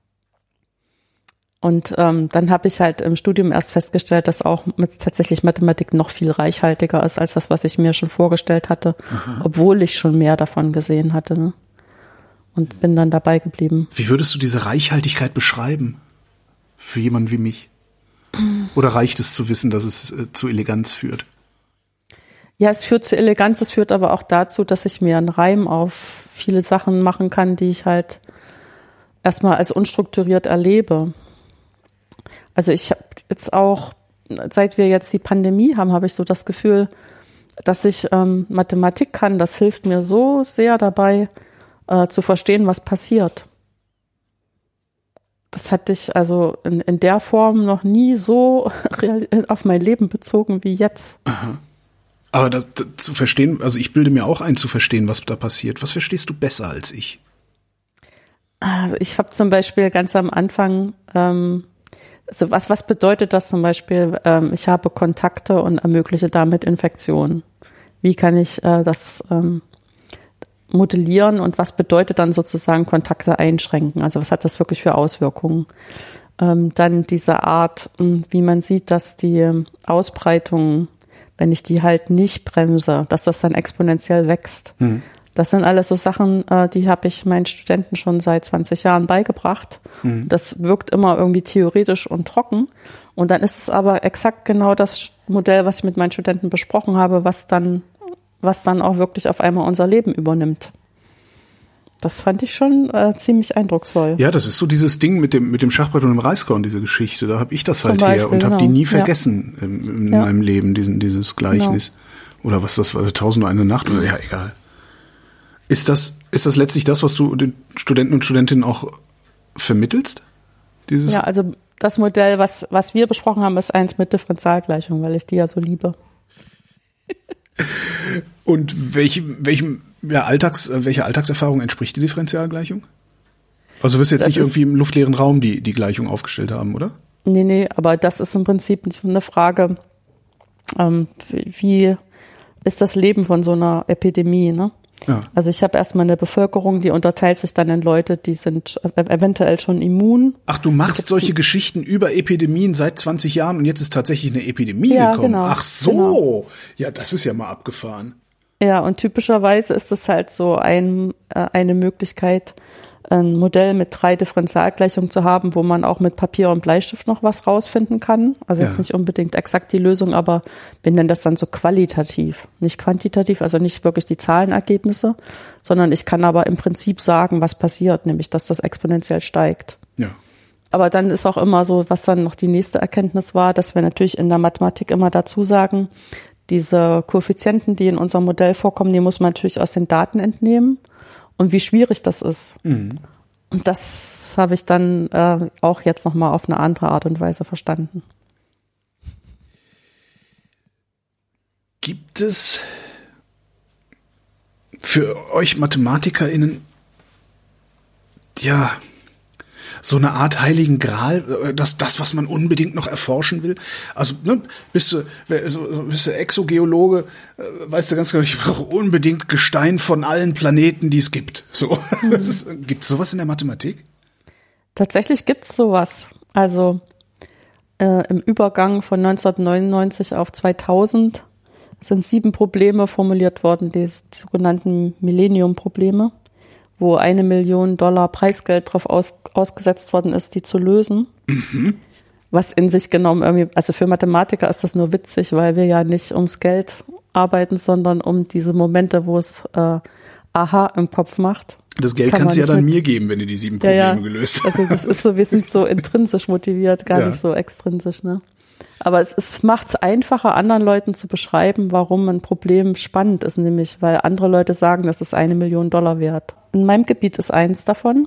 Und ähm, dann habe ich halt im Studium erst festgestellt, dass auch mit tatsächlich Mathematik noch viel reichhaltiger ist als das, was ich mir schon vorgestellt hatte, Aha. obwohl ich schon mehr davon gesehen hatte. Ne? Und bin dann dabei geblieben. Wie würdest du diese Reichhaltigkeit beschreiben für jemanden wie mich? Oder reicht es zu wissen, dass es äh, zu Eleganz führt? Ja, es führt zu Eleganz, es führt aber auch dazu, dass ich mir einen Reim auf viele Sachen machen kann, die ich halt erstmal als unstrukturiert erlebe. Also ich habe jetzt auch, seit wir jetzt die Pandemie haben, habe ich so das Gefühl, dass ich ähm, Mathematik kann. Das hilft mir so sehr dabei, äh, zu verstehen, was passiert. Das hatte ich also in, in der Form noch nie so real, auf mein Leben bezogen wie jetzt. Aha. Aber das, das zu verstehen, also ich bilde mir auch ein, zu verstehen, was da passiert. Was verstehst du besser als ich? Also ich habe zum Beispiel ganz am Anfang ähm, Also was, was bedeutet das zum Beispiel, ähm, ich habe Kontakte und ermögliche damit Infektionen? Wie kann ich äh, das ähm, modellieren und was bedeutet dann sozusagen Kontakte einschränken? Also was hat das wirklich für Auswirkungen? Ähm, dann diese Art, wie man sieht, dass die Ausbreitung, wenn ich die halt nicht bremse, dass das dann exponentiell wächst. Mhm. Das sind alles so Sachen, die habe ich meinen Studenten schon seit zwanzig Jahren beigebracht. Mhm. Das wirkt immer irgendwie theoretisch und trocken. Und dann ist es aber exakt genau das Modell, was ich mit meinen Studenten besprochen habe, was dann, was dann auch wirklich auf einmal unser Leben übernimmt. Das fand ich schon äh, ziemlich eindrucksvoll. Ja, das ist so dieses Ding mit dem mit dem Schachbrett und dem Reiskorn, diese Geschichte. Da habe ich das halt Beispiel, her und genau. habe die nie vergessen ja. in, in ja. meinem Leben, diesen dieses Gleichnis. Genau. Oder was das war, Tausend und eine Nacht oder ja, egal. Ist das, ist das letztlich das, was du den Studenten und Studentinnen auch vermittelst? Dieses ja, also das Modell, was, was wir besprochen haben, ist eins mit Differentialgleichung, weil ich die ja so liebe. Und welche, welchem, ja, Alltags, welche Alltagserfahrung entspricht die Differentialgleichung? Also du wirst jetzt das nicht irgendwie im luftleeren Raum die, die Gleichung aufgestellt haben, oder? Nee, nee, aber das ist im Prinzip eine Frage, ähm, wie ist das Leben von so einer Epidemie, ne? Ja. Also ich habe erstmal eine Bevölkerung, die unterteilt sich dann in Leute, die sind eventuell schon immun. Ach, du machst solche Geschichten über Epidemien seit zwanzig Jahren und jetzt ist tatsächlich eine Epidemie ja, gekommen. Genau, Ach so, genau. Ja, das ist ja mal abgefahren. Ja, und typischerweise ist das halt so ein, äh, eine Möglichkeit, ein Modell mit drei Differentialgleichungen zu haben, wo man auch mit Papier und Bleistift noch was rausfinden kann. Also jetzt ja. nicht unbedingt exakt die Lösung, aber wir nennen das dann so qualitativ, nicht quantitativ, also nicht wirklich die Zahlenergebnisse, sondern ich kann aber im Prinzip sagen, was passiert, nämlich dass das exponentiell steigt. Ja. Aber dann ist auch immer so, was dann noch die nächste Erkenntnis war, dass wir natürlich in der Mathematik immer dazu sagen, diese Koeffizienten, die in unserem Modell vorkommen, die muss man natürlich aus den Daten entnehmen. Und wie schwierig das ist. Mhm. Und das habe ich dann äh, auch jetzt nochmal auf eine andere Art und Weise verstanden. Gibt es für euch MathematikerInnen ja so eine Art heiligen Gral, das, das, was man unbedingt noch erforschen will? Also, ne, bist du, bist du Exogeologe, weißt du ganz genau, ich brauche unbedingt Gestein von allen Planeten, die es gibt. So. Mhm. Gibt es sowas in der Mathematik? Tatsächlich gibt es sowas. Also äh, im Übergang von neunzehnhundertneunundneunzig auf zweitausend sind sieben Probleme formuliert worden, die sogenannten Millennium-Probleme, wo eine Million Dollar Preisgeld drauf aus, ausgesetzt worden ist, die zu lösen. Mhm. Was in sich genommen irgendwie, also für Mathematiker ist das nur witzig, weil wir ja nicht ums Geld arbeiten, sondern um diese Momente, wo es äh, Aha im Kopf macht. Das Geld Kann kannst du ja dann mit mir geben, wenn du die sieben Probleme ja, ja. gelöst hast. Also das ist so, wir sind so intrinsisch motiviert, gar ja. nicht so extrinsisch, ne? Aber es, es macht es einfacher, anderen Leuten zu beschreiben, warum ein Problem spannend ist, nämlich weil andere Leute sagen, das ist eine Million Dollar wert. In meinem Gebiet ist eins davon.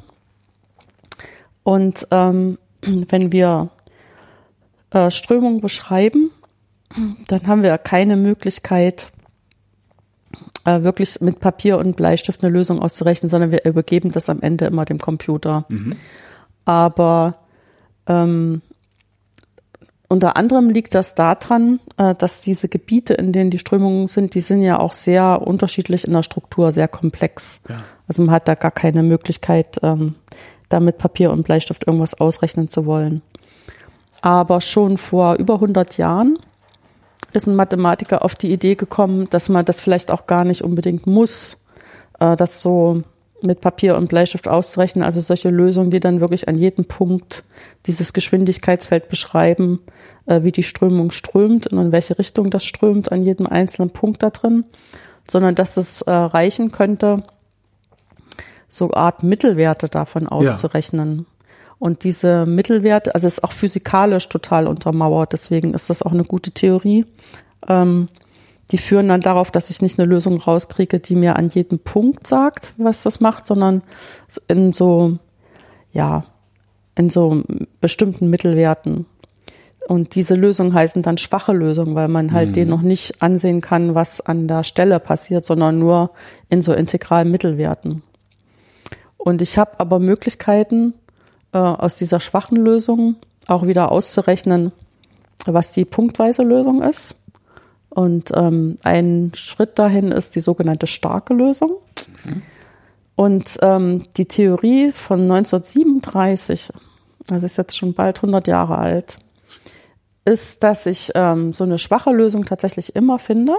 Und ähm, wenn wir äh, Strömungen beschreiben, dann haben wir keine Möglichkeit, äh, wirklich mit Papier und Bleistift eine Lösung auszurechnen, sondern wir übergeben das am Ende immer dem Computer. Mhm. Aber ähm, unter anderem liegt das daran, dass diese Gebiete, in denen die Strömungen sind, die sind ja auch sehr unterschiedlich in der Struktur, sehr komplex. Ja. Also man hat da gar keine Möglichkeit, da mit Papier und Bleistift irgendwas ausrechnen zu wollen. Aber schon vor über hundert Jahren ist ein Mathematiker auf die Idee gekommen, dass man das vielleicht auch gar nicht unbedingt muss, das so mit Papier und Bleistift auszurechnen, also solche Lösungen, die dann wirklich an jedem Punkt dieses Geschwindigkeitsfeld beschreiben, äh, wie die Strömung strömt und in welche Richtung das strömt an jedem einzelnen Punkt da drin, sondern dass es äh, reichen könnte, so Art Mittelwerte davon auszurechnen. Ja. Und diese Mittelwerte, also es ist auch physikalisch total untermauert, deswegen ist das auch eine gute Theorie, ähm, die führen dann darauf, dass ich nicht eine Lösung rauskriege, die mir an jedem Punkt sagt, was das macht, sondern in so, ja, in so bestimmten Mittelwerten. Und diese Lösungen heißen dann schwache Lösungen, weil man halt mhm. denen noch nicht ansehen kann, was an der Stelle passiert, sondern nur in so integralen Mittelwerten. Und ich habe aber Möglichkeiten, äh, aus dieser schwachen Lösung auch wieder auszurechnen, was die punktweise Lösung ist. Und ähm, ein Schritt dahin ist die sogenannte starke Lösung. Mhm. Und ähm, die Theorie von neunzehnhundertsiebenunddreißig, also ist jetzt schon bald hundert Jahre alt, ist, dass ich ähm, so eine schwache Lösung tatsächlich immer finde,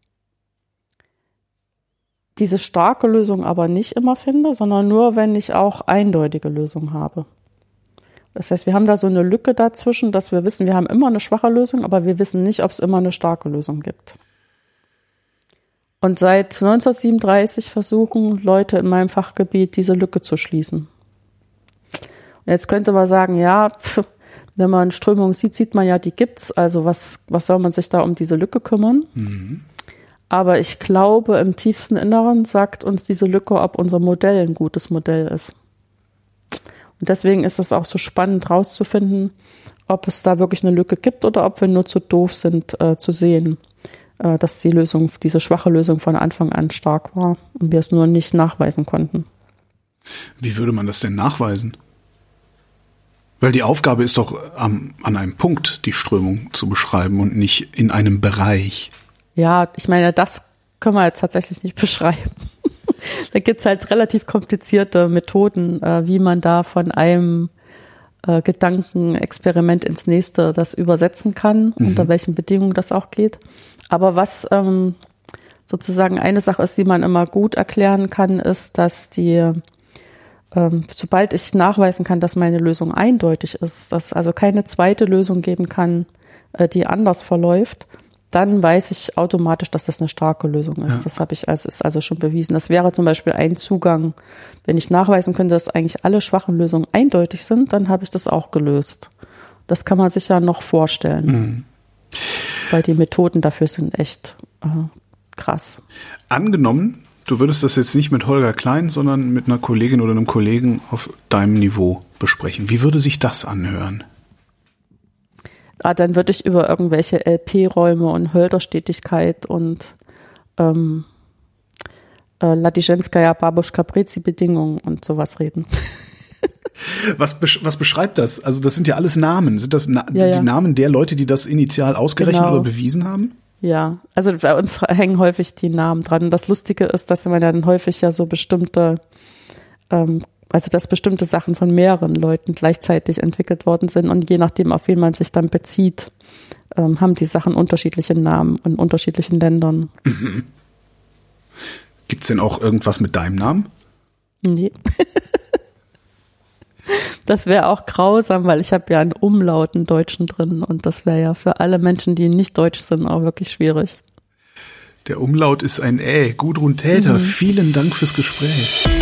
diese starke Lösung aber nicht immer finde, sondern nur, wenn ich auch eindeutige Lösungen habe. Das heißt, wir haben da so eine Lücke dazwischen, dass wir wissen, wir haben immer eine schwache Lösung, aber wir wissen nicht, ob es immer eine starke Lösung gibt. Und seit neunzehnhundertsiebenunddreißig versuchen Leute in meinem Fachgebiet, diese Lücke zu schließen. Und jetzt könnte man sagen, ja, pf, wenn man Strömungen sieht, sieht man ja, die gibt's. Also was, was soll man sich da um diese Lücke kümmern? Mhm. Aber ich glaube, im tiefsten Inneren sagt uns diese Lücke, ob unser Modell ein gutes Modell ist. Und deswegen ist es auch so spannend rauszufinden, ob es da wirklich eine Lücke gibt oder ob wir nur zu doof sind, äh, zu sehen, äh, dass die Lösung, diese schwache Lösung von Anfang an stark war und wir es nur nicht nachweisen konnten. Wie würde man das denn nachweisen? Weil die Aufgabe ist doch, am, an einem Punkt die Strömung zu beschreiben und nicht in einem Bereich. Ja, ich meine, das können wir jetzt tatsächlich nicht beschreiben. Da gibt's halt relativ komplizierte Methoden, äh, wie man da von einem äh, Gedankenexperiment ins nächste das übersetzen kann, mhm. unter welchen Bedingungen das auch geht. Aber was ähm, sozusagen eine Sache ist, die man immer gut erklären kann, ist, dass die, ähm, sobald ich nachweisen kann, dass meine Lösung eindeutig ist, dass also keine zweite Lösung geben kann, äh, die anders verläuft, dann weiß ich automatisch, dass das eine starke Lösung ist. Ja. Das habe ich als ist also schon bewiesen. Das wäre zum Beispiel ein Zugang, wenn ich nachweisen könnte, dass eigentlich alle schwachen Lösungen eindeutig sind, dann habe ich das auch gelöst. Das kann man sich ja noch vorstellen, mhm. weil die Methoden dafür sind echt äh, krass. Angenommen, du würdest das jetzt nicht mit Holger Klein, sondern mit einer Kollegin oder einem Kollegen auf deinem Niveau besprechen. Wie würde sich das anhören? Ah, dann würde ich über irgendwelche L P-Räume und Hölderstetigkeit und ähm, äh, Ladischenskaja-Babuschka-Prezi-Bedingungen und sowas reden. Was, besch- was beschreibt das? Also das sind ja alles Namen. Sind das Na- ja, die ja. Namen der Leute, die das initial ausgerechnet Genau. oder bewiesen haben? Ja, also bei uns hängen häufig die Namen dran. Und das Lustige ist, dass man dann häufig ja so bestimmte ähm, Also dass bestimmte Sachen von mehreren Leuten gleichzeitig entwickelt worden sind und je nachdem, auf wen man sich dann bezieht, ähm, haben die Sachen unterschiedliche Namen in unterschiedlichen Ländern. Mhm. Gibt es denn auch irgendwas mit deinem Namen? Nee. Das wäre auch grausam, weil ich habe ja einen Umlaut im Deutschen drin und das wäre ja für alle Menschen, die nicht deutsch sind, auch wirklich schwierig. Der Umlaut ist ein Ä. Gudrun Täter, mhm. vielen Dank fürs Gespräch.